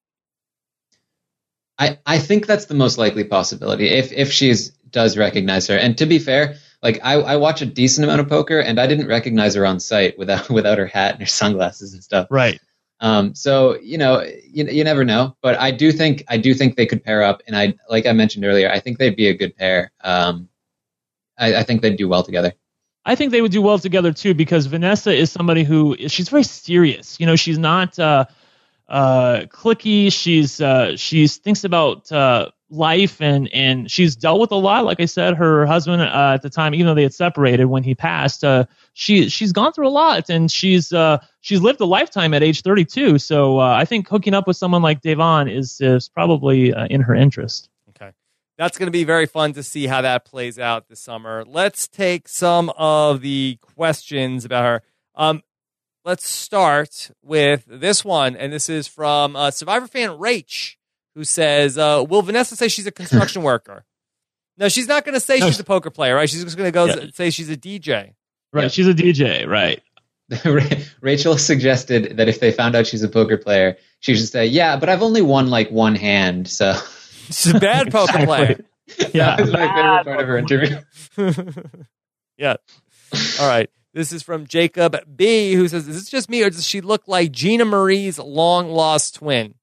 I, I think that's the most likely possibility if if she does recognize her. And to be fair, like I, I watch a decent amount of poker, and I didn't recognize her on sight without without her hat and her sunglasses and stuff. Right. Um. So you know, you, you never know. But I do think I do think they could pair up, and I like I mentioned earlier, I think they'd be a good pair. Um. I, I think they'd do well together. I think they would do well together too, because Vanessa is somebody who she's very serious. You know, she's not uh, uh, cliquey. She's uh, she's thinks about uh, life, and and she's dealt with a lot. Like I said, her husband uh, at the time, even though they had separated when he passed, uh, she she's gone through a lot, and she's uh, she's lived a lifetime at age thirty-two. So uh, I think hooking up with someone like Da'Vonne is is probably uh, in her interest. That's going to be very fun to see how that plays out this summer. Let's take some of the questions about her. Um, let's start with this one, and this is from uh, Survivor fan Rach, who says, uh, will Vanessa say she's a construction worker? No, she's not going to say No, she's a poker player, right? She's just going to go Yeah. say she's a D J. Right, Yeah. she's a D J, right? Rachel suggested that if they found out she's a poker player, she should say, "Yeah, but I've only won like one hand, so." She's a bad poker player. Yeah. That was my favorite part of her interview. Yeah. All right. This is from Jacob B, who says, is this just me, or does she look like Gina Marie's long-lost twin?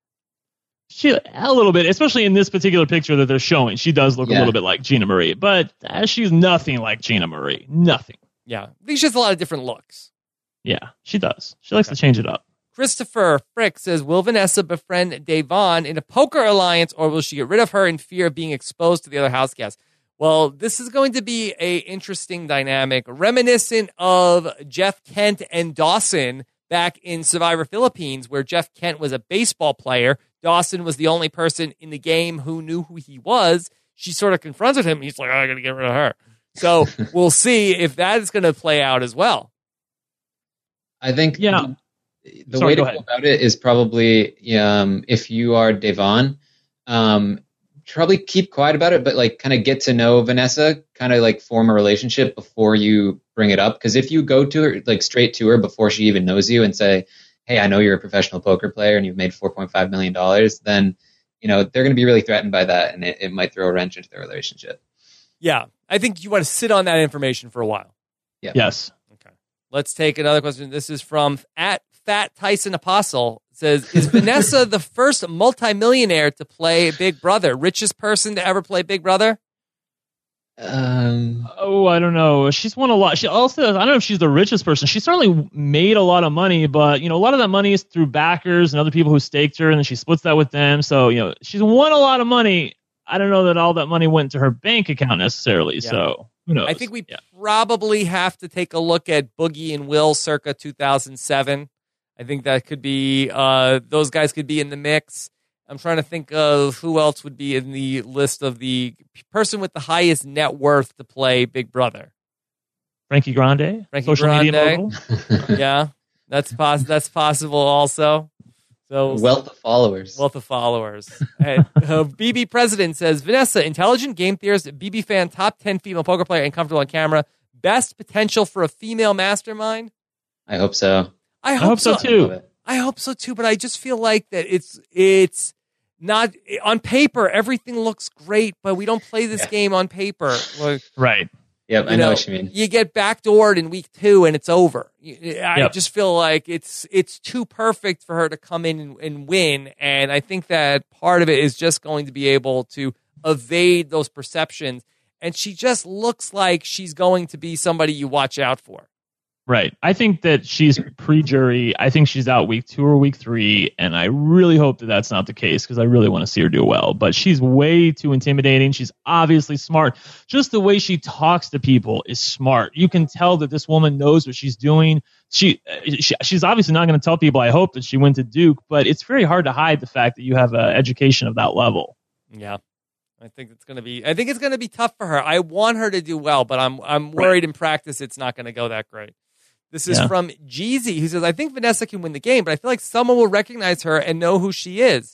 She a little bit, especially in this particular picture that they're showing. She does look Yeah. a little bit like Gina Marie, but uh, she's nothing like Gina Marie. Nothing. Yeah. I think she has a lot of different looks. Yeah, she does. She likes to change it up. Christopher Frick says, will Vanessa befriend Da'Vonne in a poker alliance, or will she get rid of her in fear of being exposed to the other house guests? Well, this is going to be a interesting dynamic, reminiscent of Jeff Kent and Dawson back in Survivor Philippines, where Jeff Kent was a baseball player. Dawson was the only person in the game who knew who he was. She sort of confronted him. He's like, oh, I got to get rid of her. So we'll see if that is going to play out as well. I think Yeah. the, the Sorry, way to go go ahead. about it is probably um, if you are Da'Vonne, um, probably keep quiet about it, but like kind of get to know Vanessa, kind of like form a relationship before you bring it up. Because if you go to her like straight to her before she even knows you and say, "Hey, I know you're a professional poker player and you've made four point five million dollars," then you know they're going to be really threatened by that, and it, it might throw a wrench into their relationship. Yeah. I think you want to sit on that information for a while. Yeah. Yes. Okay. Let's take another question. This is from at Fat Tyson Apostle. It says, is Vanessa the first multimillionaire to play Big Brother? Richest person to ever play Big Brother? Um, Oh, I don't know. She's won a lot. She also, I don't know if she's the richest person. She certainly made a lot of money, but you know, a lot of that money is through backers and other people who staked her, and then she splits that with them. So you know, she's won a lot of money. I don't know that all that money went to her bank account necessarily. Yeah. So who knows? I think we Yeah. probably have to take a look at Boogie and Will circa two thousand seven. I think that could be, uh, those guys could be in the mix. I'm trying to think of who else would be in the list of the person with the highest net worth to play Big Brother. Frankie Grande, Frankie social media Grande. mogul. Yeah, that's pos- that's possible also. So wealth of followers. wealth of followers. Hey, uh, B B President says, Vanessa, intelligent game theorist, B B fan, top ten female poker player, and comfortable on camera. Best potential for a female mastermind? I hope so. I I hope, hope so I love too. it. I hope so too, but I just feel like that it's it's not on paper. Everything looks great, but we don't play this Yeah. game on paper. Like, Right. Yep, I you know, what you mean. You get backdoored in week two, and it's over. You- I Yep. just feel like it's it's too perfect for her to come in and, and win, and I think that part of it is just going to be able to evade those perceptions. And she just looks like she's going to be somebody you watch out for. Right. I think that she's pre-jury. I think she's out week two or week three, and I really hope that that's not the case because I really want to see her do well. But she's way too intimidating. She's obviously smart. Just the way she talks to people is smart. You can tell that this woman knows what she's doing. She, she she's obviously not going to tell people, I hope, that she went to Duke, but it's very hard to hide the fact that you have an education of that level. Yeah. I think it's going to be I think it's going to be tough for her. I want her to do well, but I'm I'm worried in practice it's not going to go that great. This is yeah. from Jeezy, who says, I think Vanessa can win the game, but I feel like someone will recognize her and know who she is.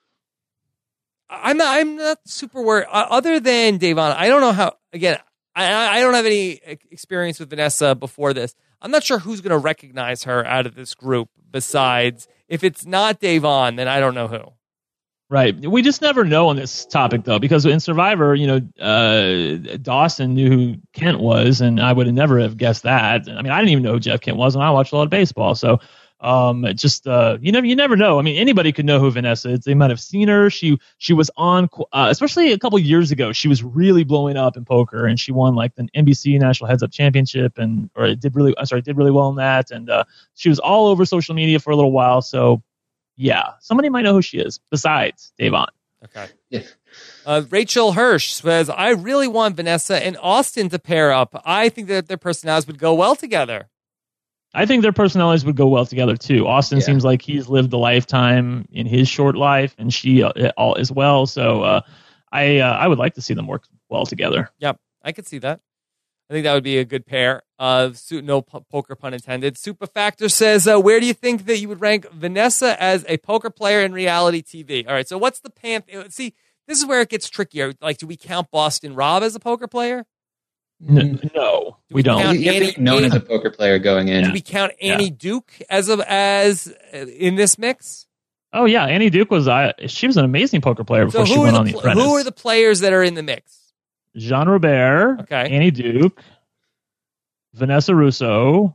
I'm not, I'm not super worried. Uh, other than Davon, I don't know how, again, I, I don't have any experience with Vanessa before this. I'm not sure who's going to recognize her out of this group besides, if it's not Davon, then I don't know who. Right. We just never know on this topic, though, because in Survivor, you know, uh, Dawson knew who Kent was, and I would have never have guessed that. I mean, I didn't even know who Jeff Kent was, and I watched a lot of baseball. So um, just, uh, you never you never know. I mean, anybody could know who Vanessa is. They might have seen her. She she was on, uh, especially a couple years ago, she was really blowing up in poker, and she won like the N B C National Heads Up Championship, and or it did really, I'm sorry, did really well in that. And uh, she was all over social media for a little while. So yeah, somebody might know who she is besides Davon. Okay. Yeah. Uh, Rachel Hirsch says, I really want Vanessa and Austin to pair up. I think that their personalities would go well together. I think their personalities would go well together, too. Austin yeah. seems like he's lived a lifetime in his short life, and she uh, all as well. So uh, I uh, I would like to see them work well together. Yep, I could see that. I think that would be a good pair. Uh, no p- poker pun intended. Super Factor says, uh, where do you think that you would rank Vanessa as a poker player in reality T V? All right, so what's the pan? See, this is where it gets trickier. Like, do we count Boston Rob as a poker player? No, no we, we don't. Count you Annie, known Annie, as a poker player going in. Do we count Annie yeah. Duke as a, as uh, in this mix? Oh yeah, Annie Duke was. Uh, she was an amazing poker player before so she went the, on The Apprentice. Who are the players that are in the mix? Jean Robert, okay. Annie Duke, Vanessa Russo,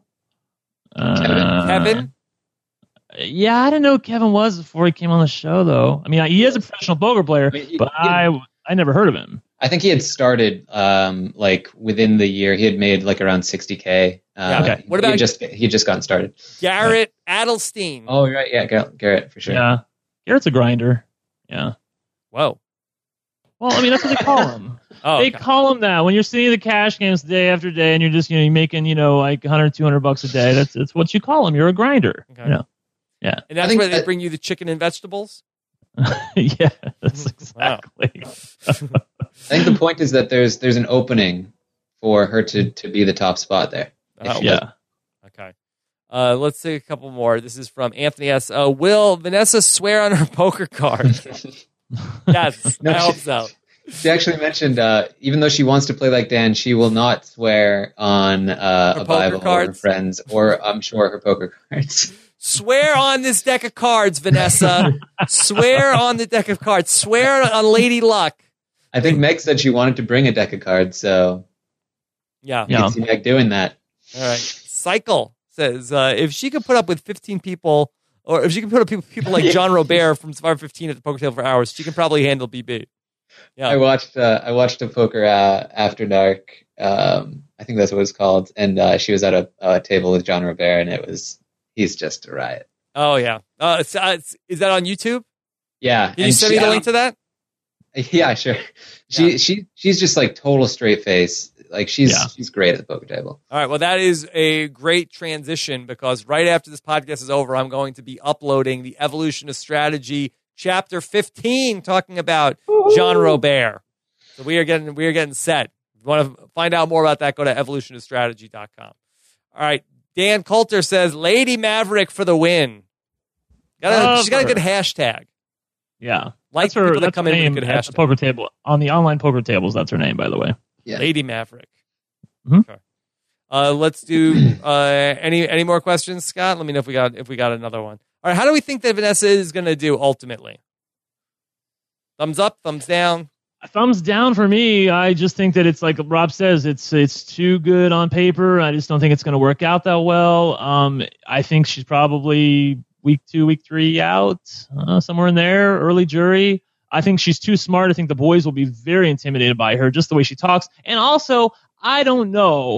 uh, Kevin. Yeah, I didn't know who Kevin was before he came on the show, though. I mean, he is a professional poker player, I mean, but he, I I never heard of him. I think he had started um, like within the year. He had made like around sixty K. Uh, yeah, okay. What about he just he had just gotten started? Garrett right. Adelstein. Oh right, yeah, Garrett, Garrett for sure. Yeah, Garrett's a grinder. Yeah. Whoa. Well, I mean, that's what they call him. oh, they okay. call him that when you're seeing the cash games day after day, and you're just you know you're making you know like one hundred, two hundred bucks a day. That's that's what you call him. You're a grinder. Okay. You know? Yeah. And that's where they bring you the chicken and vegetables. Yeah, that's exactly. Wow. I think the point is that there's there's an opening for her to, to be the top spot there. Oh, yeah. Okay. Uh, let's take a couple more. This is from Anthony S. Uh, will Vanessa swear on her poker card? Yes, no, I hope she, so. She actually mentioned, uh, even though she wants to play like Dan, she will not swear on uh, a Bible or her friends, or I'm sure her poker cards. Swear on this deck of cards, Vanessa. Swear on the deck of cards. Swear on Lady Luck. I think Meg said she wanted to bring a deck of cards, so yeah, you yeah. can see Meg doing that. All right. Cycle says uh, if she could put up with fifteen people, or if she can put up people, people like John Robert from Survivor fifteen at the poker table for hours, she can probably handle B B. Yeah, I watched. Uh, I watched a poker uh, after dark. Um, I think that's what it's called, and uh, she was at a, a table with John Robert, and it was. He's just a riot. Oh, yeah. Uh, it's, uh, it's, is that on YouTube? Yeah. Can you send me the link to that? Yeah, sure. She yeah. she she's just like total straight face. Like she's yeah. she's great at the poker table. All right. Well, that is a great transition because right after this podcast is over, I'm going to be uploading the Evolution of Strategy Chapter fifteen, talking about Woo-hoo. Jean Robert. So we are getting we are getting set. If you want to find out more about that, go to evolution of strategy dot com. All right. Dan Coulter says, Lady Maverick for the win. Got a, she's got a good hashtag. Yeah. Like that's her, people that that's come her in name with a good at hashtag. the poker table. On the online poker tables, that's her name, by the way. Yeah. Lady Maverick. Mm-hmm. Okay. Uh, let's do uh, any any more questions, Scott? Let me know if we got if we got another one. All right. How do we think that Vanessa is going to do ultimately? Thumbs up, thumbs down. Thumbs down for me. I just think that it's like Rob says, it's it's too good on paper. I just don't think it's going to work out that well. Um, I think she's probably week two, week three out, uh, somewhere in there, early jury. I think she's too smart. I think the boys will be very intimidated by her, just the way she talks. And also, I don't know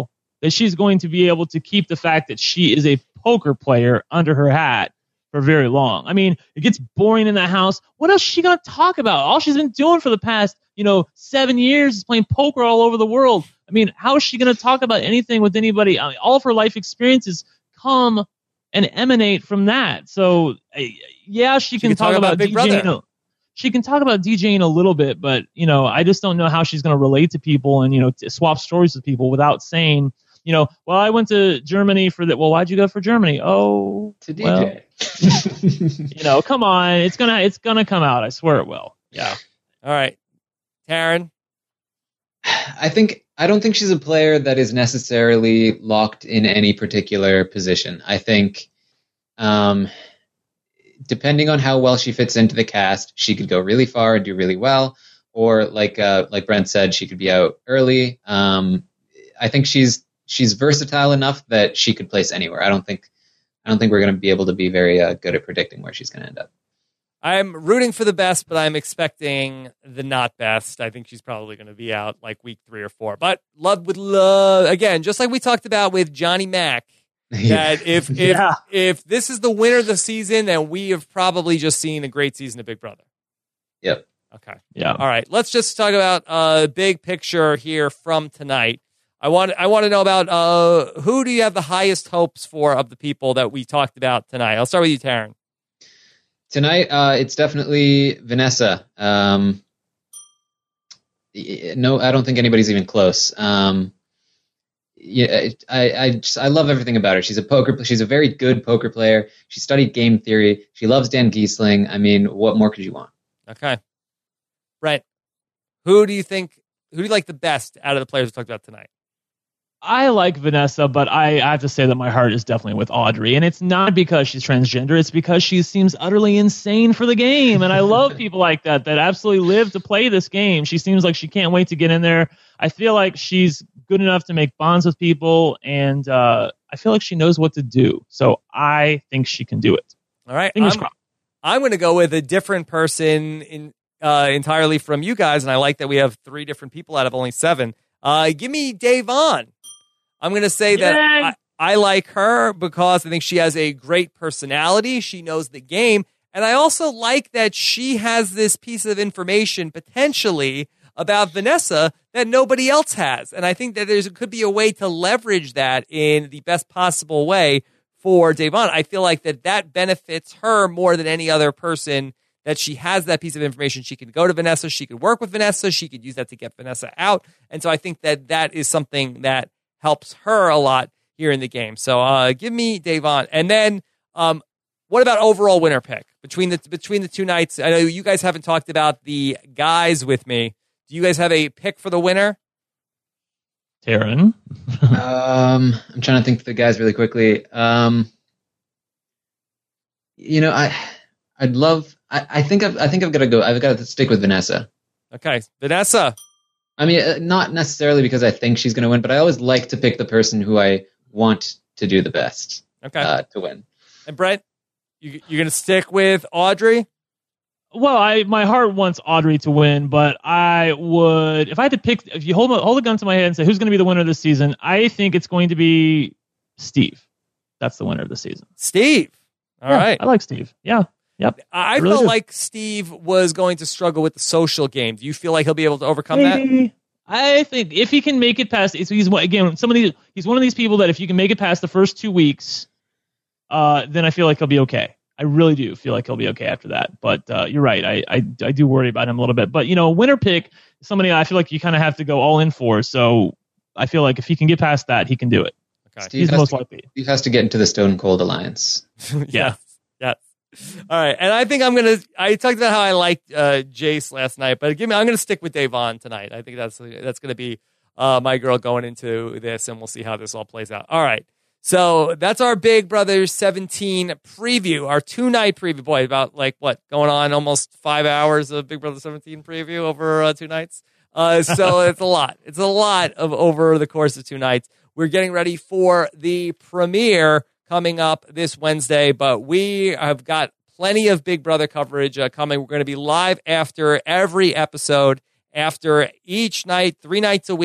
that she's going to be able to keep the fact that she is a poker player under her hat for very long. I mean, it gets boring in that house. What else is she going to talk about? All she's been doing for the past, you know, seven years is playing poker all over the world. I mean, how is she going to talk about anything with anybody? I mean, all of her life experiences come and emanate from that. So, uh, yeah, she, she can, can talk, talk about, about Big DJing. A, she can talk about DJing a little bit, but, you know, I just don't know how she's going to relate to people and, you know, t- swap stories with people without saying, you know, well, I went to Germany for that. Well, why'd you go for Germany? Oh, to D J. Well, you know, come on, it's gonna, it's gonna come out. I swear it will. Yeah. All right, Taryn. I think I don't think she's a player that is necessarily locked in any particular position. I think, um, depending on how well she fits into the cast, she could go really far and do really well, or like uh, like Brent said, she could be out early. Um, I think she's she's versatile enough that she could place anywhere. I don't think I don't think we're going to be able to be very uh, good at predicting where she's going to end up. I'm rooting for the best, but I'm expecting the not best. I think she's probably going to be out like week three or four. But love would love, again, just like we talked about with Johnny Mac, Yeah. that if if Yeah. if this is the winner of the season, then we have probably just seen a great season of Big Brother. Yep. Okay. Yeah. All right. Let's just talk about a uh, big picture here from tonight. I want I want to know about uh, who do you have the highest hopes for of the people that we talked about tonight? I'll start with you, Taryn. Tonight, uh, it's definitely Vanessa. Um, no, I don't think anybody's even close. Um, yeah, I I, just, I love everything about her. She's a poker. She's a very good poker player. She studied game theory. She loves Dan Giesling. I mean, what more could you want? Okay. Brent, who do you think, who do you like the best out of the players we talked about tonight? I like Vanessa, but I, I have to say that my heart is definitely with Audrey. And it's not because she's transgender. It's because she seems utterly insane for the game. And I love people like that, that absolutely live to play this game. She seems like she can't wait to get in there. I feel like she's good enough to make bonds with people. And uh, I feel like she knows what to do. So I think she can do it. All right. Fingers I'm, crossed. I'm going to go with a different person in uh, entirely from you guys. And I like that we have three different people out of only seven. Uh, give me Dave Vaughn. I'm going to say that I, I like her because I think she has a great personality. She knows the game. And I also like that she has this piece of information potentially about Vanessa that nobody else has. And I think that there could be a way to leverage that in the best possible way for Davon. I feel like that that benefits her more than any other person, that she has that piece of information. She could go to Vanessa. She could work with Vanessa. She could use that to get Vanessa out. And so I think that that is something that helps her a lot here in the game. So uh, give me Davon. And then um, what about overall winner pick between the between the two nights? I know you guys haven't talked about the guys with me. Do you guys have a pick for the winner? Taryn? um, I'm trying to think of the guys really quickly. Um, you know, I I'd love. I, I think I've, I think I've got to go. I've got to stick with Vanessa. Okay, Vanessa. I mean, not necessarily because I think she's going to win, but I always like to pick the person who I want to do the best. Okay, uh, to win. And Brent, you, you're going to stick with Audrey? Well, I my heart wants Audrey to win, but I would, if I had to pick, if you hold hold a gun to my head and say who's going to be the winner this season, I think it's going to be Steve. That's the winner of the season. Steve. All yeah, right. I like Steve. Yeah. Yep. I, I really felt do. like Steve was going to struggle with the social game. Do you feel like he'll be able to overcome Maybe. that? I think if he can make it past, so he's again some of these. He's one of these people that if you can make it past the first two weeks, uh, then I feel like he'll be okay. I really do feel like he'll be okay after that. But uh, you're right. I, I I do worry about him a little bit. But you know, winner pick somebody I feel like you kind of have to go all in for. So I feel like if he can get past that, he can do it. Okay. Steve He's has most to, likely. Steve has to get into the Stone Cold Alliance. Yes. Yes. All right. And I think I'm going to, I talked about how I liked uh, Jace last night, but give me, I'm going to stick with Davon tonight. I think that's, that's going to be uh, my girl going into this, and we'll see how this all plays out. All right. So that's our Big Brother seventeen preview, our two night preview. Boy, about like what, going on almost five hours of Big Brother seventeen preview over uh, two nights. Uh, so it's a lot. It's a lot of over the course of two nights. We're getting ready for the premiere coming up this Wednesday, but we have got plenty of Big Brother coverage uh, coming. We're going to be live after every episode, after each night, three nights a week.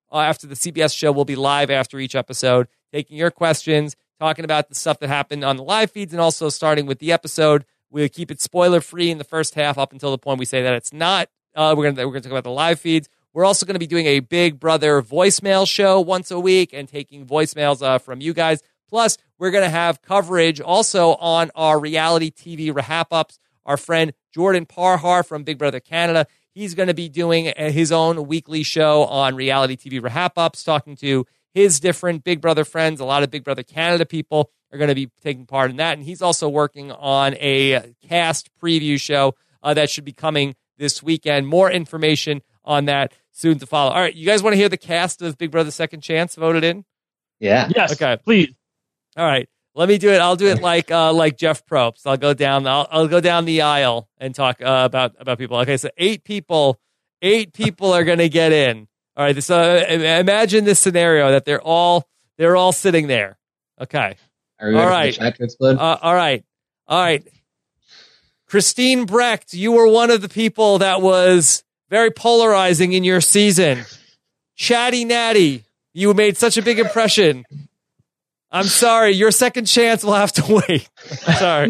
uh, after the C B S show. We'll be live after each episode, taking your questions, talking about the stuff that happened on the live feeds, and also starting with the episode. We'll keep it spoiler free in the first half up until the point we say that it's not. Uh, we're gonna we're gonna talk about the live feeds. We're also going to be doing a Big Brother voicemail show once a week and taking voicemails uh, from you guys. Plus, we're going to have coverage also on our reality T V wrap-ups. Our friend Jordan Parhar from Big Brother Canada, he's going to be doing his own weekly show on reality T V wrap-ups, talking to his different Big Brother friends. A lot of Big Brother Canada people are going to be taking part in that. And he's also working on a cast preview show uh, that should be coming this weekend. More information on that soon to follow. All right, you guys want to hear the cast of Big Brother Second Chance voted in? Yeah. Yes. Okay. Please. All right. Let me do it. I'll do it like uh, like Jeff Probst. I'll go down. I'll, I'll go down the aisle and talk uh, about about people. Okay, so eight people, eight people are going to get in. All right. So uh, imagine this scenario that they're all they're all sitting there. Okay. Are we ready All for right. the chat to explode? Uh, all right. All right. Christine Brecht, you were one of the people that was very polarizing in your season. Chatty Natty, you made such a big impression. I'm sorry. Your second chance will have to wait. Sorry.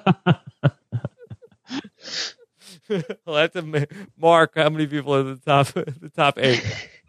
We'll have to mark how many people are in the top, the top eight.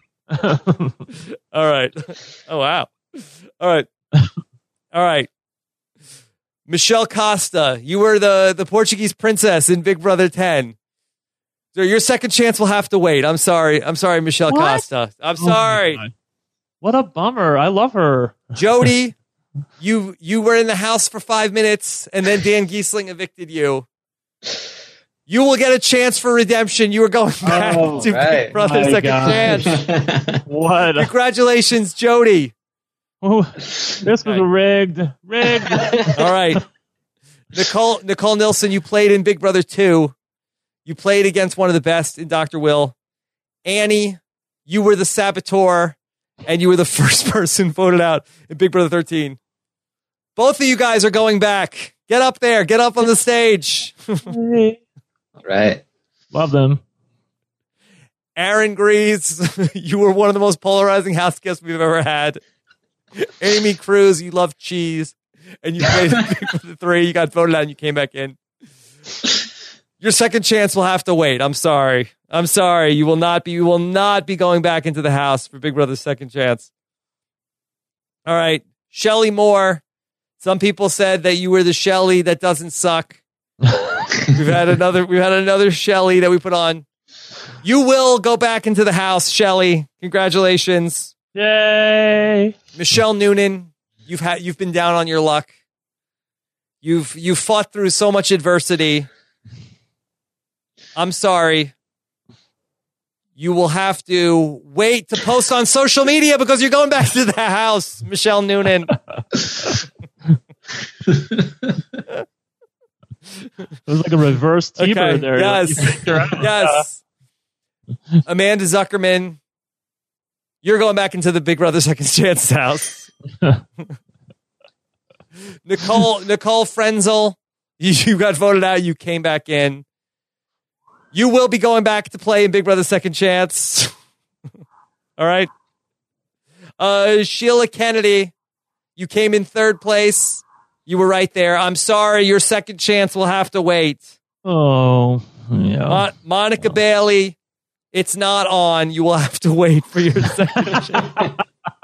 All right. Oh, wow. All right. All right. Michelle Costa, you were the, the Portuguese princess in Big Brother ten. So your second chance will have to wait. I'm sorry. I'm sorry, Michelle What? Costa. I'm Oh my sorry. God. What a bummer. I love her. Jody, you you were in the house for five minutes, and then Dan Giesling evicted you. You will get a chance for redemption. You are going back Oh, to right. Big Brother My Second God. Chance. What? Congratulations, Jody. Oh, this was Okay. rigged. Rigged. All right. Nicole Nicole Nilsson, you played in Big Brother two. You played against one of the best in Doctor Will. Annie, you were the saboteur, and you were the first person voted out in Big Brother thirteen. Both of you guys are going back. Get up there. Get up on the stage. Right. Love them. Aaron Greaves, you were one of the most polarizing house guests we've ever had. Amy Cruz, you love cheese, and you played in Big Brother three. You got voted out, and you came back in. Your second chance will have to wait. I'm sorry. I'm sorry. You will not be. You will not be going back into the house for Big Brother's second chance. All right, Shelley Moore. Some people said that you were the Shelley that doesn't suck. we've had another. We've had another Shelley that we put on. You will go back into the house, Shelley. Congratulations, Yay. Michelle Noonan. You've had. You've been down on your luck. You've you've fought through so much adversity. I'm sorry. You will have to wait to post on social media because you're going back to the house, Michelle Noonan. It was like a reverse teaser Okay, there. yes. You picked her out. Yes. Amanda Zuckerman, you're going back into the Big Brother Second Chance house. Nicole Nicole Frenzel, you, you got voted out. You came back in. You will be going back to play in Big Brother Second Chance. All right. Uh, Sheila Kennedy, you came in third place. You were right there. I'm sorry. Your second chance will have to wait. Oh, yeah. Mon- Monica Bailey, it's not on. You will have to wait for your second chance.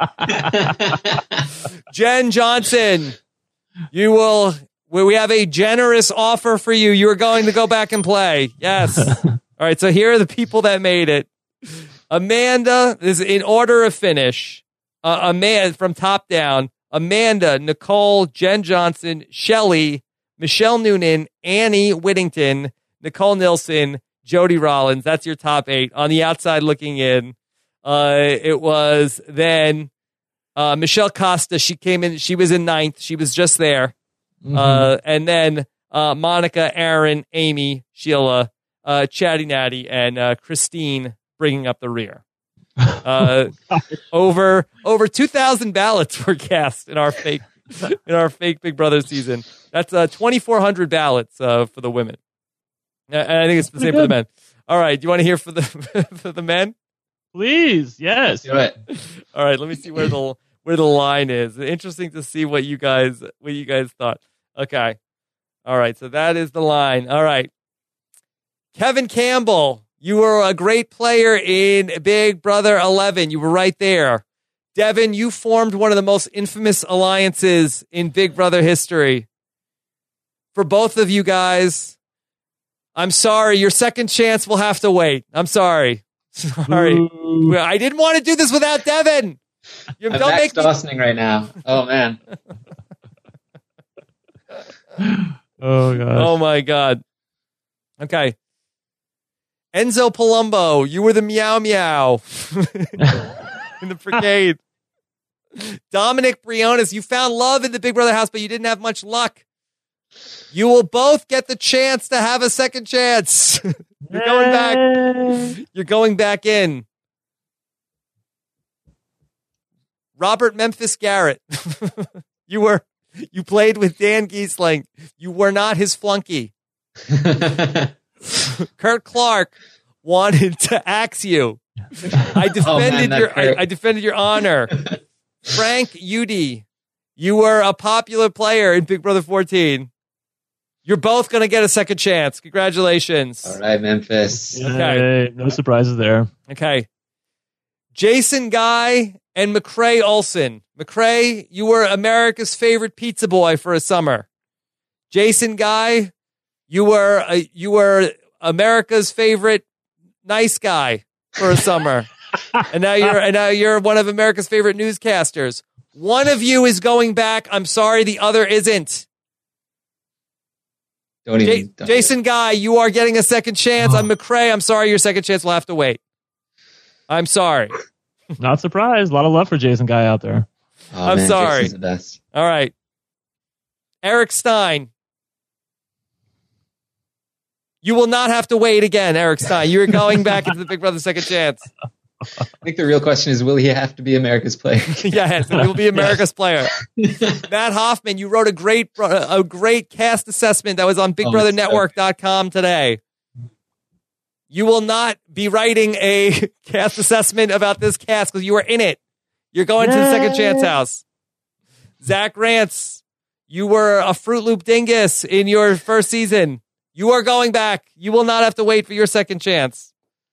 Jen Johnson, you will. We have a generous offer for you. You are going to go back and play. Yes. All right. So here are the people that made it. Amanda this is in order of finish. Uh, Amanda from top down. Amanda, Nicole, Jen Johnson, Shelley, Michelle Noonan, Annie Whittington, Nicole Nilsson, Jody Rollins. That's your top eight. On the outside looking in, uh, it was then uh, Michelle Costa. She came in. She was in ninth. She was just there. Mm-hmm. Uh, and then uh, Monica, Aaron, Amy, Sheila, uh, Chatty Natty, and uh, Christine bringing up the rear. Uh, over over two thousand ballots were cast in our fake in our fake Big Brother season. That's uh, twenty-four hundred ballots uh, for the women. And I think it's the same for the men. All right, do you want to hear for the for the men? Please, yes. Do it. All right, let me see where the where the line is. Interesting to see what you guys what you guys thought. Okay. All right, so that is the line. All right. Kevin Campbell, you were a great player in Big Brother eleven. You were right there. Devin, you formed one of the most infamous alliances in Big Brother history. For both of you guys, I'm sorry. Your second chance will have to wait. I'm sorry. Sorry. Ooh. I didn't want to do this without Devin. You I'm don't Max make me... Dawsoning right now. Oh, man. Oh, God. Oh, my God. Okay. Enzo Palumbo, you were the meow meow in the brigade. Dominic Briones, you found love in the Big Brother house, but you didn't have much luck. You will both get the chance to have a second chance. You're going back. You're going back in. Robert Memphis Garrett, you were you played with Dan Giesling. You were not his flunky. Kurt Clark wanted to axe you. I defended Oh, man, your I, Kurt. I defended your honor. Frank Udy, you were a popular player in Big Brother fourteen. You're both going to get a second chance. Congratulations. All right, Memphis. Okay. No surprises there. Okay. Jason Guy and McCrae Olsen. McCrae, you were America's favorite pizza boy for a summer. Jason Guy, you were uh, you were America's favorite nice guy for a summer. and now you're and now you're one of America's favorite newscasters. One of you is going back. I'm sorry, the other isn't. Don't J- even. Don't Jason Guy, you are getting a second chance. I'm McCrae. I'm sorry, your second chance will have to wait. I'm sorry. Not surprised. A lot of love for Jason Guy out there. Oh, I'm man, sorry. Jason's the best. All right. Eric Stein. You will not have to wait again, Eric Stein. You're going back into the Big Brother second chance. I think the real question is, will he have to be America's player? Yes, he will be America's player. Matt Hoffman, you wrote a great a great cast assessment that was on big brother network dot com today. You will not be writing a cast assessment about this cast because you were in it. You're going to the second chance house. Zach Rance, you were a Fruit Loop dingus in your first season. You are going back. You will not have to wait for your second chance.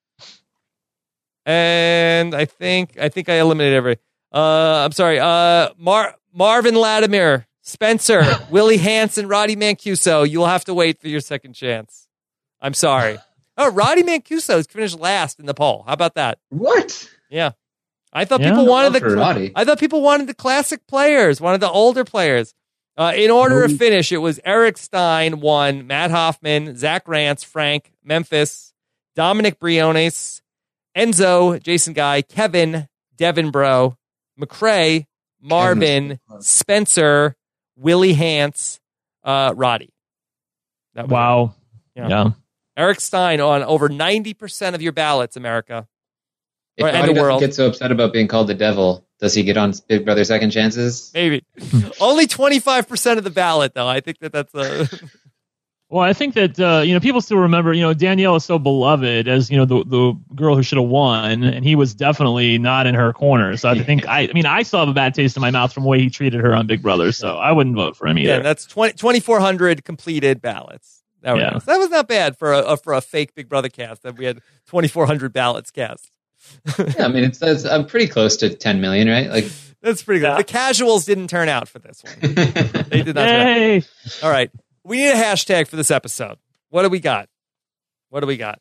And I think I think I eliminated every. Uh, I'm sorry. Uh, Mar- Marvin Latimer, Spencer, Willie Hansen, Roddy Mancuso. You will have to wait for your second chance. I'm sorry. Oh, Roddy Mancuso has finished last in the poll. How about that? What? Yeah, I thought Yeah. people wanted Love for the. Roddy. I thought people wanted the classic players, wanted the older players. Uh, in order of finish, it was Eric Stein one, Matt Hoffman, Zach Rance, Frank, Memphis, Dominic Briones, Enzo, Jason Guy, Kevin, Devin Bro, McCrae, Marvin, Spencer, Willie Hance, uh, Roddy. That was it. Wow. Yeah. Yeah. Eric Stein on over ninety percent of your ballots, America. If Or- and Roddy the doesn't world. get so upset about being called the devil, does he get on Big Brother Second Chances? Maybe. Only twenty-five percent of the ballot, though. I think that that's a... Well, I think that uh, you know people still remember. You know, Danielle is so beloved as you know the the girl who should have won, and he was definitely not in her corner. So I think I, I mean I still have a bad taste in my mouth from the way he treated her on Big Brother. So I wouldn't vote for him either. Yeah, that's twenty twenty-four hundred completed ballots. There we Yeah. go. So that was not bad for a, a for a fake Big Brother cast that we had twenty-four hundred ballots cast. Yeah, I mean, it's, it's I'm pretty close to ten million, right? Like, That's pretty good. Yeah. The casuals didn't turn out for this one. They did not. Turn out. Yay! All right, we need a hashtag for this episode. What do we got? What do we got?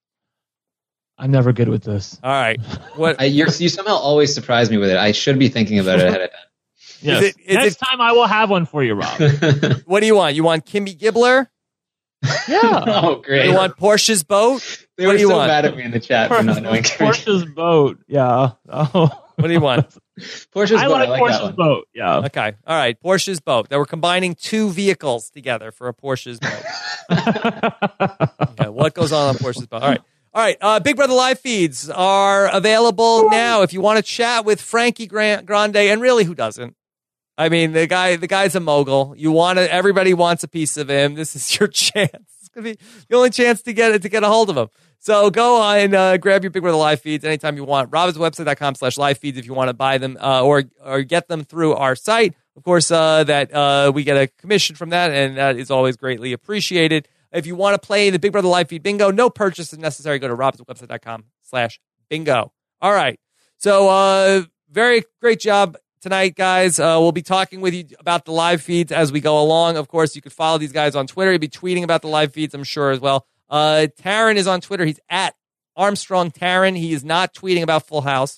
I'm never good with this. All right. What I, you're, you somehow always surprise me with it. I should be thinking about it ahead of Yes. it- is Next it- time I will have one for you, Rob. time. what do you want? You want Kimmy Gibbler? Yeah. Oh, great. You want Porsche's boat? they what were do you so want? mad at me in the chat for not knowing. Porsche's boat. Yeah. Oh. What do you want? Porsche's I boat, like, I like that Porsche's one. boat. Yeah. Okay. All right. Porsche's boat. That we're combining two vehicles together for a Porsche's boat. Okay. What goes on on Porsche's boat? All right. All right. Uh, Big Brother live feeds are available now. If you want to chat with Frankie Gran- Grande, and really, who doesn't? I mean, the guy, the guy's a mogul. You want to, everybody wants a piece of him. This is your chance. It's gonna be the only chance to get to get a hold of him. So go on and uh, grab your Big Brother live feeds anytime you want. robbinswebsite.com slash live feeds if you want to buy them uh, or or get them through our site. Of course, uh, that uh, we get a commission from that, and that is always greatly appreciated. If you want to play the Big Brother live feed bingo, no purchase is necessary. Go to robbinswebsite.com slash bingo. All right. So uh, very great job tonight, guys. Uh, we'll be talking with you about the live feeds as we go along. Of course, you can follow these guys on Twitter. You'll be tweeting about the live feeds, I'm sure, as well. Uh, Taryn is on Twitter. He's at Armstrong Taryn. He is not tweeting about Full House.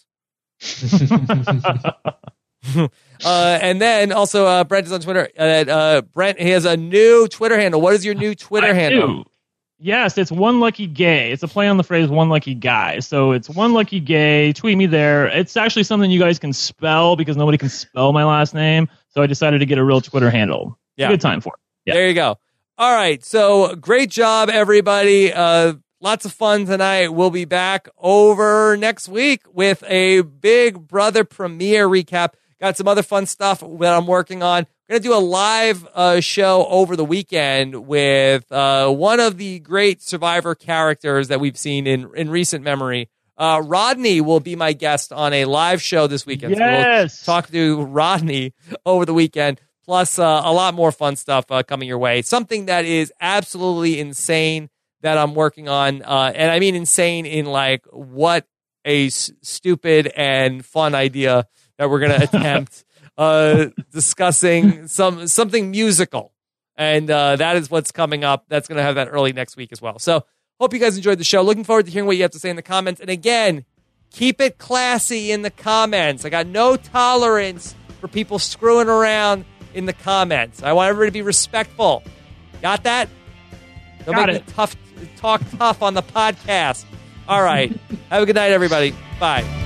uh, and then also uh, Brent is on Twitter. Uh, uh, Brent, he has a new Twitter handle. What is your new Twitter I handle? do. Yes, it's One Lucky Gay. It's a play on the phrase One Lucky Guy. So it's One Lucky Gay. Tweet me there. It's actually something you guys can spell because nobody can spell my last name. So I decided to get a real Twitter handle. It's Yeah. a good time for it. Yeah. There you go. All right. So great job, everybody. Uh, lots of fun tonight. We'll be back over next week with a Big Brother premiere recap. Got some other fun stuff that I'm working on. We're going to do a live uh, show over the weekend with uh, one of the great Survivor characters that we've seen in, in recent memory. Uh, Rodney will be my guest on a live show this weekend. Yes. So we'll talk to Rodney over the weekend. Plus, uh, a lot more fun stuff uh, coming your way. Something that is absolutely insane that I'm working on. Uh, and I mean insane in like what a s- stupid and fun idea that we're going to attempt uh, discussing some something musical. And uh, that is what's coming up. That's going to have that early next week as well. So hope you guys enjoyed the show. Looking forward to hearing what you have to say in the comments. And again, keep it classy in the comments. I got no tolerance for people screwing around in the comments. I want everybody to be respectful. Got that? Don't Got make it. me tough, talk tough on the podcast. All right. Have a good night, everybody. Bye.